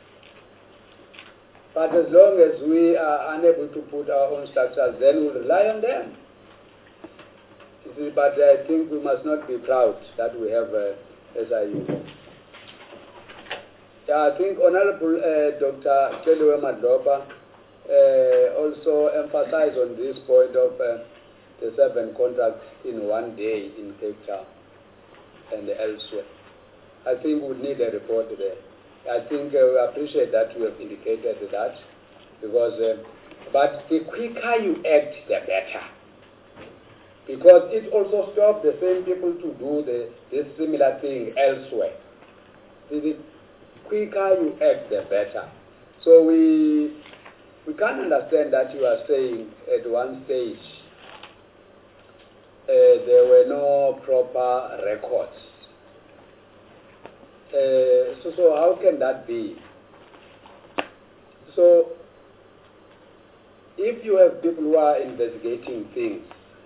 But as long as we are unable to put our own structures, then we'll rely on them. You see, but I think we must not be proud that we have SIU. Yeah, I think Honorable Dr. Cheliwe Madloba also emphasized on this point of the 7 contracts in 1 day in Cape Town and elsewhere. I think we need a report there. I think we appreciate that you have indicated that, because but the quicker you act, the better, because it also stops the same people to do this similar thing elsewhere. The quicker you act, the better. So we can't understand that you are saying at one stage there were no proper records. So how can that be? So if you have people who are investigating things,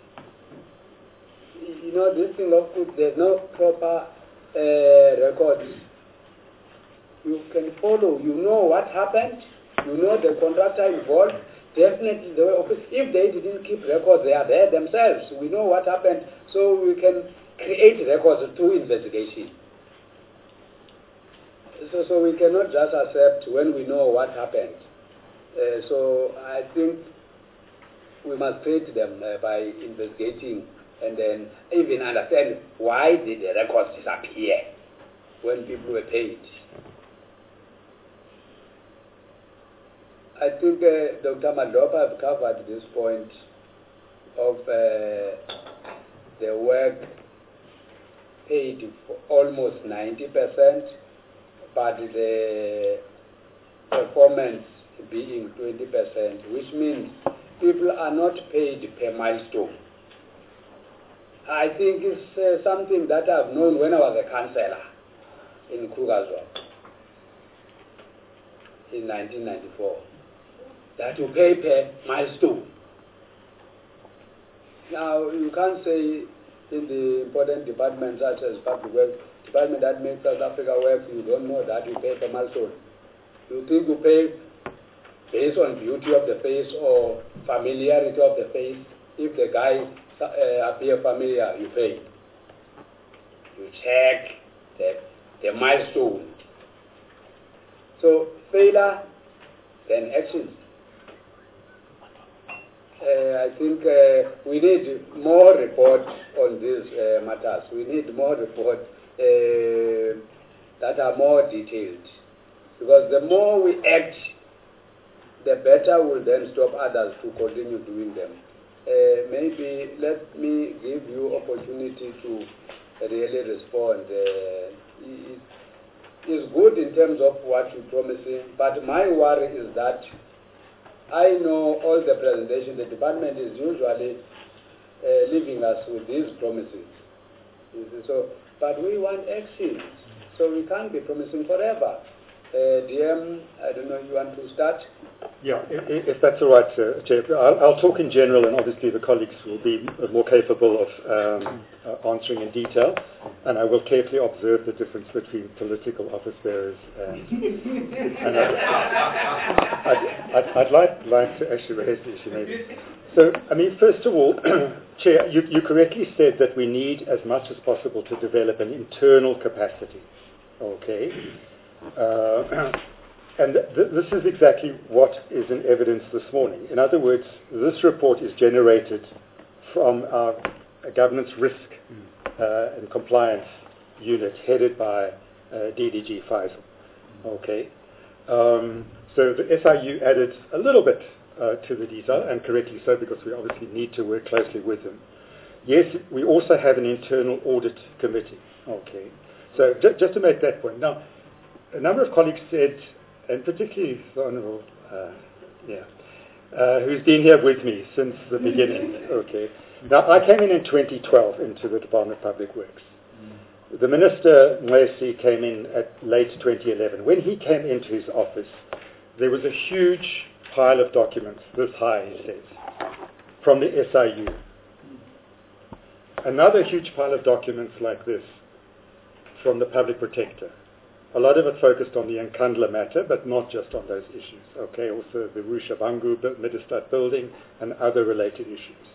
you know, this thing of course, there's no proper records. You can follow, you know what happened, you know the contractor involved. Definitely, if they didn't keep records, they are there themselves. We know what happened, so we can create records through investigation. So we cannot just accept when we know what happened. So I think we must treat them by investigating and then even understand why did the records disappear when people were paid. I think Dr. Madloba have covered this point of the work paid for almost 90%, but the performance being 20%, which means people are not paid per milestone. I think it's something that I've known when I was a councillor in Krugersdorp in 1994, that you pay per milestone. Now, you can't say in the important departments such as public work, department that makes South Africa work, you don't know that you pay per milestone. You think you pay based on beauty of the face or familiarity of the face. If the guy appear familiar, you pay. You check the milestone. So failure, then actions. I think we need more reports on these matters. We need more reports that are more detailed. Because the more we act, the better will then stop others to continue doing them. Maybe let me give you opportunity to really respond. It's good in terms of what you're promising, but my worry is that I know all the presentation, the department is usually leaving us with these promises. So, but we want actions, so we can't be promising forever. DM, I don't know, you want to start? Yeah, if that's all right, Chair. I'll talk in general, and obviously the colleagues will be more capable of answering in detail, and I will carefully observe the difference between political office bearers and I'd like to actually raise the issue maybe. So, I mean, first of all, Chair, you correctly said that we need as much as possible to develop an internal capacity, okay? And this is exactly what is in evidence this morning. In other words, this report is generated from our governance risk and compliance unit headed by DDG Faisal. Okay. So the SIU added a little bit to the detail, and correctly so, because we obviously need to work closely with them. Yes, we also have an internal audit committee. Okay. So just to make that point. Now, a number of colleagues said, and particularly the Honourable, who's been here with me since the beginning. Okay. Now, I came in 2012 into the Department of Public Works. The Minister, Moesi, came in at late 2011. When he came into his office, there was a huge pile of documents, this high, he says, from the SIU. Another huge pile of documents like this from the Public Protector. A lot of it focused on the Nkandla matter, but not just on those issues. Okay, also the Rusha Bangu Middlestad building and other related issues.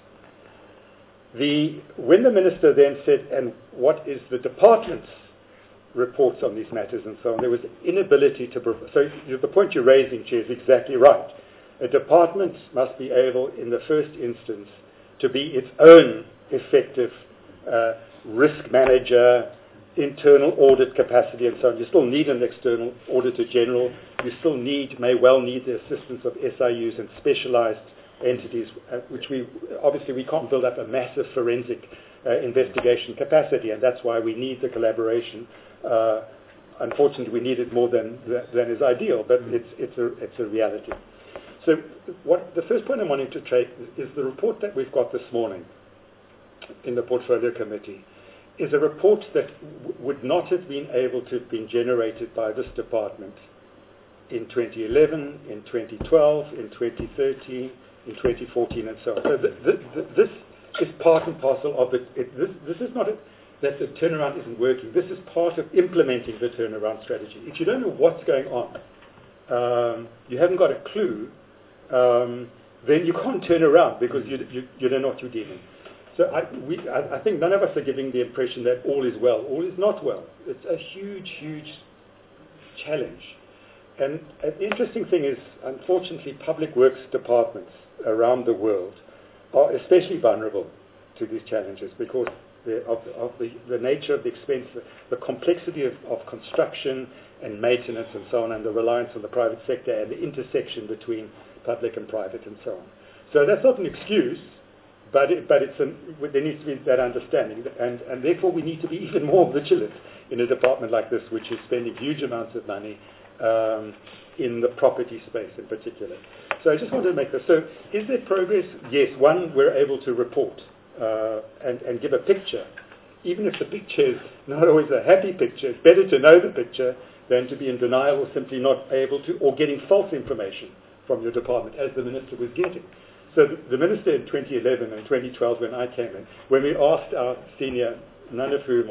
When the Minister then said, and what is the department's reports on these matters and so on, there was inability to provide. So the point you're raising, Chair, is exactly right. A department must be able, in the first instance, to be its own effective risk manager, internal audit capacity and so on. You still need an external auditor general. You still may well need the assistance of SIUs and specialized entities, which we can't build up a massive forensic investigation capacity, and that's why we need the collaboration. Unfortunately, we need it more than is ideal, but it's a reality. So the first point I'm wanting to take is the report that we've got this morning in the Portfolio Committee is a report that would not have been able to have been generated by this department in 2011, in 2012, in 2013, in 2014, and so on. So this is part and parcel of it. This is not that the turnaround isn't working. This is part of implementing the turnaround strategy. If you don't know what's going on, you haven't got a clue, then you can't turn around because you don't know what you're dealing. So I think none of us are giving the impression that all is well. All is not well. It's a huge, huge challenge. And the interesting thing is, unfortunately, public works departments around the world are especially vulnerable to these challenges because of the nature of the expense, the complexity of construction and maintenance and so on, and the reliance on the private sector and the intersection between public and private and so on. So that's not an excuse, but there needs to be that understanding, and therefore we need to be even more vigilant in a department like this, which is spending huge amounts of money in the property space in particular. So I just wanted to make this. So is there progress? Yes. One, we're able to report and give a picture. Even if the picture is not always a happy picture, it's better to know the picture than to be in denial or simply not able to, or getting false information from your department, as the Minister was getting. So the Minister in 2011 and 2012, when I came in, when we asked our senior, none of whom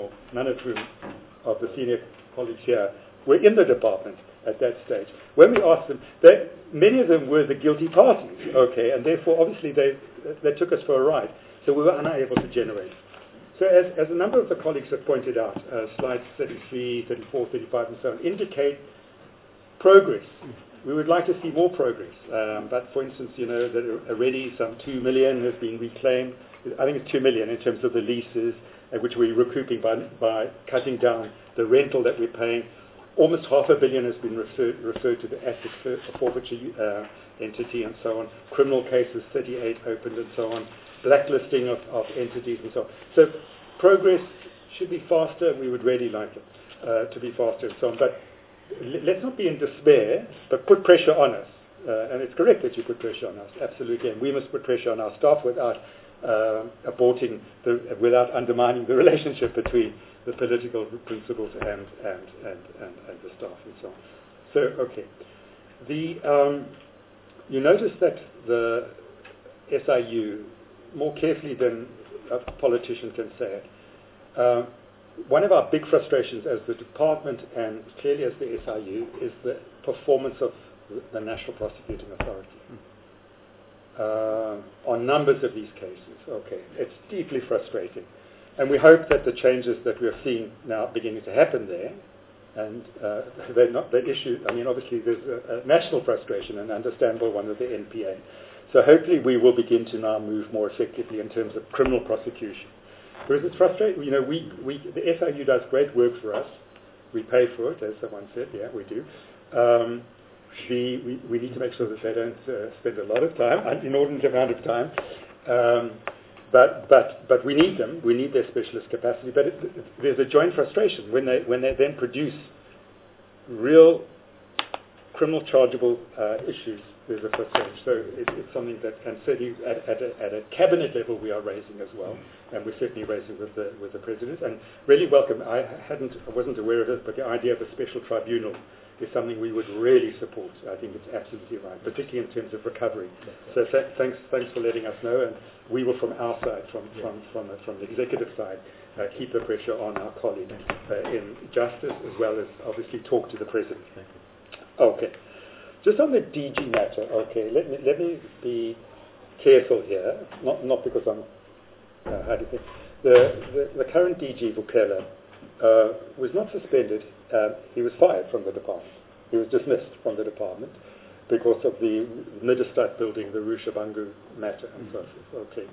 of the senior colleagues here were in the department at that stage, when we asked them, many of them were the guilty parties, okay, and therefore obviously they took us for a ride. So we were unable to generate. So as a number of the colleagues have pointed out, slides 33, 34, 35 and so on, indicate progress. We would like to see more progress. But for instance, that already some 2 million has been reclaimed. I think it's 2 million in terms of the leases, which we're recouping by cutting down the rental that we're paying. Almost $500 million has been referred to the asset forfeiture entity and so on. Criminal cases, 38 opened and so on. Blacklisting of entities and so on. So progress should be faster. We would really like it to be faster and so on. But let's not be in despair, but put pressure on us. And it's correct that you put pressure on us, absolutely. And we must put pressure on our staff without without undermining the relationship between the political principles and the staff and so on. So, okay. You notice that the SIU, more carefully than a politician can say it, one of our big frustrations as the department and clearly as the SIU is the performance of the National Prosecuting Authority on numbers of these cases. Okay, it's deeply frustrating. And we hope that the changes that we're seeing now beginning to happen there, and they're not the issue. I mean, obviously there's a national frustration, an understandable one with the NPA. So hopefully we will begin to now move more effectively in terms of criminal prosecution. Because it's frustrating, the SIU does great work for us, we pay for it, as someone said, yeah, we do. We need to make sure that they don't spend a lot of time, an inordinate amount of time. But we need them. We need their specialist capacity. But there's a joint frustration when they then produce real criminal chargeable issues. There's a frustration. So it's something that, and certainly at a cabinet level, we are raising as well, and we're certainly raising with the president. And really welcome. I wasn't aware of it, but the idea of a special tribunal is something we would really support. I think it's absolutely right, particularly in terms of recovery. So thanks for letting us know, and we will, from our side, from the executive side, keep the pressure on our colleague in justice, as well as obviously talk to the president. Okay. Just on the DG matter, okay, let me be careful here, not because I'm, how do you think, the current DG, Vukela, was not suspended, he was fired from the department. He was dismissed from the department because of the Middlestad building, the Rushabangu matter, and so forth.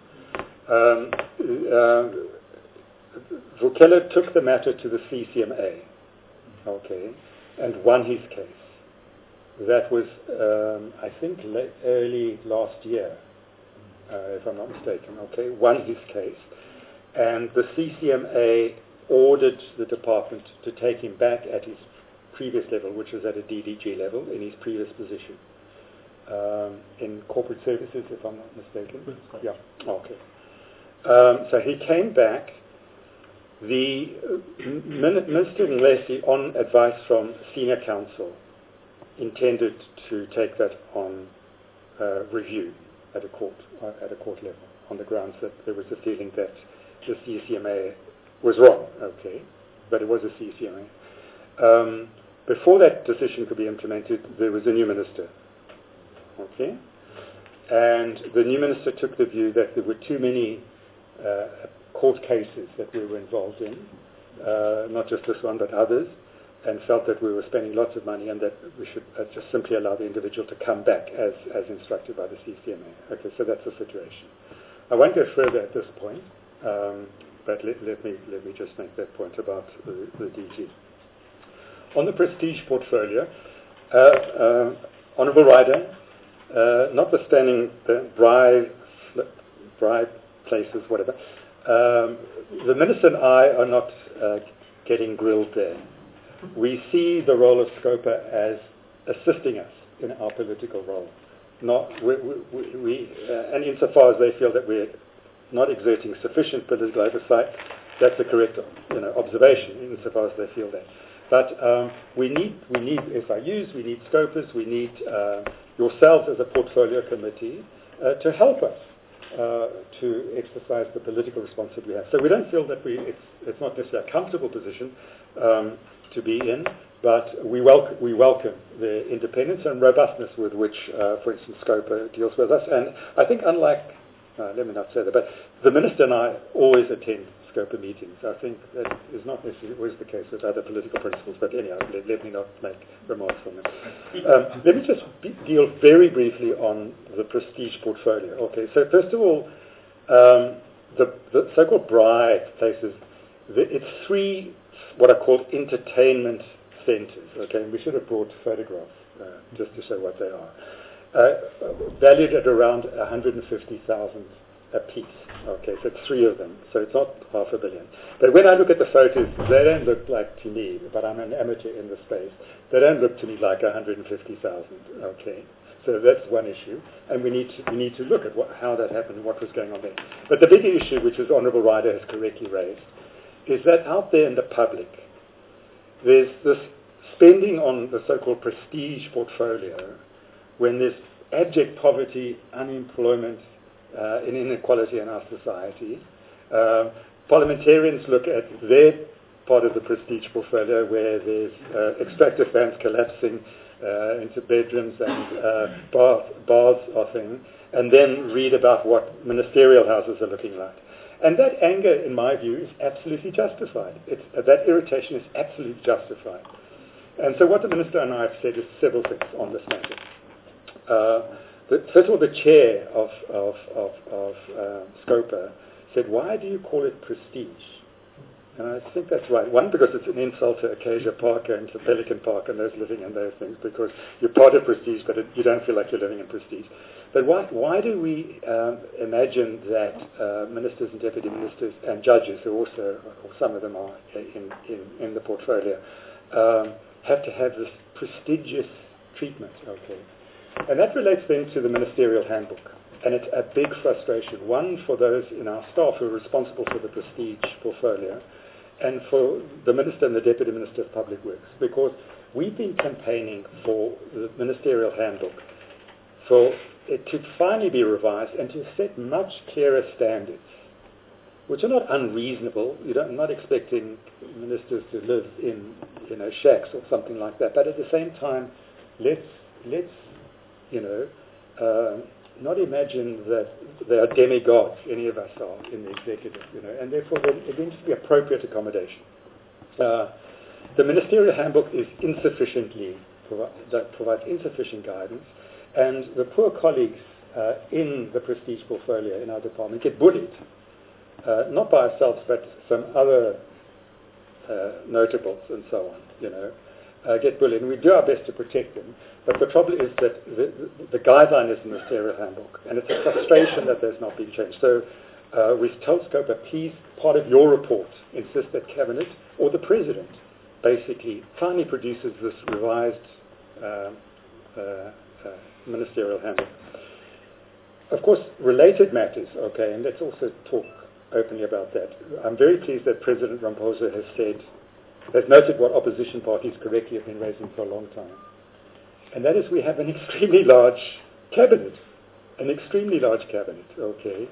Okay. Vukela took the matter to the CCMA, okay, and won his case. That was, I think, early last year, if I'm not mistaken, okay, won his case. And the CCMA ordered the department to take him back at his previous level, which was at a DDG level, in his previous position. In corporate services, if I'm not mistaken. Yeah, okay. So he came back. The Minister Nlesi, on advice from senior counsel, intended to take that on review at a court level, on the grounds that there was a feeling that the CCMA was wrong, okay, but it was a CCMA. Before that decision could be implemented, there was a new minister, okay, and the new minister took the view that there were too many court cases that we were involved in, not just this one but others, and felt that we were spending lots of money and that we should just simply allow the individual to come back as instructed by the CCMA. Okay, so that's the situation. I won't go further at this point, but let me just make that point about the DG. On the prestige portfolio, Honourable Rider, notwithstanding the bribe places, whatever, the Minister and I are not getting grilled there. We see the role of SCOPA as assisting us in our political role. And insofar as they feel that we're not exerting sufficient political oversight, that's a correct observation, insofar as they feel that. But we need SIUs, we need SCOPAs, we need yourselves as a portfolio committee to help us to exercise the political responsibility we have. So we don't feel that it's not necessarily a comfortable position to be in, but we welcome the independence and robustness with which, for instance, SCOPA deals with us. And I think unlike, let me not say that, but the Minister and I always attend SCOPA meetings. I think that is not necessarily always the case with other political principles, but anyhow, let me not make remarks on that. Let me just deal very briefly on the prestige portfolio. Okay, so first of all, the so-called bribe places, it's three what are called entertainment centres, okay, and we should have brought photographs just to show what they are. Valued at around 150,000 a piece, okay, so it's three of them, so it's not $500 million. But when I look at the photos, they don't look like to me, but I'm an amateur in the space, they don't look to me like 150,000, okay. So that's one issue, and we need to look at how that happened and what was going on there. But the bigger issue, which is Honourable Rider has correctly raised, is that out there in the public, there's this spending on the so-called prestige portfolio when there's abject poverty, unemployment, and inequality in our society. Parliamentarians look at their part of the prestige portfolio where there's extractor fans collapsing into bedrooms and baths are thing, and then read about what ministerial houses are looking like. And that anger, in my view, is absolutely justified. That irritation is absolutely justified. And so what the Minister and I have said is several things on this matter. First of all, the chair of SCOPA said, why do you call it prestige? And I think that's right. One, because it's an insult to Acacia Park and to Pelican Park and those living in those things, because you're part of Prestige, but you don't feel like you're living in Prestige. But why do we imagine that ministers and deputy ministers and judges, who also, or some of them are in the portfolio, have to have this prestigious treatment? Okay, and that relates then to the ministerial handbook. And it's a big frustration, one for those in our staff who are responsible for the Prestige portfolio, and for the Minister and the Deputy Minister of Public Works, because we've been campaigning for the ministerial handbook, for it to finally be revised and to set much clearer standards, which are not unreasonable. I'm not expecting ministers to live in shacks or something like that, but at the same time, let's not imagine that they are demigods, any of us are in the executive, and therefore there needs to be appropriate accommodation. The ministerial handbook is provides insufficient guidance, and the poor colleagues in the Prestige portfolio in our department get bullied, not by ourselves, but some other notables and so on, get bullied, and we do our best to protect them. But the trouble is that the guideline is the ministerial handbook, and it's a frustration that there's not been changed. So we've told Scopa, please, part of your report, insist that Cabinet or the President basically finally produces this revised ministerial handbook. Of course, related matters, okay, and let's also talk openly about that. I'm very pleased that President Ramaphosa has noted what opposition parties correctly have been raising for a long time. And that is we have an extremely large cabinet, okay?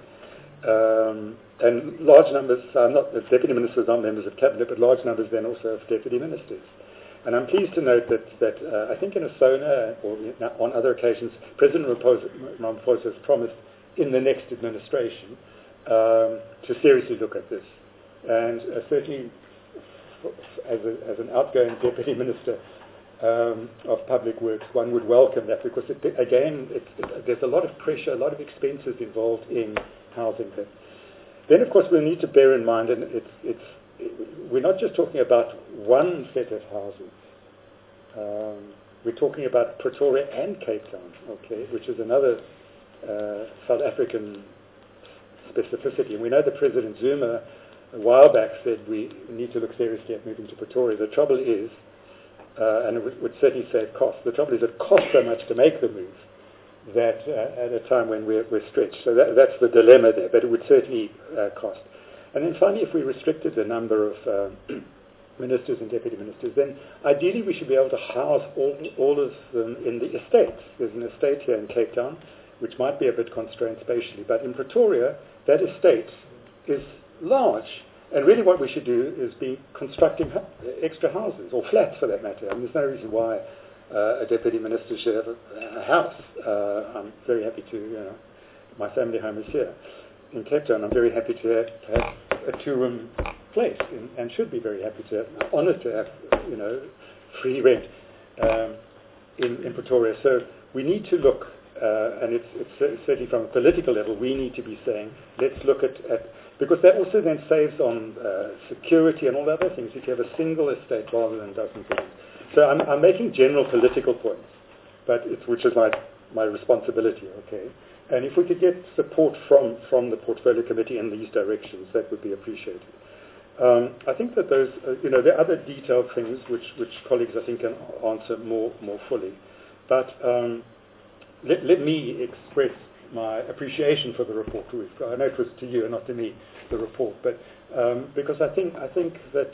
And large numbers, the deputy ministers are members of cabinet, but large numbers then also of deputy ministers. And I'm pleased to note that I think in Asona or on other occasions, President Ramaphosa has promised in the next administration to seriously look at this. And certainly as an outgoing deputy minister of Public Works, one would welcome that, because there's a lot of pressure, a lot of expenses involved in housing them. Then, of course, we need to bear in mind, and we're not just talking about one set of houses. We're talking about Pretoria and Cape Town, okay, which is another South African specificity. And we know that President Zuma a while back said we need to look seriously at moving to Pretoria. The trouble is, and it would certainly save costs, the trouble is it costs so much to make the move that at a time when we're stretched. So that's the dilemma there, but it would certainly cost. And then finally, if we restricted the number of ministers and deputy ministers, then ideally we should be able to house all of them in the estates. There's an estate here in Cape Town, which might be a bit constrained spatially, but in Pretoria, that estate is large. And really what we should do is be constructing extra houses, or flats for that matter. I mean, there's no reason why a deputy minister should have a house. I'm very happy to, my family home is here in Cape Town. I'm very happy to have a two-room place, and should be very happy to have, honoured to have, free rent in Pretoria. So we need to look, and it's certainly from a political level, we need to be saying, let's look at because that also then saves on security and all the other things if you have a single estate rather than dozens of them. So I'm making general political points, but which is my responsibility, okay? And if we could get support from the Portfolio Committee in these directions, that would be appreciated. I think that those, there are other detailed things which colleagues I think can answer more fully. But let me express my appreciation for the report. I know it was to you and not to me, the report, but because I think that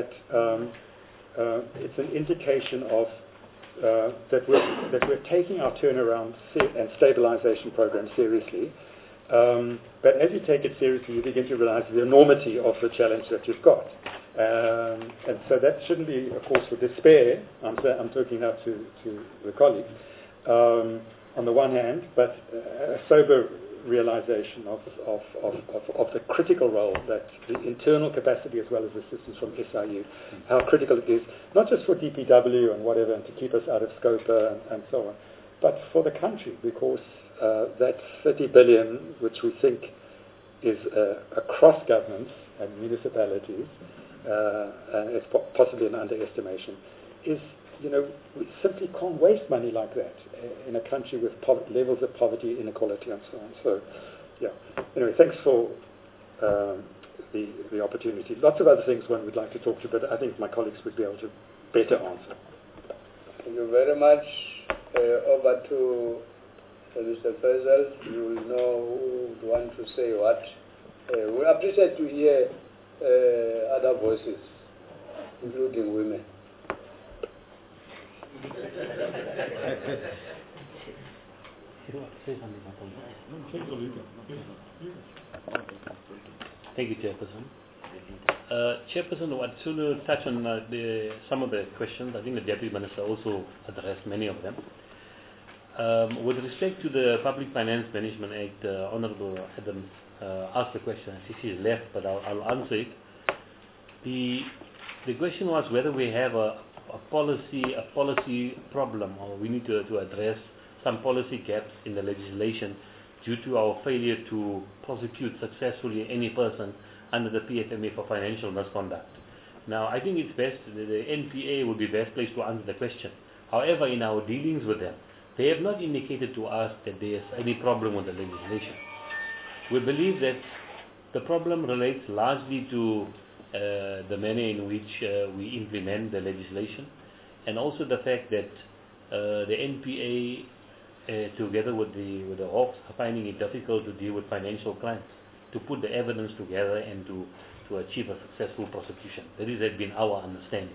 it's an indication of that we're taking our turnaround and stabilization program seriously. But as you take it seriously, you begin to realize the enormity of the challenge that you've got. And so that shouldn't be a cause for despair. I'm talking now to the colleagues. On the one hand, but a sober realization of the critical role that the internal capacity as well as assistance from SIU, how critical it is, not just for DPW and whatever, and to keep us out of SCOPA and so on, but for the country, because that 30 billion, which we think is across governments and municipalities, it's possibly an underestimation, is, we simply can't waste money like that in a country with levels of poverty, inequality, and so on. So, yeah. Anyway, thanks for the opportunity. Lots of other things one would like to talk to, but I think my colleagues would be able to better answer. Thank you very much. Over to Mr. Faisal. You will know who would want to say what. We appreciate to hear other voices, including women. Thank you, Chairperson. Chairperson, I want to touch on some of the questions. I think the Deputy Minister also addressed many of them. With respect to the Public Finance Management Act, Honourable Adams asked the question. I see she is left, but I'll answer it. The question was whether we have a policy problem, or we need to address some policy gaps in the legislation due to our failure to prosecute successfully any person under the PFMA for financial misconduct. Now, I think it's best, the NPA would be best placed to answer the question. However, in our dealings with them, they have not indicated to us that there is any problem with the legislation. We believe that the problem relates largely to the manner in which we implement the legislation, and also the fact that the NPA, together with the Hawks, are finding it difficult to deal with financial crimes, to put the evidence together and to achieve a successful prosecution. That has been our understanding.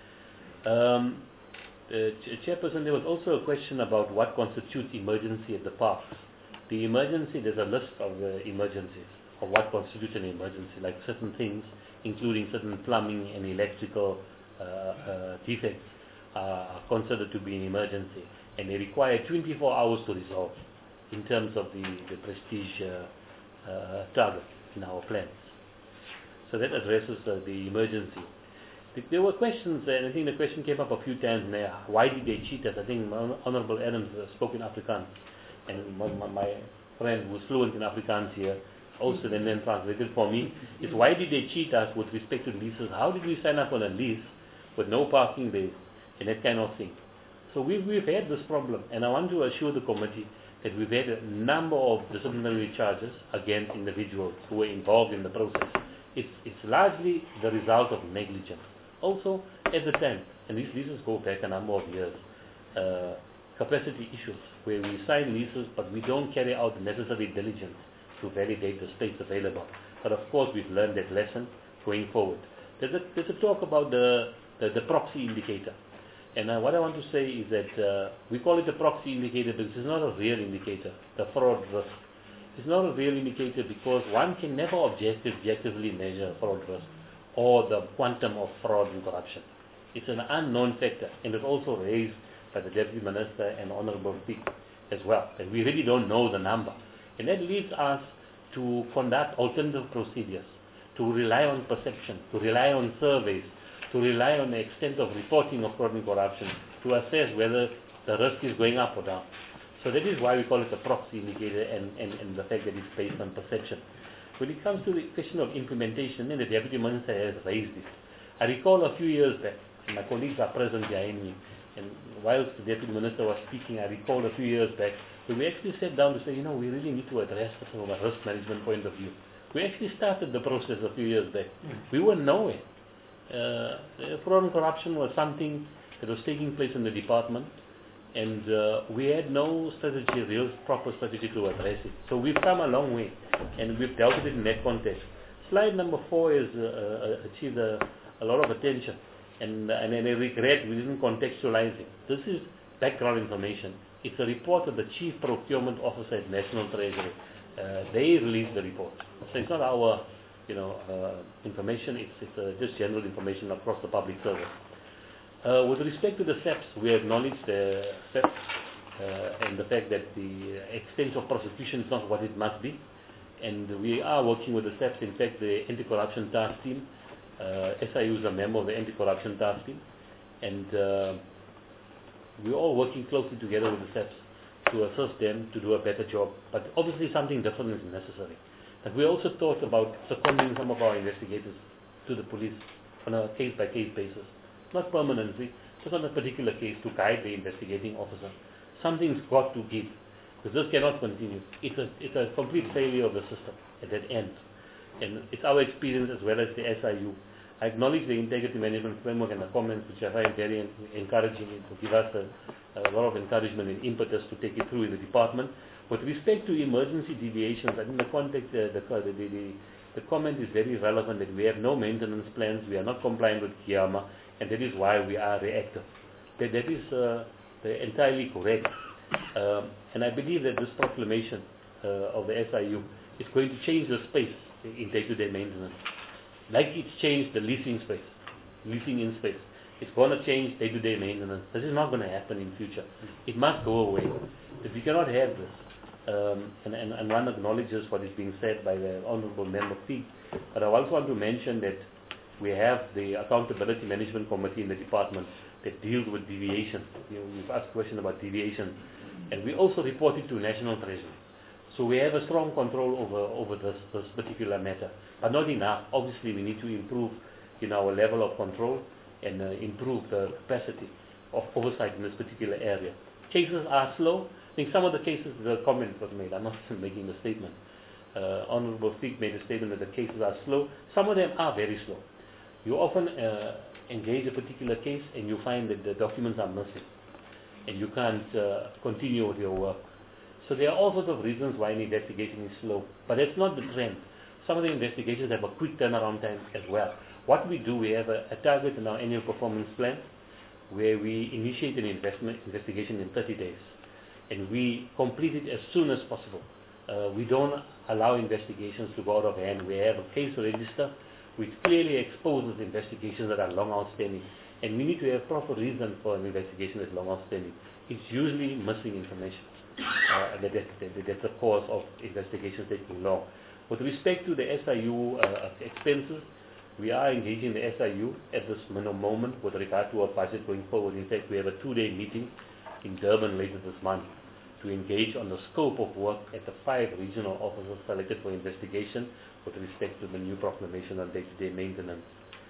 Chairperson, there was also a question about what constitutes emergency at the parks. The emergency, there's a list of emergencies, of what constitutes an emergency, like certain things, including certain plumbing and electrical defects, are considered to be an emergency, and they require 24 hours to resolve in terms of the prestige target in our plans. So that addresses the emergency. There were questions, and I think the question came up a few times there. Why did they cheat us? I think Honourable Adams spoke in Afrikaans, and my friend who was fluent in Afrikaans here also then translated for me, is why did they cheat us with respect to leases? How did we sign up on a lease with no parking bays and that kind of thing? So we've had this problem, and I want to assure the committee that we've had a number of disciplinary charges against individuals who were involved in the process. It's largely the result of negligence. Also, at the time, and these leases go back a number of years, capacity issues, where we sign leases but we don't carry out the necessary diligence to validate the space available. But of course, we've learned that lesson going forward. There's a talk about the proxy indicator. And what I want to say is that we call it a proxy indicator because it's not a real indicator, the fraud risk. It's not a real indicator because one can never objectively measure fraud risk or the quantum of fraud and corruption. It's an unknown factor, and it's also raised by the Deputy Minister and Honourable Peak as well, and we really don't know the number. And that leads us to conduct alternative procedures, to rely on perception, to rely on surveys, to rely on the extent of reporting of fraud and corruption, to assess whether the risk is going up or down. So that is why we call it a proxy indicator, and the fact that it's based on perception. When it comes to the question of implementation, then the Deputy Minister has raised this. I recall a few years back, and my colleagues are present behind me, and whilst the Deputy Minister was speaking, I recall a few years back, when we actually sat down to say, we really need to address this from a risk management point of view. We actually started the process a few years back. We were nowhere. Fraud and corruption was something that was taking place in the department, and we had no strategy, real proper strategy to address it. So we've come a long way, and we've dealt with it in that context. Slide number 4 has achieved a lot of attention, and I regret we didn't contextualize it. This is background information. It's a report of the Chief Procurement Officer at National Treasury. They released the report. So it's not our information, it's just general information across the public service. With respect to the SAPs, we acknowledge the SAPs and the fact that the extent of prosecution is not what it must be. And we are working with the SAPs. In fact, the Anti-Corruption Task Team, SIU is a member of the Anti-Corruption Task Team. And we're all working closely together with the SAPs to assist them to do a better job. But obviously something different is necessary. But we also thought about seconding some of our investigators to the police on a case-by-case basis, not permanently, just on a particular case to guide the investigating officer. Something's got to give, because this cannot continue. It's a complete failure of the system at that end. And it's our experience as well as the SIU. I acknowledge the integrity management framework and the comments which I find very encouraging. It will give us a lot of encouragement and impetus to take it through in the department. With respect to emergency deviations, I think the context, the comment is very relevant that we have no maintenance plans, we are not compliant with GIAMA, and that is why we are reactive. That is entirely correct. And I believe that this proclamation of the SIU is going to change the space in day-to-day maintenance. Like it's changed the leasing in space. It's going to change day-to-day maintenance. This is not going to happen in future. It must go away. If we cannot have this, and one acknowledges what is being said by the Honourable Member Fee, but I also want to mention that we have the Accountability Management Committee in the department that deals with deviation. You've asked a question about deviation, and we also report it to National Treasury. So we have a strong control over this particular matter, but not enough. Obviously, we need to improve our level of control and improve the capacity of oversight in this particular area. Cases are slow. I think some of the cases, the comment was made, I'm not making the statement. Honourable Fick made a statement that the cases are slow. Some of them are very slow. You often engage a particular case and you find that the documents are missing and you can't continue with your work. So there are all sorts of reasons why an investigation is slow, but that's not the trend. Some of the investigations have a quick turnaround time as well. What we do, we have a target in our annual performance plan where we initiate an investigation in 30 days and we complete it as soon as possible. We don't allow investigations to go out of hand. We have a case register which clearly exposes investigations that are long outstanding, and we need to have proper reason for an investigation that's long outstanding. It's usually missing information. That's the cause of investigations taking long. With respect to the SIU expenses, we are engaging the SIU at this moment with regard to our budget going forward. In fact, we have a 2-day meeting in Durban later this month to engage on the scope of work at the 5 regional officers selected for investigation with respect to the new proclamation on day-to-day maintenance.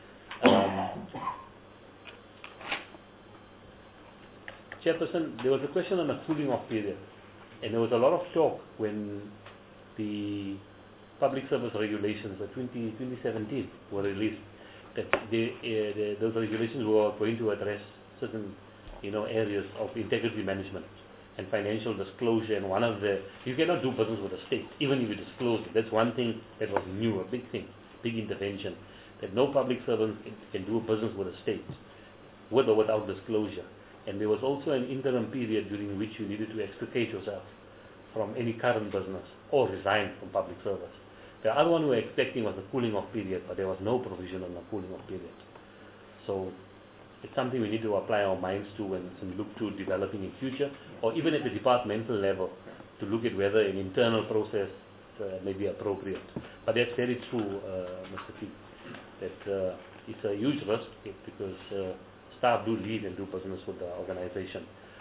Chairperson, there was a question on a cooling off period. And there was a lot of talk when the public service regulations of 2017 were released that those regulations were going to address certain areas of integrity management and financial disclosure. And one of you cannot do business with the state, even if you disclose it. That's one thing that was new, a big thing, big intervention, that no public servant can do business with the state, with or without disclosure. And there was also an interim period during which you needed to extricate yourself from any current business or resign from public service. The other one we were expecting was a cooling off period, but there was no provision on a cooling off period. So it's something we need to apply our minds to and look to developing in future, or even at the departmental level to look at whether an internal process may be appropriate. But that's very true, Mr. P, that it's a huge risk because staff do leave and do business with the organization.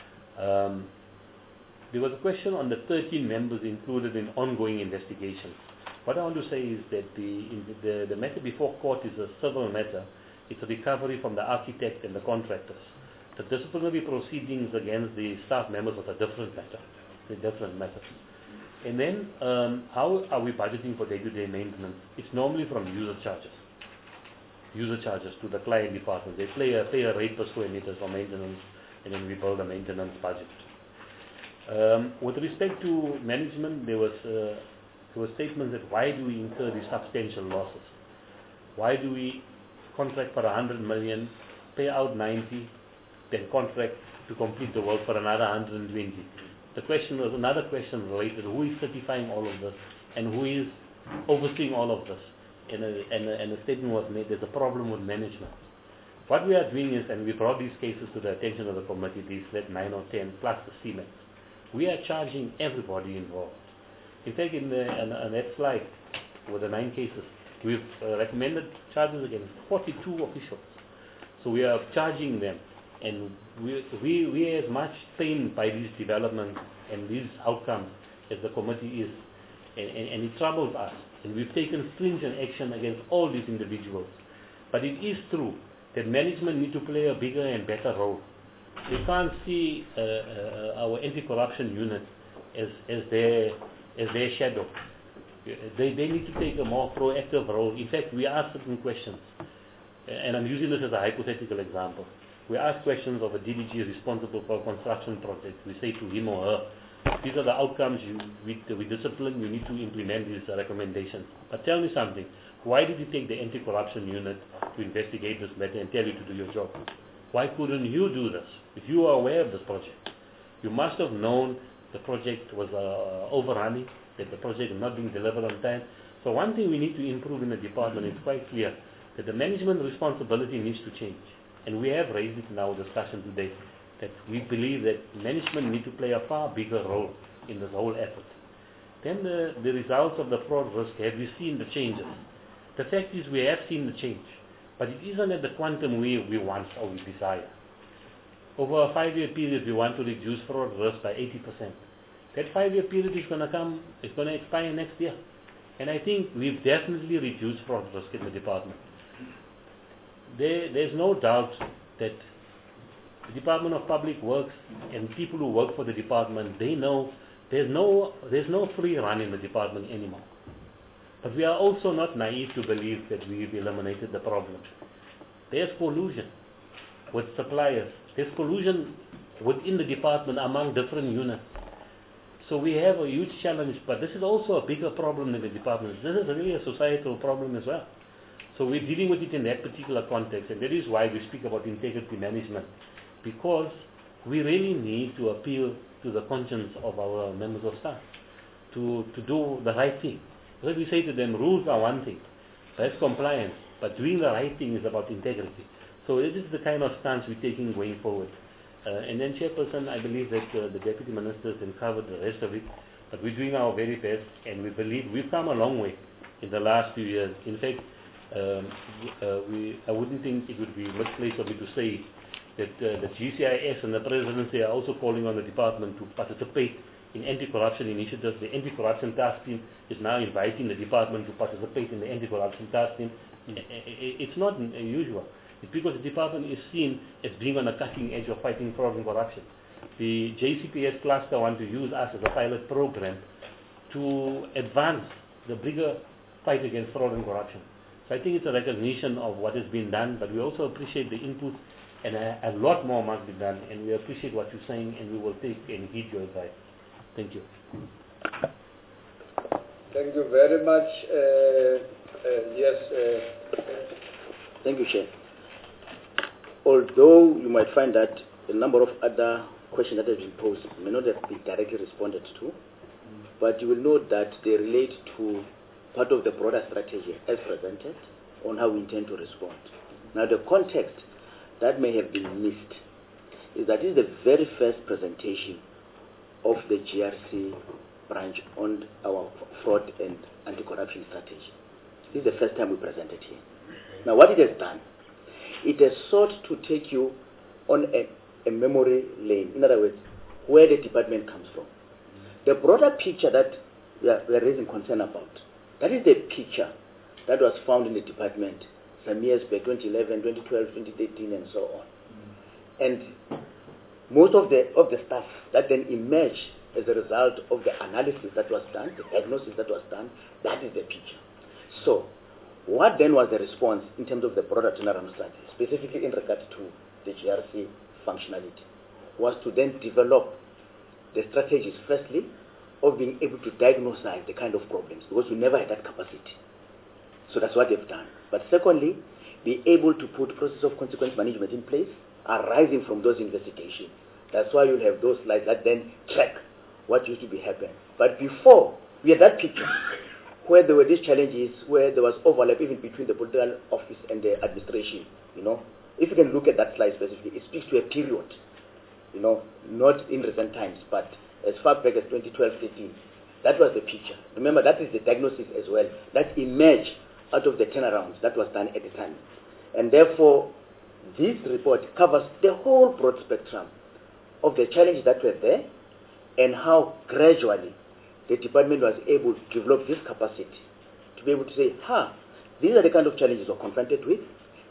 There was a question on the 13 members included in ongoing investigations. What I want to say is that the matter before court is a civil matter. It's a recovery from the architect and the contractors. The disciplinary proceedings against the staff members was a different matter. And then, how are we budgeting for day-to-day maintenance? It's normally from user charges to the client department. They pay a rate per square meter for maintenance, and then we build a maintenance budget. With respect to management, there was statements that why do we incur these substantial losses? Why do we contract for 100 million, pay out 90, then contract to complete the work for another 120? The question was another question related: who is certifying all of this, and who is overseeing all of this? And a statement was made: there's a problem with management. What we are doing is, and we brought these cases to the attention of the committee, these 9 or 10 plus the CMEX. We are charging everybody involved. In fact, in that slide with the 9 cases, we've recommended charges against 42 officials. So we are charging them, and we are as much pained by these developments and these outcomes as the committee is, and it troubles us. And we've taken stringent action against all these individuals. But it is true that management need to play a bigger and better role. We can't see our anti-corruption unit as their shadow. They need to take a more proactive role. In fact, we ask certain questions, and I'm using this as a hypothetical example. We ask questions of a DDG responsible for a construction project. We say to him or her, these are the outcomes, we discipline, you need to implement these recommendations. But tell me something, why did you take the anti-corruption unit to investigate this matter and tell you to do your job? Why couldn't you do this? If you are aware of this project, you must have known the project was overrunning, that the project is not being delivered on time. So one thing we need to improve in the department is quite clear, that the management responsibility needs to change. And we have raised it in our discussion today, that we believe that management need to play a far bigger role in this whole effort. Then the results of the fraud risk, have we seen the changes? The fact is we have seen the change, but it isn't at the quantum we want or we desire. Over a 5-year period, we want to reduce fraud risk by 80%. That 5-year period is going to expire next year. And I think we've definitely reduced fraud risk in the department. There's no doubt that the Department of Public Works and people who work for the department, they know there's no free run in the department anymore. But we are also not naive to believe that we've eliminated the problem. There's collusion with suppliers. There's collusion within the department among different units. So we have a huge challenge, but this is also a bigger problem in the department. This is really a societal problem as well. So we're dealing with it in that particular context, and that is why we speak about integrity management, because we really need to appeal to the conscience of our members of staff to do the right thing. Because we say to them, rules are one thing, that's compliance, but doing the right thing is about integrity. So this is the kind of stance we're taking going forward. And then, Chairperson, I believe that the Deputy Ministers have covered the rest of it, but we're doing our very best, and we believe we've come a long way in the last few years. In fact, I wouldn't think it would be misplaced of me to say that the GCIS and the Presidency are also calling on the Department to participate in anti-corruption initiatives. The anti-corruption task team is now inviting the Department to participate in the anti-corruption task team. It's not unusual. It's because the Department is seen as being on the cutting edge of fighting fraud and corruption. The JCPS cluster want to use us as a pilot program to advance the bigger fight against fraud and corruption. So I think it's a recognition of what has been done, but we also appreciate the input, and a lot more must be done, and we appreciate what you're saying, and we will take and heed your advice. Thank you. Thank you very much. Thank you, Chair. Although you might find that a number of other questions that have been posed may not have been directly responded to, but you will note that they relate to part of the broader strategy as presented on how we intend to respond. Now, the context that may have been missed is that this is the very first presentation of the GRC branch on our fraud and anti-corruption strategy. This is the first time we presented here. Now, what it has done, it has sought to take you on a memory lane. In other words, where the department comes from. The broader picture that we are raising concern about, that is the picture that was found in the department some years back, 2011, 2012, 2013, and so on. And most of the stuff that then emerged as a result of the analysis that was done, the diagnosis that was done, that is the picture. So, what then was the response in terms of the broader turnaround strategy, specifically in regard to the GRC functionality, was to then develop the strategies, firstly, of being able to diagnose the kind of problems, because we never had that capacity. So that's what they've done. But secondly, be able to put process of consequence management in place arising from those investigations. That's why you'll have those slides that then track what used to be happening. But before, we had that picture where there were these challenges, where there was overlap even between the political office and the administration. If you can look at that slide specifically, it speaks to a period, not in recent times, but as far back as 2012-13. That was the picture. Remember, that is the diagnosis as well, that emerged out of the turnarounds that was done at the time. And therefore, this report covers the whole broad spectrum of the challenges that were there and how gradually the department was able to develop this capacity to be able to say, these are the kind of challenges we're confronted with,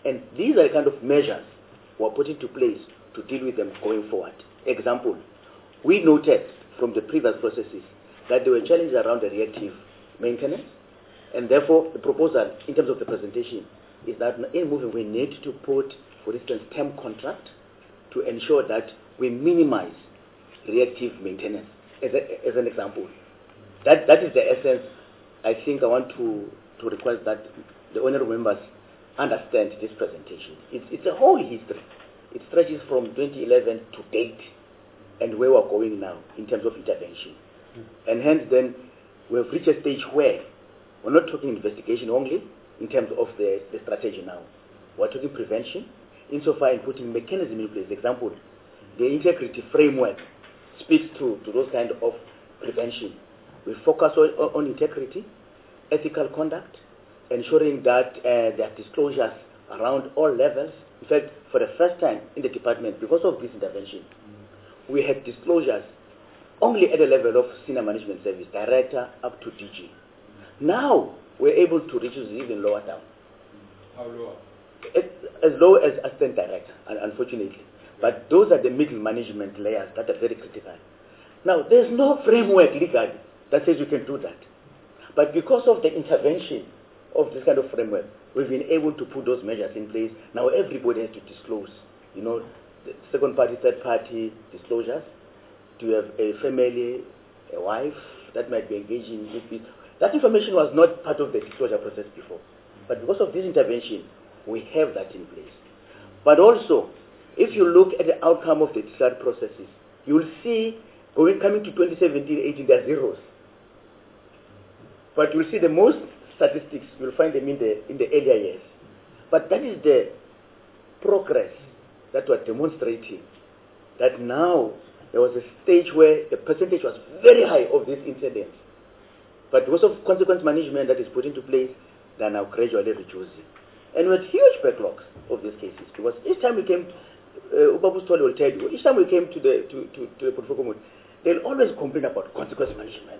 And these are the kind of measures we're putting into place to deal with them going forward. Example, we noted from the previous processes that there were challenges around the reactive maintenance, and therefore the proposal in terms of the presentation is that in moving we need to put, for instance, term contract to ensure that we minimize reactive maintenance as an example. That is the essence. I think I want to request that the honourable members understand this presentation. It's a whole history. It stretches from 2011 to date and where we're going now in terms of intervention. And hence then we've reached a stage where we're not talking investigation only in terms of the strategy now. We're talking prevention insofar in putting mechanism in place. Example, the integrity framework speaks to those kind of prevention. We focus on integrity, ethical conduct, ensuring that there are disclosures around all levels. In fact, for the first time in the department, because of this intervention, we had disclosures only at the level of senior management service, director up to DG. Now, we're able to reach even lower down. How low? As low as assistant director, unfortunately. But those are the middle management layers that are very critical. Now, there's no framework legally that says you can do that. But because of the intervention of this kind of framework, we've been able to put those measures in place. Now everybody has to disclose, the second party, third party disclosures. Do you have a family, a wife that might be engaging with this? That information was not part of the disclosure process before. But because of this intervention, we have that in place. But also, if you look at the outcome of the disclosure processes, you'll see, coming to 2017-18, there are zeros. But you'll see the most statistics, you'll find them in the earlier years. But that is the progress that we're demonstrating, that now there was a stage where the percentage was very high of these incidents. But because of consequence management that is put into place, they are now gradually reducing. And we had huge backlogs of these cases, because each time we came, Ubabu Stole will tell you, each time we came to the portfolio, they'll always complain about consequence management.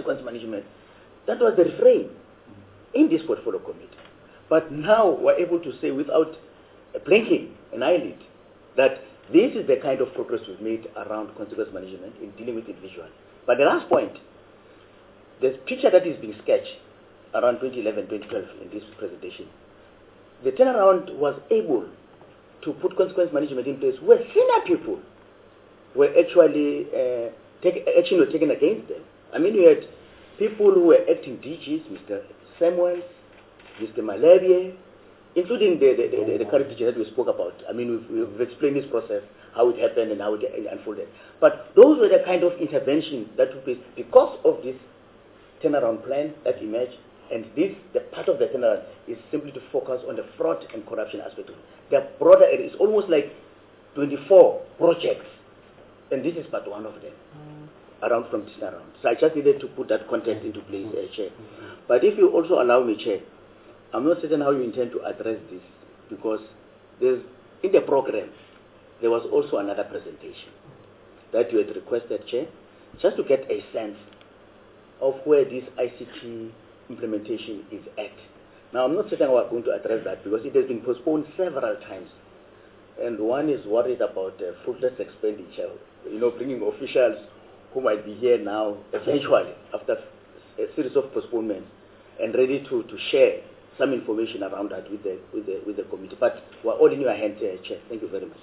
That was the refrain in this portfolio committee. But now we're able to say without blinking an eyelid that this is the kind of progress we've made around consequence management in dealing with individuals. But the last point, the picture that is being sketched around 2011, 2012 in this presentation, the turnaround was able to put consequence management in place where senior people were actually action was taken against them. I mean, we had people who were acting DGs, Mr. Samuels, Mr. Malabie, including the current DG that we spoke about. I mean, we've explained this process, how it happened and how it unfolded. But those were the kind of interventions that took place because of this turnaround plan that emerged. And the part of the turnaround is simply to focus on the fraud and corruption aspect of it. The broader area is almost like 24 projects, and this is but one of them. Around from this around. So I just needed to put that context into place, Chair. But if you also allow me, Chair, I'm not certain how you intend to address this, because in the program, there was also another presentation that you had requested, Chair, just to get a sense of where this ICT implementation is at. Now, I'm not certain how we're going to address that, because it has been postponed several times. And one is worried about fruitless expenditure, bringing officials who might be here now, eventually, after a series of postponements, and ready to share some information around that with the committee. But we're all in your hands, Chair. Thank you very much.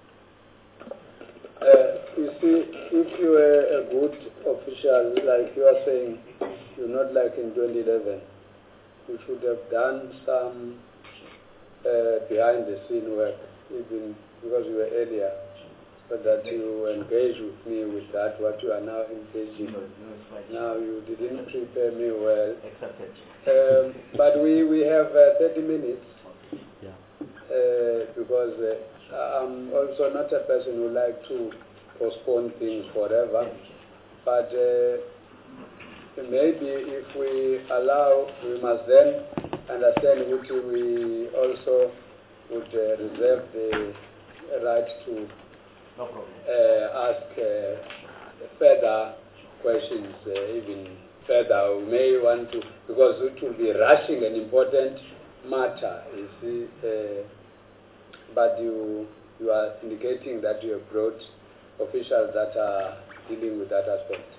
You see, if you were a good official, like you are saying, you're not like in 2011, you should have done some behind-the-scene work, even because you were earlier, so that you engage with me with that, what you are now engaging. Now you didn't prepare me well. But we have 30 minutes, because I'm also not a person who like to postpone things forever. But maybe if we allow, we must then understand which we also would reserve the right to ask further questions, even further. We may want to, because it will be rushing an important matter, you see, but you are indicating that you have brought officials that are dealing with that aspect.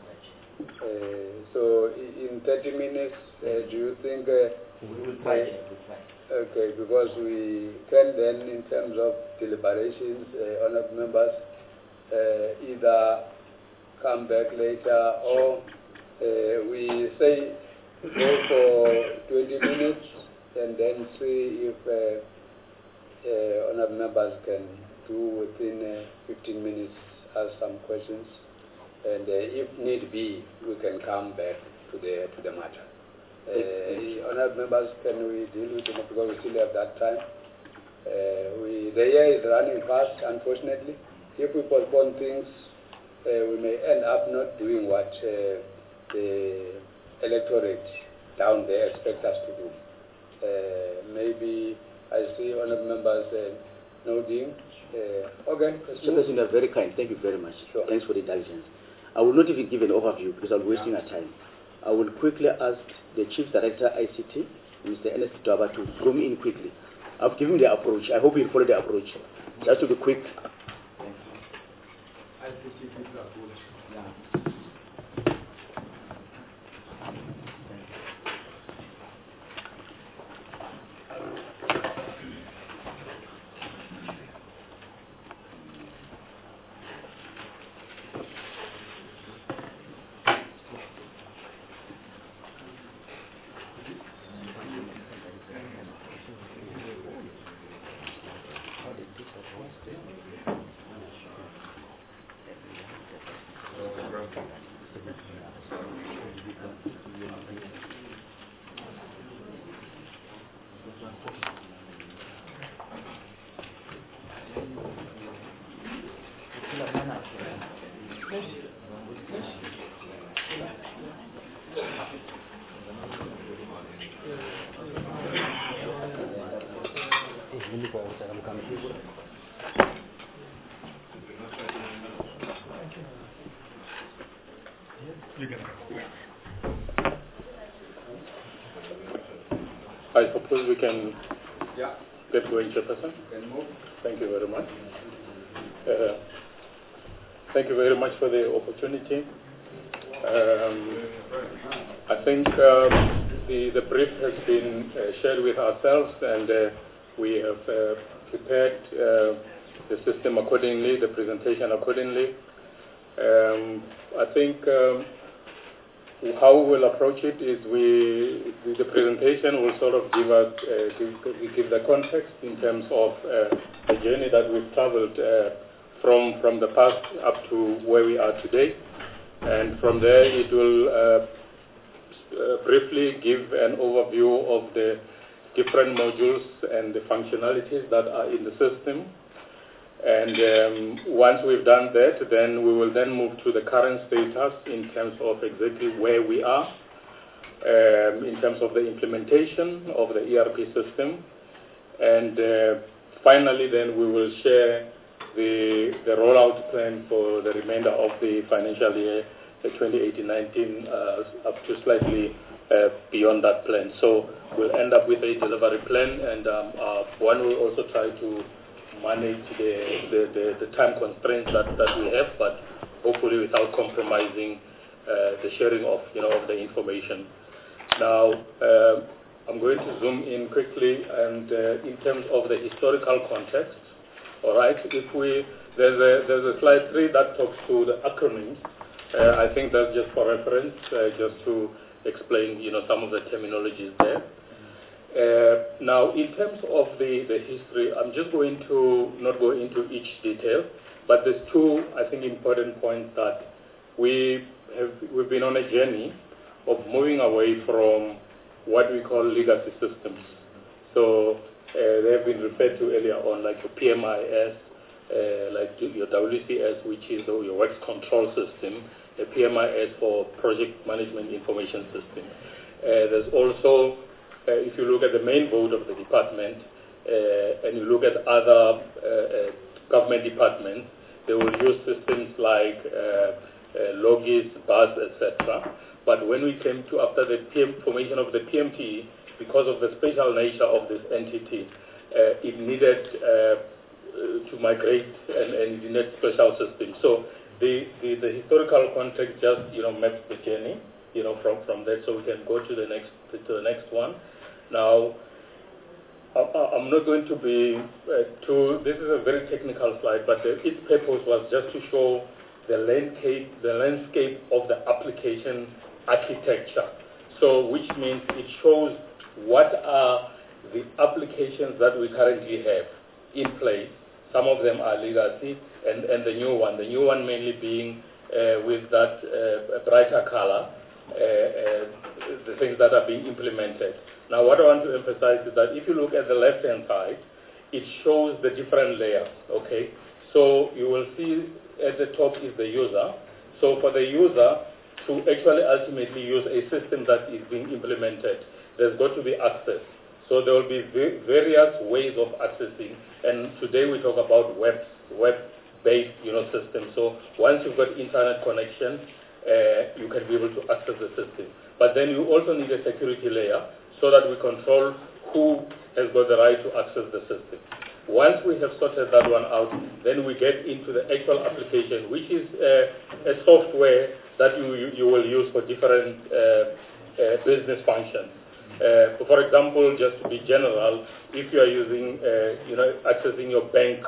So in 30 minutes, do you think... we will try. Okay, because we can then, in terms of deliberations, honourable members, either come back later or we say go for 20 minutes and then see if honourable members can do within 15 minutes, ask some questions, and if need be, we can come back to the matter. Honourable members, can we deal with it because we still have that time? The year is running fast, unfortunately. If we postpone things, we may end up not doing what the electorate down there expect us to do. Maybe I see honourable members nodding. Okay. Chairperson, you are very kind. Thank you very much. Sure. Thanks for the indulgence. I will not even give an overview because I'm wasting our time. I will quickly ask the Chief Director ICT, Mr. Ernest Dwaba, to zoom in quickly. I've given the approach. I hope you'll follow the approach. Just to be quick. I suppose we can get going, Chairperson. Thank you very much. Thank you very much for the opportunity. I think the brief has been shared with ourselves, and we have prepared the system accordingly, the presentation accordingly. I think how we will approach it is the presentation will sort of give us give the context in terms of the journey that we've traveled from the past up to where we are today, and from there it will briefly give an overview of the different modules and the functionalities that are in the system. And once we've done that, then we will then move to the current status in terms of exactly where we are, in terms of the implementation of the ERP system. And finally, then we will share the rollout plan for the remainder of the financial year 2018-19 up to slightly beyond that plan. So we'll end up with a delivery plan, and one will also try to manage the time constraints that we have, but hopefully without compromising the sharing of of the information. Now I'm going to zoom in quickly, and in terms of the historical context. All right, there's a slide 3 that talks to the acronyms. I think that's just for reference, just to explain some of the terminologies there. Now, in terms of the history, I'm just going to not go into each detail, but there's two, I think, important points that we've been on a journey of moving away from what we call legacy systems. So they have been referred to earlier on, like your PMIS, like your WCS, which is your works control system, a PMIS for project management information system. There's also if you look at the main board of the department and you look at other government departments, they will use systems like Logis, BUS, etc. But when we came to after the formation of the PMT, because of the special nature of this entity, it needed to migrate and it needed special systems. So the historical context just maps the journey from that. So we can go to the next one. Now, I'm not going to be this is a very technical slide, but its purpose was just to show the landscape of the application architecture. So which means it shows what are the applications that we currently have in place. Some of them are legacy and the new one mainly being with that brighter color, the things that are being implemented. Now what I want to emphasize is that if you look at the left-hand side, it shows the different layers, okay? So you will see at the top is the user. So for the user to actually ultimately use a system that is being implemented, there's got to be access. So there will be various ways of accessing, and today we talk about web-based systems. So once you've got internet connection, you can be able to access the system. But then you also need a security layer so that we control who has got the right to access the system. Once we have sorted that one out, then we get into the actual application, which is a software that you will use for different business functions. For example, just to be general, if you are using, accessing your bank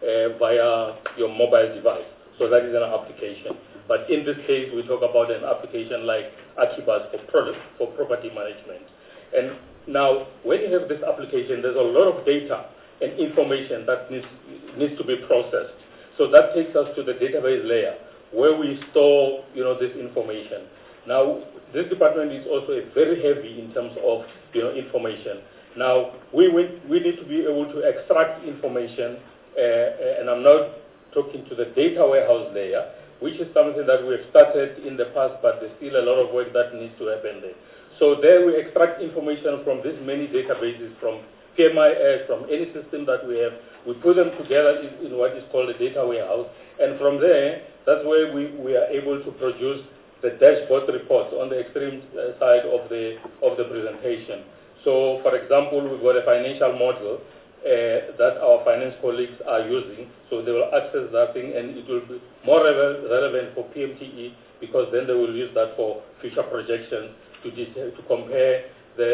via your mobile device, so that is an application. But in this case, we talk about an application like Archibas for property management. And now, when you have this application, there's a lot of data and information that needs to be processed. So that takes us to the database layer, where we store, this information. Now, this department is also very heavy in terms of, information. Now, we need to be able to extract information, and I'm now talking to the data warehouse layer, which is something that we have started in the past, but there's still a lot of work that needs to happen there. So there we extract information from these many databases, from PMIS, from any system that we have. We put them together in what is called a data warehouse, and from there, that's where we are able to produce the dashboard reports on the extreme side of the presentation. So, for example, we've got a financial model that our finance colleagues are using, so they will access that thing, and it will be more relevant for PMTE, because then they will use that for future projections to compare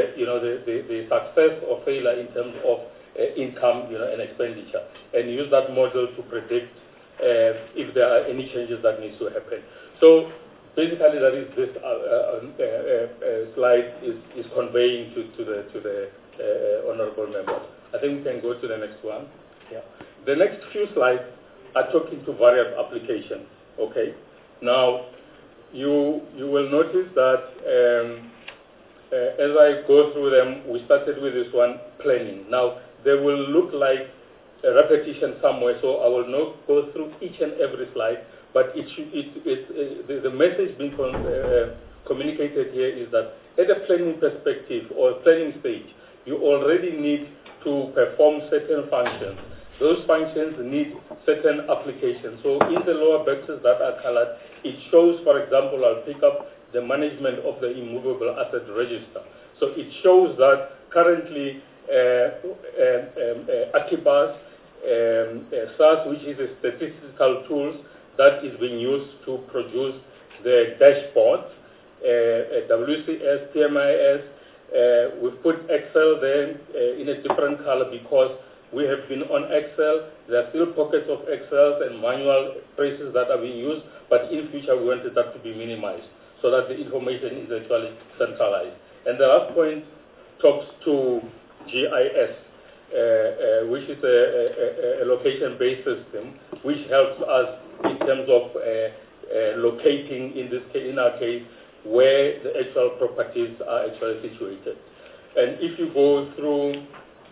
the success or failure in terms of income, and expenditure, and use that model to predict if there are any changes that needs to happen. So basically, that is this slide is conveying to the honourable members. I think we can go to the next one. Yeah. The next few slides are talking to various applications. Okay. Now, you will notice that as I go through them, we started with this one, planning. Now, they will look like a repetition somewhere, so I will not go through each and every slide, but the message being communicated here is that at a planning perspective or planning stage, you already need to perform certain functions. Those functions need certain applications. So in the lower boxes that are colored, it shows, for example, I'll pick up the management of the immovable asset register. So it shows that currently Archibas, SAS, which is a statistical tool that is being used to produce the dashboard, WCS, PMIS, we put Excel there in a different color because we have been on Excel. There are still pockets of Excel and manual traces that are being used, but in future we wanted that to be minimized so that the information is actually centralized. And the last point talks to GIS, which is a location-based system, which helps us in terms of locating, in our case, where the actual properties are actually situated. And if you go through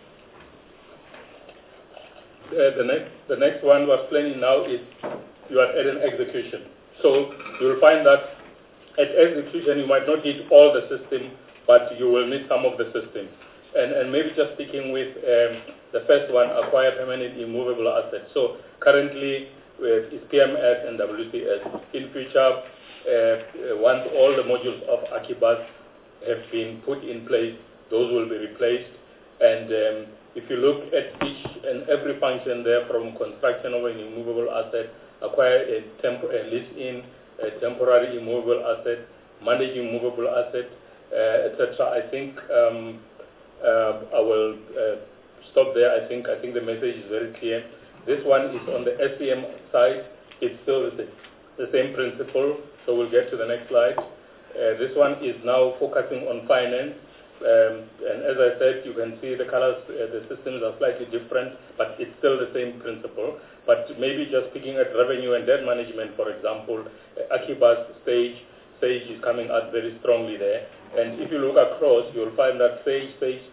the next one we're planning now is you are at an execution. So you'll find that at execution you might not need all the system, but you will need some of the systems. And maybe just sticking with the first one, acquire permanent immovable assets. So currently it's PMS and WCS. In future, once all the modules of Archibas have been put in place, those will be replaced. And if you look at each and every function there, from construction of an immovable asset, acquire a lease-in, a temporary immovable asset, managing movable asset, etc. I think I will stop there. I think the message is very clear. This one is on the SCM side. It's still the same principle. So we'll get to the next slide. This one is now focusing on finance. And as I said, you can see the colors, the systems are slightly different, but it's still the same principle. But maybe just picking at revenue and debt management, for example, Akibas Sage is coming out very strongly there. And if you look across, you'll find that Sage.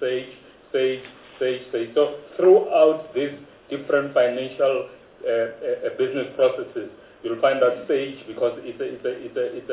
So throughout these different financial business processes, you'll find that Sage, because it's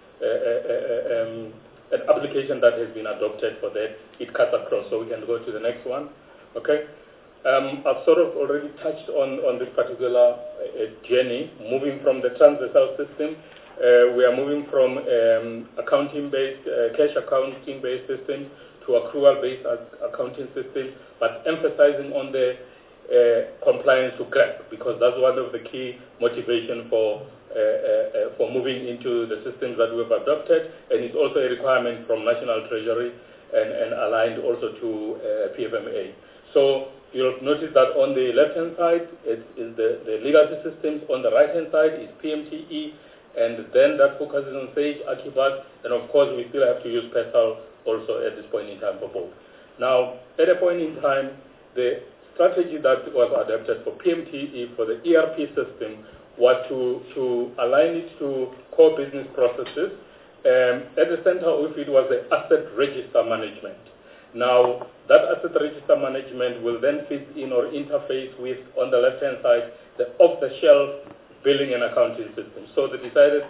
an application that has been adopted for that, it cuts across. So we can go to the next one. Okay. I've sort of already touched on this particular journey, moving from the transversal system. We are moving from accounting-based, cash accounting-based systems to accrual-based accounting systems, but emphasizing on the compliance to GAAP, because that's one of the key motivation for moving into the systems that we've adopted, and it's also a requirement from National Treasury and aligned also to PFMA. So you'll notice that on the left-hand side is the legacy systems, on the right-hand side is PMTE, and then that focuses on Sage, Akibas, and of course we still have to use PESAL also at this point in time for both. Now, at a point in time, the strategy that was adopted for PMTE, for the ERP system, was to align it to core business processes. At the center of it was the asset register management. Now, that asset register management will then fit in or interface with, on the left-hand side, the off-the-shelf billing and accounting system. So the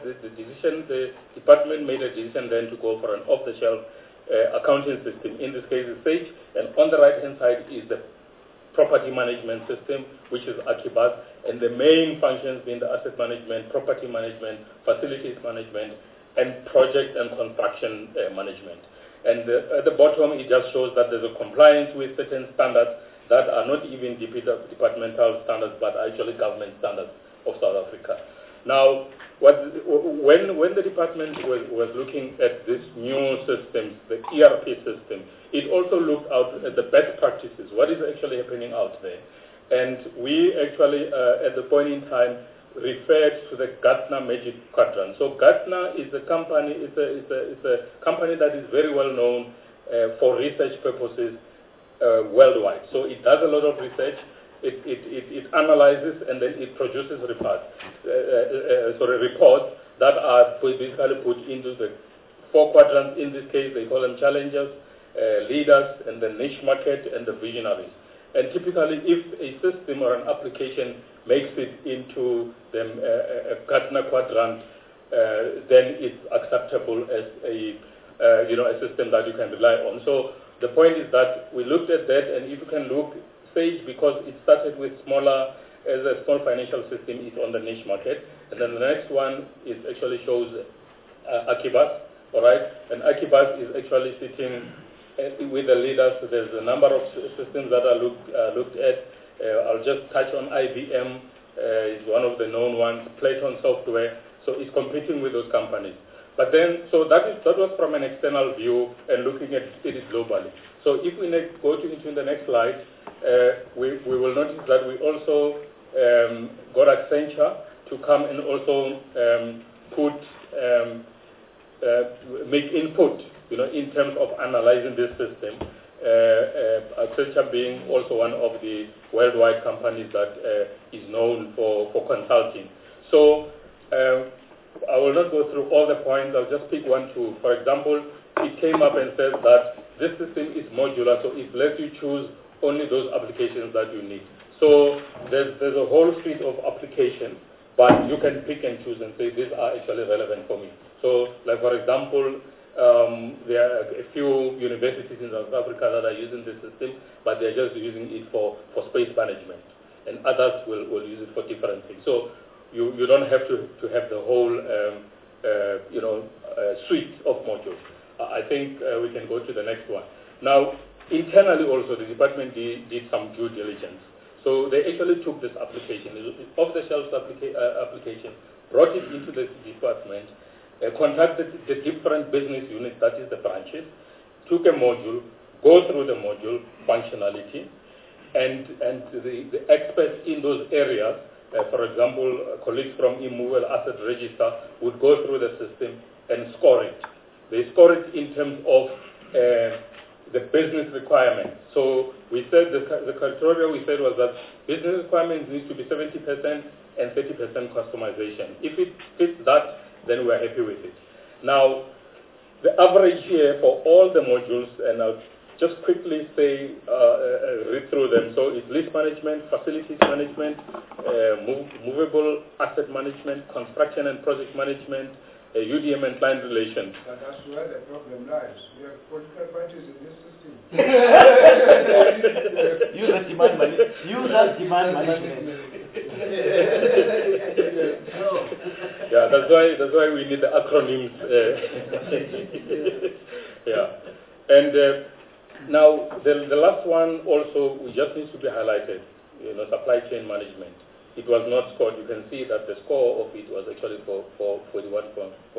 department made a decision then to go for an off-the-shelf accounting system. In this case, it's Sage, and on the right-hand side is the property management system, which is Akibas, and the main functions being the asset management, property management, facilities management, and project and construction management. And at the bottom, it just shows that there's a compliance with certain standards that are not even departmental standards, but actually government standards of South Africa. Now, when the department was looking at this new system, the ERP system, it also looked out at the best practices, what is actually happening out there. And we actually, at the point in time, referred to the Gartner Magic Quadrant. So Gartner is a company, it's a company that is very well known for research purposes worldwide. So it does a lot of research. It analyzes and then it produces reports that are basically put into the 4 quadrants. In this case, they call them challengers, leaders, and the niche market, and the visionaries. And typically, if a system or an application makes it into the Gartner quadrant, then it's acceptable as a system that you can rely on. So the point is that we looked at that, and if you can look, Sage, because it started with as a small financial system, is on the niche market. And then the next one actually shows Akibas, all right? And Akibas is actually sitting with the leaders. So there's a number of systems that are looked at. I'll just touch on IBM, is one of the known ones, Platon Software. So it's competing with those companies. But then, so that was from an external view and looking at it globally. So if we go into the next slide, we will notice that we also got Accenture to come and also make input, in terms of analyzing this system. Accenture being also one of the worldwide companies that is known for consulting. So I will not go through all the points. I'll just pick 1, 2. For example, it came up and says that this system is modular, so it lets you choose only those applications that you need. So there's a whole suite of applications, but you can pick and choose and say these are actually relevant for me. So, like for example, there are a few universities in South Africa that are using this system, but they're just using it for space management, and others will use it for different things. So you don't have to have the whole suite of modules. I think we can go to the next one. Now, internally also, the department did some due diligence. So they actually took this application, off-the-shelf application, brought it into the department, contacted the different business units, that is the branches, took a module, go through the module functionality, and the experts in those areas, for example, colleagues from Immovable Asset Register would go through the system and score it. They score it in terms of the business requirements. So we said the criteria we said was that business requirements needs to be 70% and 30% customization. If it fits that, then we're happy with it. Now, the average here for all the modules, and I'll just quickly say, read through them. So it's lease management, facilities management, movable asset management, construction and project management, UDM and client relations. But that's where the problem lies. We have political parties in this system. User demand management. Yeah, that's why we need the acronyms. Yeah, and now the last one also we just needs to be highlighted. Supply chain management. It was not scored. You can see that the score of it was actually for 41.5%.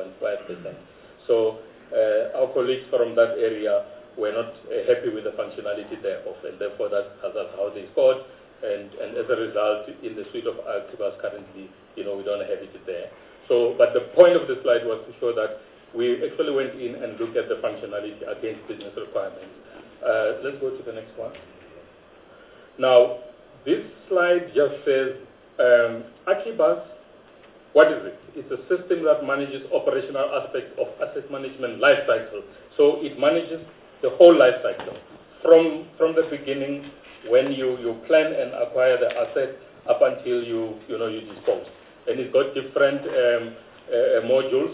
So our colleagues from that area were not happy with the functionality thereof, and therefore that's how they scored. And as a result, in the suite of Archibas currently, we don't have it there. So, but the point of the slide was to show that we actually went in and looked at the functionality against business requirements. Let's go to the next one. Now, this slide just says Archibas, what is it? It's a system that manages operational aspects of asset management life cycle. So it manages the whole life cycle from the beginning when you plan and acquire the asset up until you dispose. And it's got different modules.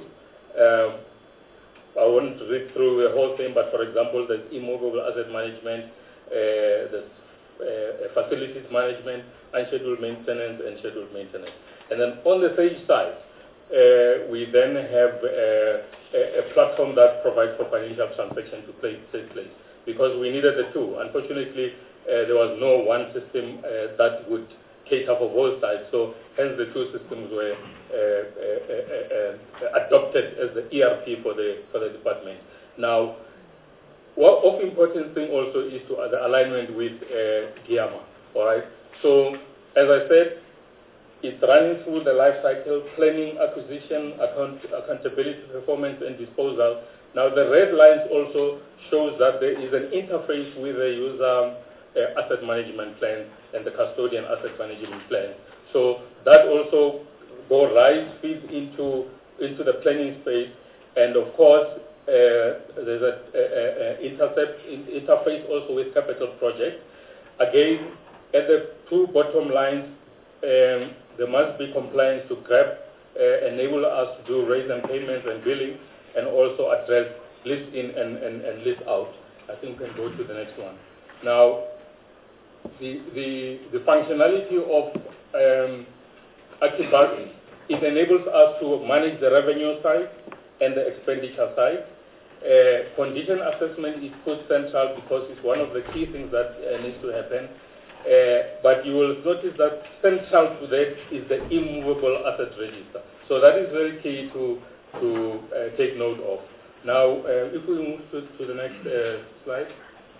I won't read through the whole thing, but for example, there's immovable asset management, there's facilities management, unscheduled maintenance, and scheduled maintenance. And then on the Sage side, we then have a platform that provides for financial transaction to take place, because we needed the two. Unfortunately, there was no one system that would cater for both sides, so hence the two systems were adopted as the ERP for the department. Now, what of importance thing also is to the alignment with GIAMA. All right. So as I said, it's running through the life cycle: planning, acquisition, accountability, performance, and disposal. Now the red lines also shows that there is an interface with the user asset management plan and the custodian asset management plan. So that also feeds into the planning space, and of course there's an interface also with capital projects. Again, at the two bottom lines, there must be compliance to GRAP, enable us to do raise and payments and billing, and also address list in and list out. I think we can go to the next one. Now, the functionality of Archibas, it enables us to manage the revenue side and the expenditure side. Condition assessment is put central because it's one of the key things that needs to happen. But you will notice that central to that is the immovable asset register. So that is very key to take note of. Now, if we move to the next slide.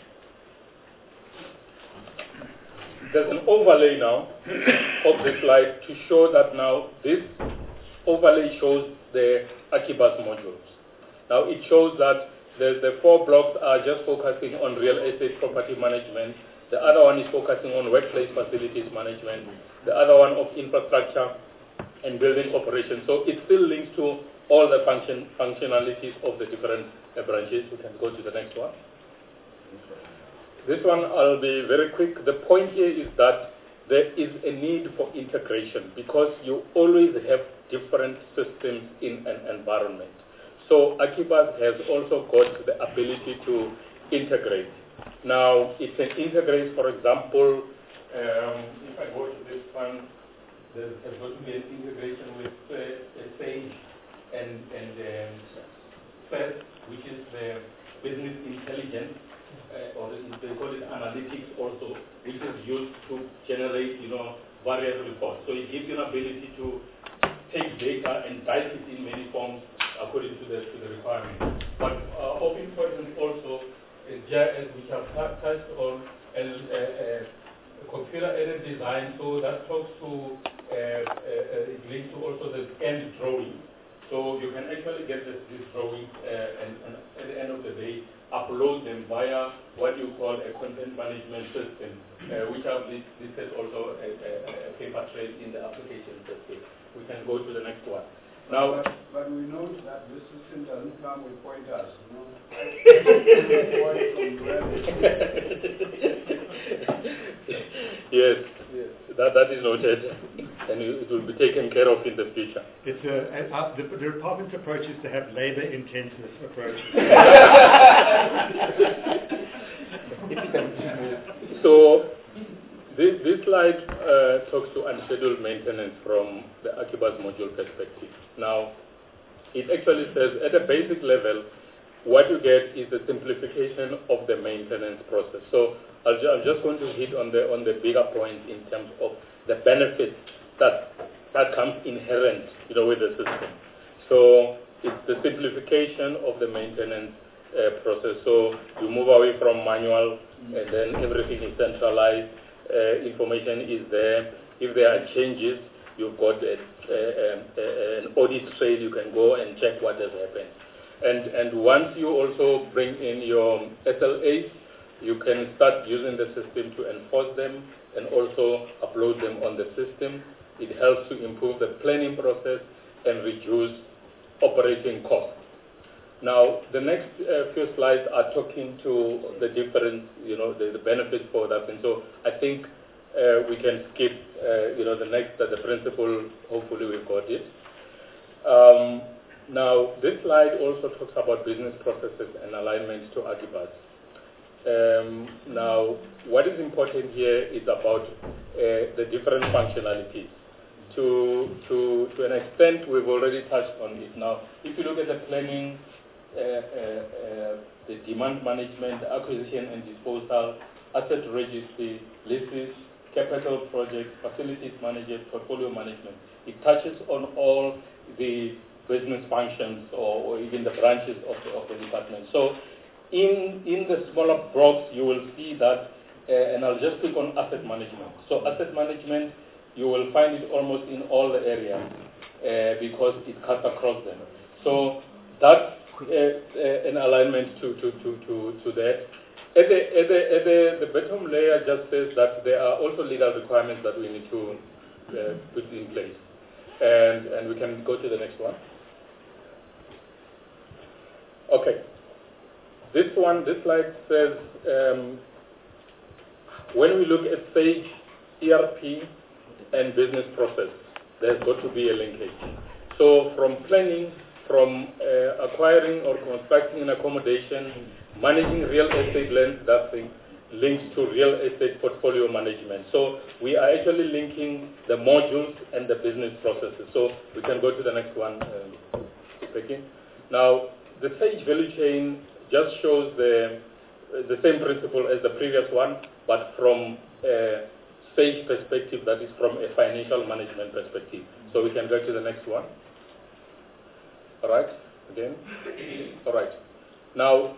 There's an overlay now of the slide to show that now this overlay shows the Archibas modules. Now it shows that the four blocks are just focusing on real estate property management. The other one is focusing on workplace facilities management. The other one of infrastructure and building operations. So it still links to all the functionalities of the different branches. We can go to the next one. This one I'll be very quick. The point here is that there is a need for integration because you always have different systems in an environment. So Archibas has also got the ability to integrate. Now, it can integrate, for example, if I go to this one, there's going to be an integration with Sage and FIRST, which is the business intelligence or they call it analytics also, which is used to generate, various reports. So it gives you an ability to take data and dice it in many forms according to the requirement. But of importance also is GIS, which I've touched on, computer-aided design. So that talks to it links to also the scanned drawing. So you can actually get these drawings and at the end of the day upload them via what you call a content management system, which I've listed also a paper trail in the application system. We can go to the next one. Now, but we know that this system doesn't come with pointers. Yes, that is noted, and it will be taken care of in the future. It's the department's approach is to have labor-intensive approaches. So this slide talks to unscheduled maintenance from the Akibas module perspective. Now, it actually says at a basic level, what you get is the simplification of the maintenance process. So I'm just going to hit on the bigger points in terms of the benefits that comes inherent, with the system. So it's the simplification of the maintenance process. So you move away from manual, and then everything is centralized. Information is there. If there are changes, you've got an audit trail. You can go and check what has happened. And once you also bring in your SLAs, you can start using the system to enforce them and also upload them on the system. It helps to improve the planning process and reduce operating costs. Now, the next few slides are talking to the difference, the benefits for that. And so I think we can skip, the principle. Hopefully we've got it. Now, this slide also talks about business processes and alignment to Akibas. Now, what is important here is about the different functionalities. To an extent, we've already touched on it. Now, if you look at the planning, the demand management, acquisition and disposal, asset registry, leases, capital projects, facilities management, portfolio management, it touches on all the business functions or even the branches of the department. So in the smaller blocks, you will see that, and I'll just click on asset management. So asset management, you will find it almost in all the areas because it cuts across them. So that's an alignment to that. At the bottom layer just says that there are also legal requirements that we need to put in place. And we can go to the next one. Okay. This slide says, when we look at Sage, ERP, and business process, there's got to be a linkage. So from planning, from acquiring or constructing an accommodation, managing real estate lands, that thing links to real estate portfolio management. So we are actually linking the modules and the business processes. So we can go to the next one, Becky. Now, the Sage value chain just shows the same principle as the previous one, but from a Sage perspective, that is from a financial management perspective. So we can go to the next one. All right, again. All right. Now,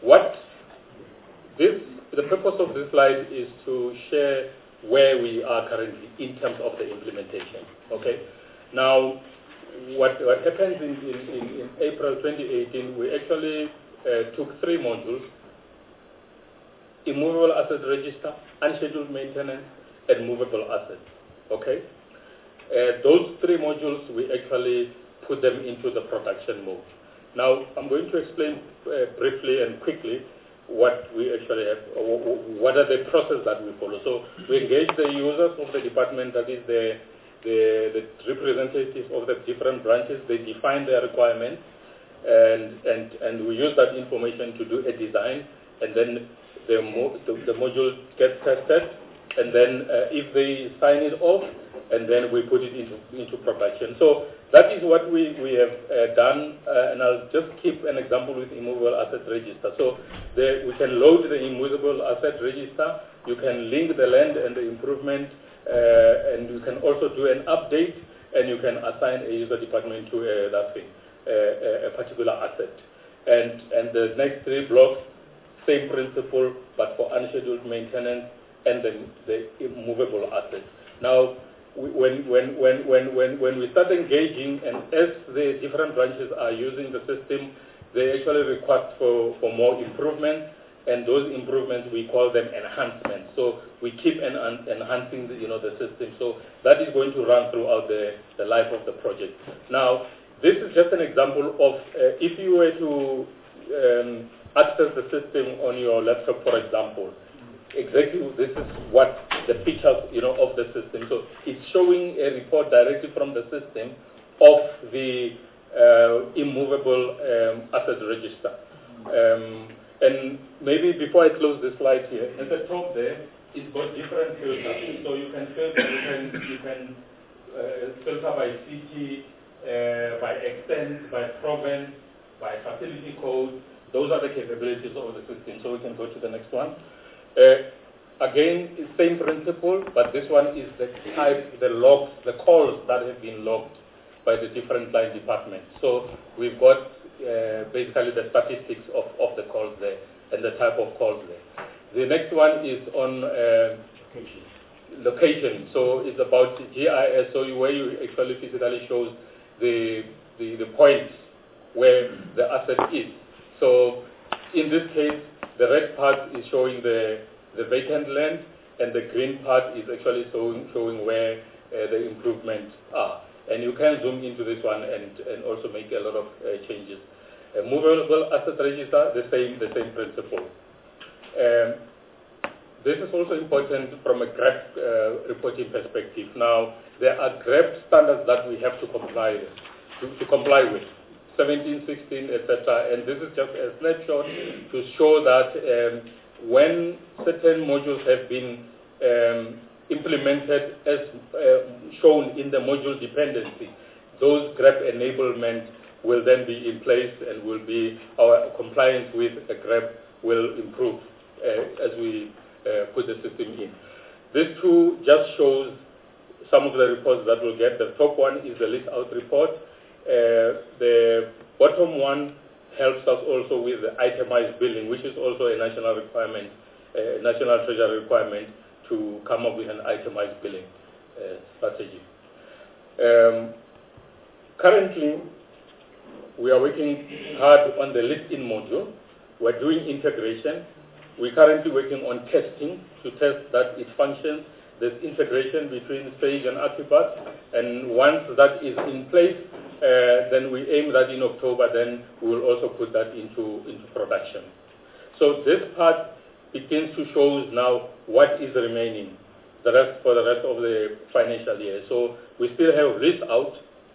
the purpose of this slide is to share where we are currently in terms of the implementation. Okay. Now, what happened in April 2018, we actually took 3 modules: immovable asset register, unscheduled maintenance, and movable assets. Okay. Those 3 modules, we actually put them into the production mode. Now, I'm going to explain briefly and quickly what we actually have, what are the process that we follow. So we engage the users of the department, that is the representatives of the different branches. They define their requirements, and we use that information to do a design, and then the module gets tested, and then if they sign it off, and then we put it into production. So that is what we have done, and I'll just keep an example with immovable asset register. So we can load the immovable asset register, you can link the land and the improvement, and you can also do an update, and you can assign a user department to a particular asset. And the next three blocks, same principle, but for unscheduled maintenance and the immovable assets. Now, when we start engaging, and as the different branches are using the system, they actually request for more improvements, and those improvements we call them enhancements. So we keep enhancing the system. So that is going to run throughout the life of the project. Now, this is just an example of if you were to access the system on your laptop, for example. Exactly, this is what the features, of the system. So it's showing a report directly from the system of the immovable asset register. And maybe before I close the slide here, at the top there, it's got different filters. So you can filter, you can filter by city, by extent, by province, by facility code. Those are the capabilities of the system. So we can go to the next one. Again, same principle, but this one is the type, the logs, the calls that have been logged by the different line departments. So we've got basically the statistics of the calls there and the type of calls there. The next one is on location. So it's about GIS, so where you actually physically shows the points where the asset is. So in this case, the red part is showing the vacant land, and the green part is actually showing where the improvements are. And you can zoom into this one and also make a lot of changes. Movable asset register, the same principle. This is also important from a GREP reporting perspective. Now, there are GREP standards that we have to comply with. 17, 16, etc. And this is just a snapshot to show that when certain modules have been implemented as shown in the module dependency, those GREP enablement will then be in place and will be our compliance with the GREP will improve as we put the system in. This too just shows some of the reports that we'll get. The top one is the list out report. The bottom one helps us also with the itemized billing, which is also a national requirement, national treasury requirement to come up with an itemized billing strategy. Currently, we are working hard on the list-in module. We're doing integration. We're currently working on testing to test that it functions. There's integration between Sage and Acrobat, and once that is in place, then we aim that in October, then we will also put that into production. So this part begins to show now what is remaining for the rest of the financial year. So we still have risk out,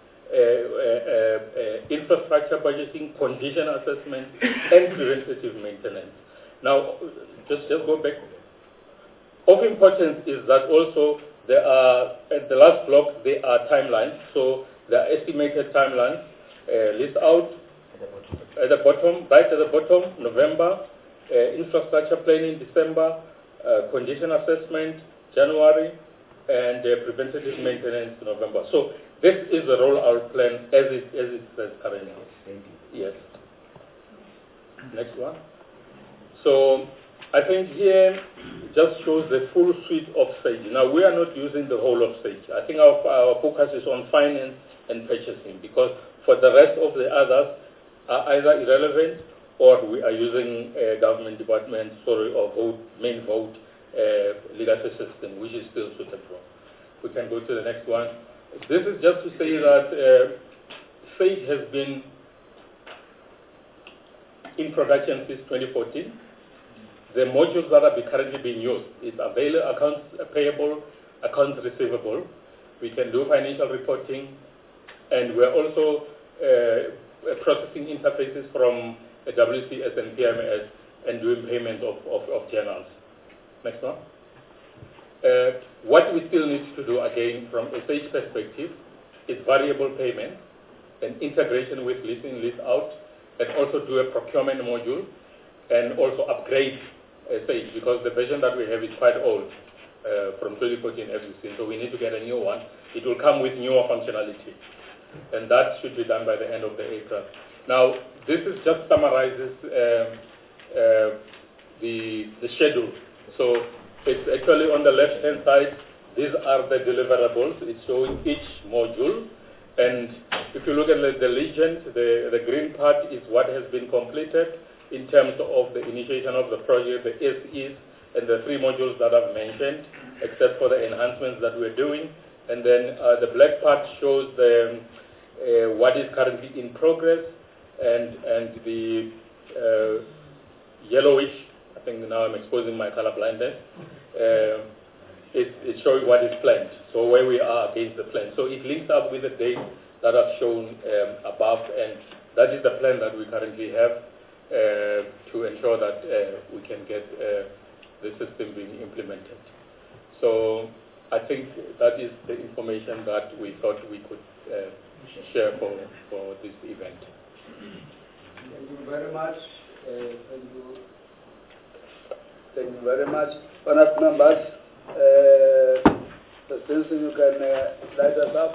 infrastructure budgeting, condition assessment, and preventative maintenance. Now, just go back. Of importance is that also there are, at the last block, there are timelines. So there are estimated timelines, list out at the bottom, right at the bottom, November, infrastructure planning, December, condition assessment, January, and preventative maintenance, November. So this is the rollout plan as it says currently. Yes. Next one. So I think here just shows the full suite of Sage. Now, we are not using the whole of Sage. I think our focus is on finance and purchasing, because for the rest of the others are either irrelevant or we are using a government department, or main vote legacy system, which is still suitable. We can go to the next one. This is just to say that Sage has been in production since 2014. The modules that are currently being used is available, accounts payable, accounts receivable. We can do financial reporting, and we're also processing interfaces from WCS and PMS and doing payment of journals. Next one. What we still need to do, again, from a stage perspective, is variable payment and integration with lease in, lease out, and also do a procurement module, and also upgrade Sage, because the version that we have is quite old, from 2014 as you've seen, so we need to get a new one. It will come with newer functionality, and that should be done by the end of the aircraft. Now, this is just summarizes the schedule. So it's actually on the left-hand side, these are the deliverables. It's showing each module. And if you look at the legend, the green part is what has been completed in terms of the initiation of the project, the SEs, and the 3 modules that I've mentioned, except for the enhancements that we're doing. And then the black part shows what is currently in progress, and the yellowish, I think now I'm exposing my color blindness, it's showing what is planned, so where we are against the plan. So it links up with the dates that I've shown above, and that is the plan that we currently have to ensure that we can get the system being implemented. So I think that is the information that we thought we could share for this event. Thank you very much. Thank you very much. Honourable members, Mr. Benson, you can light us up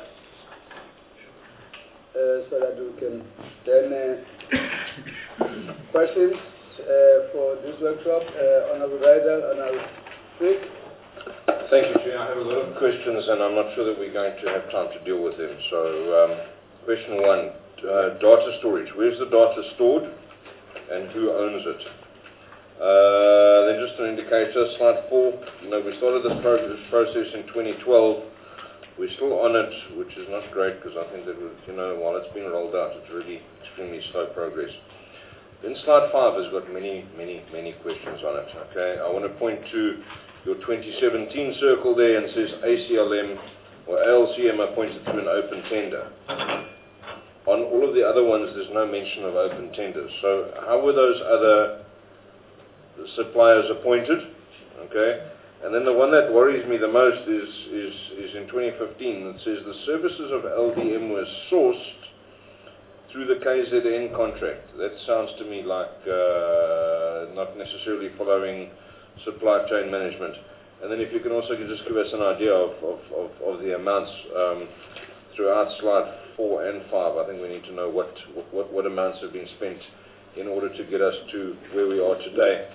so that we can then questions for this workshop. Honourable Rider, Honourable Speak. Thank you, Chair. I have a lot of questions, and I'm not sure that we're going to have time to deal with them. So, question 1, data storage. Where's the data stored, and who owns it? Then just an indicator, slide 4. We started this process in 2012. We're still on it, which is not great, because I think that, while it's been rolled out, it's really extremely slow progress. Then slide 5 has got many questions on it. Okay, I want to point to your 2017 circle there, and says ACLM or ALCM appointed through an open tender. On all of the other ones, there's no mention of open tenders. So how were those other suppliers appointed? Okay, and then the one that worries me the most is in 2015. It says the services of LDM were sourced through the KZN contract. That sounds to me like not necessarily following supply chain management. And then if you can also just give us an idea of the amounts throughout slide 4 and 5. I think we need to know what amounts have been spent in order to get us to where we are today.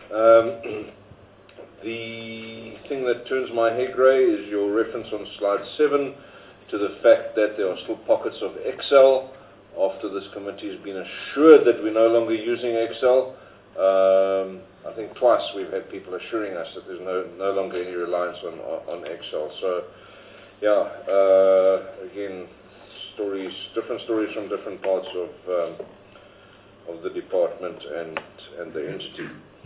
The thing that turns my hair grey is your reference on slide 7 to the fact that there are still pockets of Excel after this committee has been assured that we're no longer using Excel. I think twice we've had people assuring us that there's no longer any reliance on Excel. So, yeah, again, different stories from different parts of the department and the entity.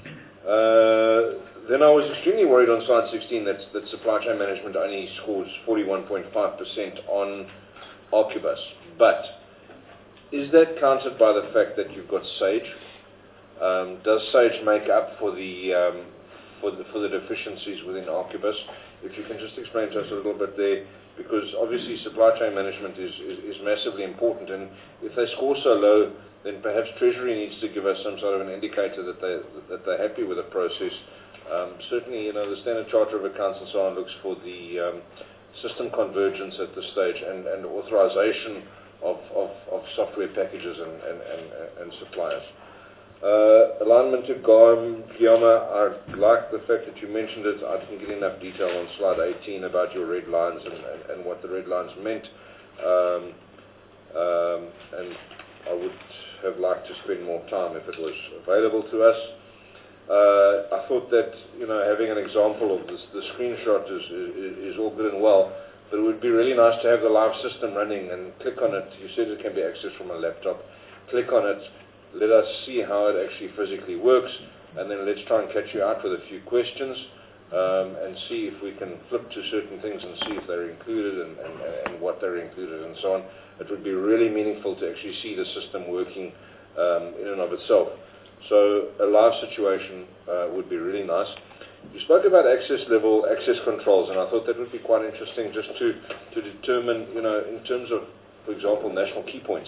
Then I was extremely worried on slide 16 that supply chain management only scores 41.5% on Arquebus. But is that countered by the fact that you've got Sage? Does Sage make up for the deficiencies within Arquebus? If you can just explain to us a little bit there, because obviously supply chain management is massively important, and if they score so low, then perhaps Treasury needs to give us some sort of an indicator that they're happy with the process. Certainly, the Standard Charter of Accounts and so on looks for the system convergence at this stage and authorization of software packages and suppliers. Alignment to Guillaume, I like the fact that you mentioned it. I didn't get enough detail on slide 18 about your red lines and what the red lines meant. And I would have liked to spend more time if it was available to us. I thought that having an example of the screenshot is all good and well, but it would be really nice to have the live system running and click on it. You said it can be accessed from a laptop. Click on it. Let us see how it actually physically works, and then let's try and catch you out with a few questions and see if we can flip to certain things and see if they're included and what they're included and so on. It would be really meaningful to actually see the system working in and of itself. So a live situation would be really nice. You spoke about access controls, and I thought that would be quite interesting just to determine, in terms of, for example, national key points.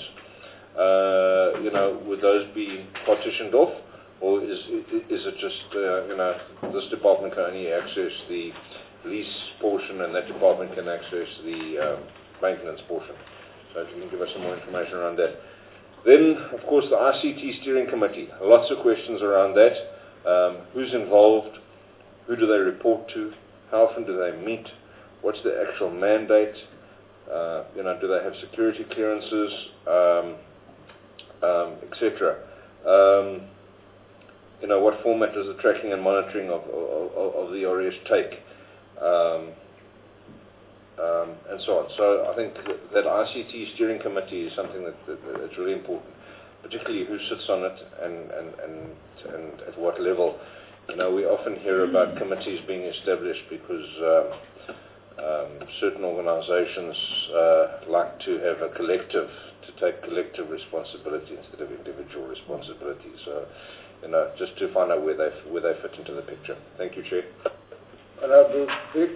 Would those be partitioned off, or is it just, this department can only access the lease portion and that department can access the maintenance portion? So if you can give us some more information around that. Then, of course, the ICT Steering Committee. Lots of questions around that. Who's involved? Who do they report to? How often do they meet? What's the actual mandate? Do they have security clearances, etc.? What format does the tracking and monitoring of the RS take? And so on. So I think that ICT Steering Committee is something that's really important, particularly who sits on it and at what level. We often hear about committees being established because certain organizations like to have a collective, to take collective responsibility instead of individual responsibility. So, just to find out where they fit into the picture. Thank you, Chair. Honorable Vic.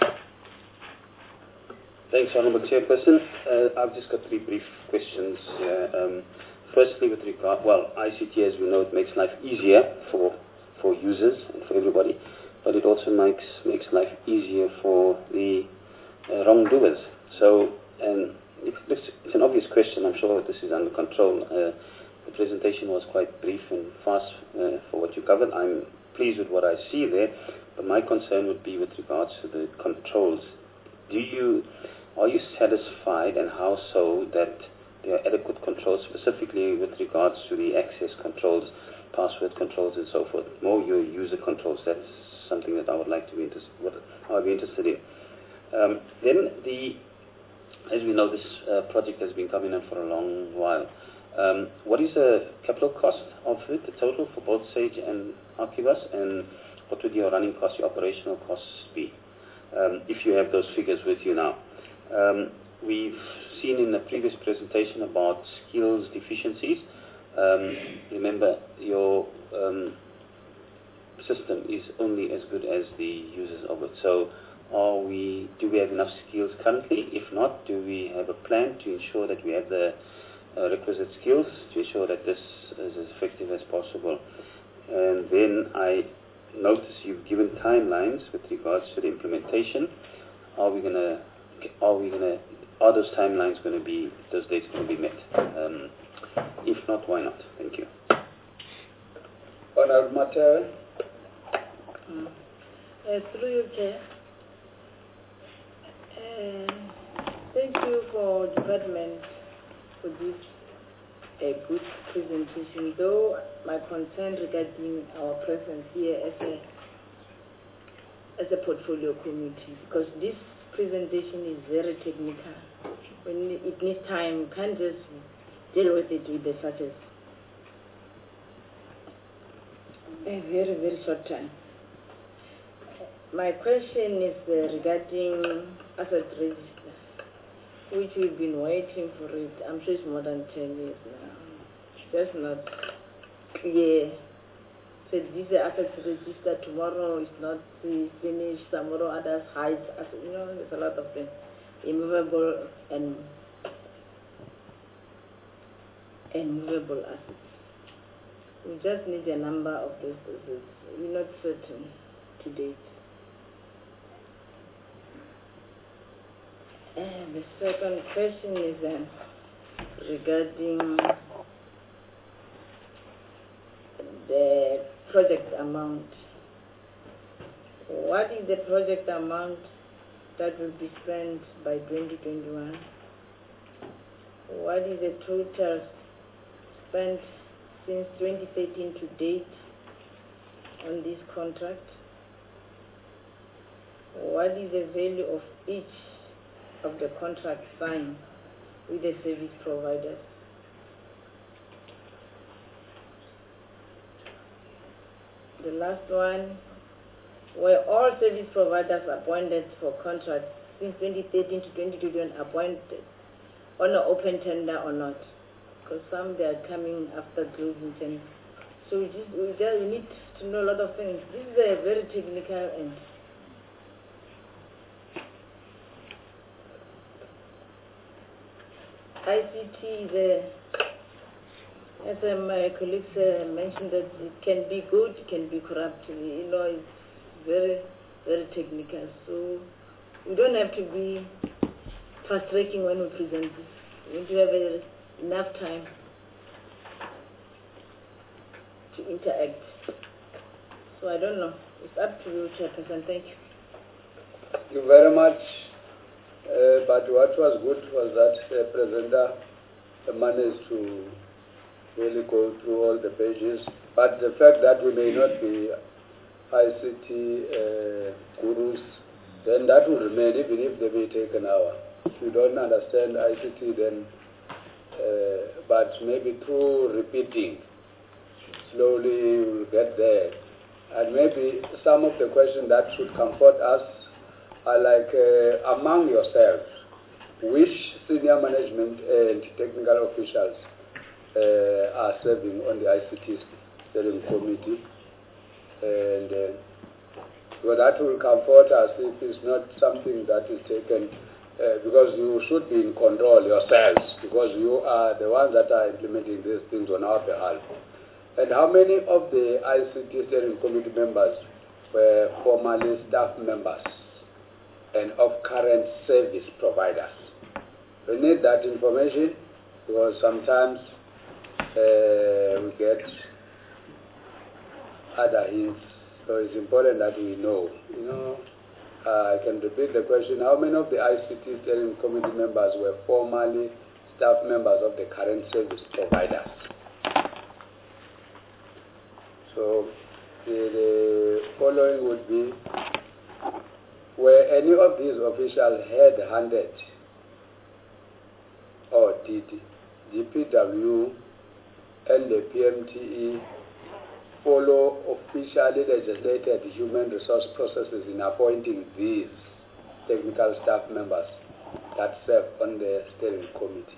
Thanks, Honourable Chairperson. I've just got 3 brief questions here. Firstly, with regard, ICT, as we know, it makes life easier for users and for everybody, but it also makes life easier for the wrongdoers. So, it's an obvious question. I'm sure this is under control. The presentation was quite brief and fast for what you covered. I'm pleased with what I see there, but my concern would be with regards to the controls. Are you satisfied, and how so, that there are adequate controls, specifically with regards to the access controls, password controls, and so forth? More your user controls. That's something that I would like to be interested in. Then as we know, this project has been coming in for a long while. What is the capital cost of it, the total for both Sage and Archivas, and what would your running costs, your operational costs be, if you have those figures with you now? We've seen in the previous presentation about skills deficiencies. Remember, your system is only as good as the users of it. So do we have enough skills currently? If not, do we have a plan to ensure that we have the requisite skills to ensure that this is as effective as possible? And then I notice you've given timelines with regards to the implementation. Are those timelines going to be, those dates going to be met? If not, why not? Thank you. Honourable Matera. Through you, Chair. Thank you for department for this good presentation. Though my concern regarding our presence here as a portfolio committee, because this presentation is very technical. When it needs time, you can't just deal with it with the such as a very, very short time. My question is regarding asset register, which we've been waiting for it. I'm sure it's more than 10 years now. It's just not clear. So this asset register tomorrow is not finished, tomorrow others hide. There's a lot of things. Immovable and movable assets. We just need a number of those assets. We're not certain to date. And the second question is regarding the project amount. What is the project amount that will be spent by 2021? What is the total spent since 2013 to date on this contract? What is the value of each of the contracts signed with the service providers? The last one, were all service providers appointed for contracts since 2013 to 2021 appointed on an open tender or not? Because some they are coming after closing tender. So we need to know a lot of things. This is a very technical and ICT, as my colleagues mentioned, that it can be good, it can be corrupt. You know, it's very, very technical. So we don't have to be frustrating when we present this. We need to have enough time to interact. So I don't know. It's up to you, Chairperson. Thank you. Thank you very much. But what was good was that the presenter managed to really go through all the pages. But the fact that we may not be ICT gurus, then that will remain even if they may take an hour. If you don't understand ICT, then, but maybe through repeating, slowly you will get there. And maybe some of the questions that should comfort us are like among yourselves, which senior management and technical officials are serving on the ICT steering committee, and well, that will comfort us if it's not something that is taken, because you should be in control yourselves, because you are the ones that are implementing these things on our behalf. And how many of the ICT steering committee members were formerly staff members and of current service providers? We need that information, because sometimes we get other hints. So it's important that we know. You know, I can repeat the question. How many of the ICT steering committee members were formerly staff members of the current service providers? So the following would be, were any of these officials head-handed, or did DPW and the PMTE follow officially legislated human resource processes in appointing these technical staff members that serve on the steering committee?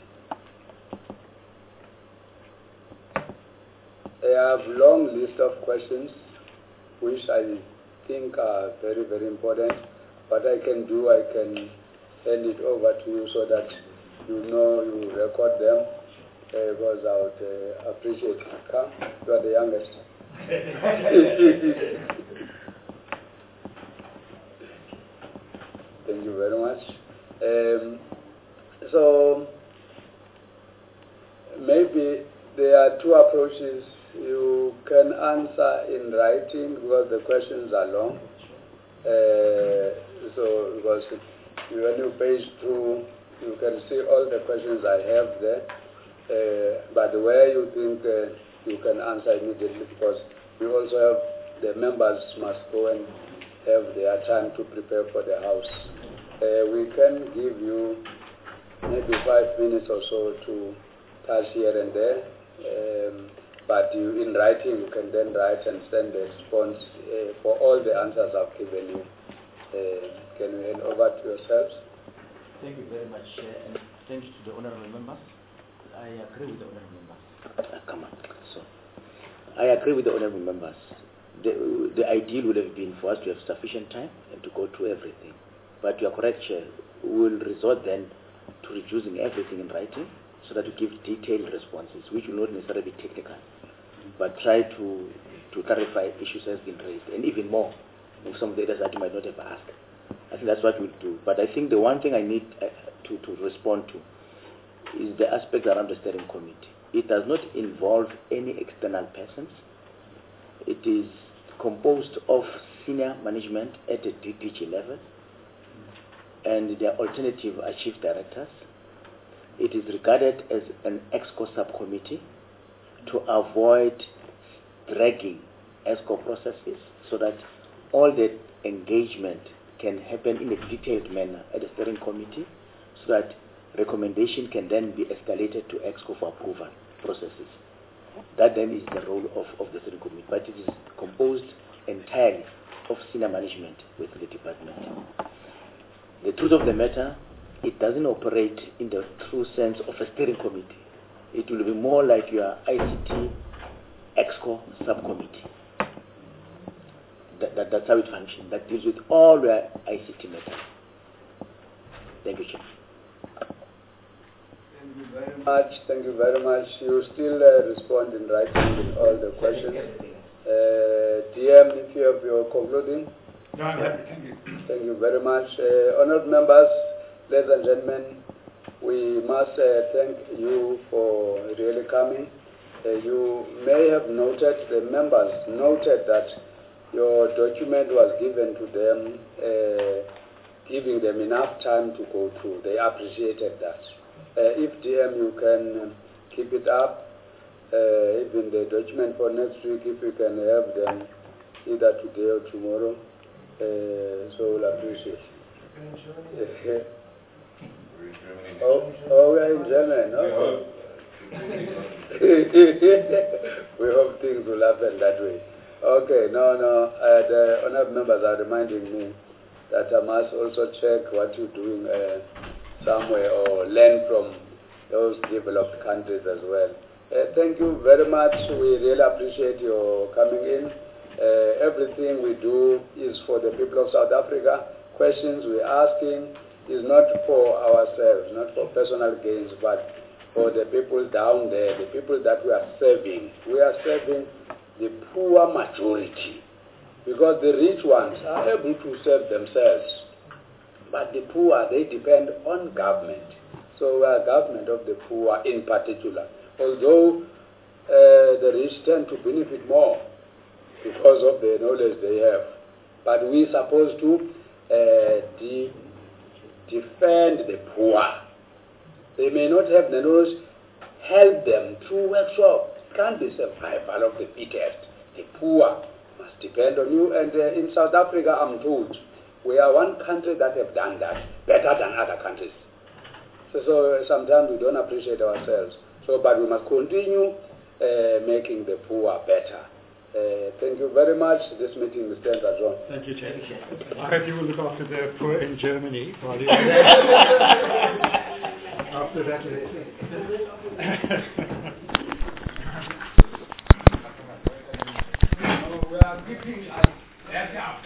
I have a long list of questions which I think are very, very important. What I can do, I can send it over to you so that you know, you record them, because I would appreciate it. Come, you are the youngest. Thank you very much. So maybe there are two approaches. You can answer in writing because the questions are long. So because when you page through, you can see all the questions I have there. But where you think you can answer immediately, because you also have the members must go and have their time to prepare for the house. We can give you maybe 5 minutes or so to touch here and there. But you, in writing, you can then write and send the response for all the answers I've given you. Can you hand over to yourselves? Thank you very much, Chair, and thank you to the honourable members. I agree with the honourable members. Come on. So, I agree with the honourable members. The ideal would have been for us to have sufficient time and to go through everything. But you are correct, Chair. We will resort then to reducing everything in writing so that we give detailed responses, which will not necessarily be technical, but try to clarify issues that have been raised, and even more of some of the others that you might not have asked. I think that's what we'll do. But I think the one thing I need to respond to is the aspect around the steering committee. It does not involve any external persons. It is composed of senior management at the DPG level, and their alternative are chief directors. It is regarded as an EXCO subcommittee to avoid dragging EXCO processes, so that all the engagement can happen in a detailed manner at the steering committee, so that recommendation can then be escalated to EXCO for approval processes. That then is the role of the steering committee, but it is composed entirely of senior management within the department. The truth of the matter, it doesn't operate in the true sense of a steering committee. It will be more like your ICT EXCO subcommittee. that's how it functions. That deals with all the ICT matters. Thank you, Chair. Thank you very much. Thank you very much. You still respond in writing in all the questions. DM, if you have your concluding. No, I'm happy. Thank you. Thank you very much. Honored members, ladies and gentlemen, we must thank you for really coming. You may have noted, the members noted that your document was given to them, giving them enough time to go through. They appreciated that. If DM, you can keep it up, even the document for next week, if you can have them either today or tomorrow, so we'll appreciate it. Oh, we are in Germany, no? We hope things will happen that way. Okay, no. The honourable members are reminding me that I must also check what you're doing somewhere or learn from those developed countries as well. Thank you very much. We really appreciate your coming in. Everything we do is for the people of South Africa. Questions we're asking is not for ourselves, not for personal gains, but for the people down there, the people that we are serving. We are serving the poor majority, because the rich ones are able to serve themselves, but the poor, they depend on government. So we are government of the poor in particular, although the rich tend to benefit more because of the knowledge they have. But we're supposed to defend the poor. They may not have the knowledge, help them through workshop. It can't be survival of the fittest. The poor must depend on you. And in South Africa, I'm told, we are one country that have done that better than other countries. So sometimes we don't appreciate ourselves. But we must continue making the poor better. Thank you very much. This meeting is adjourned. Thank you, Chair. I hope you will look after the poor in Germany while you after that.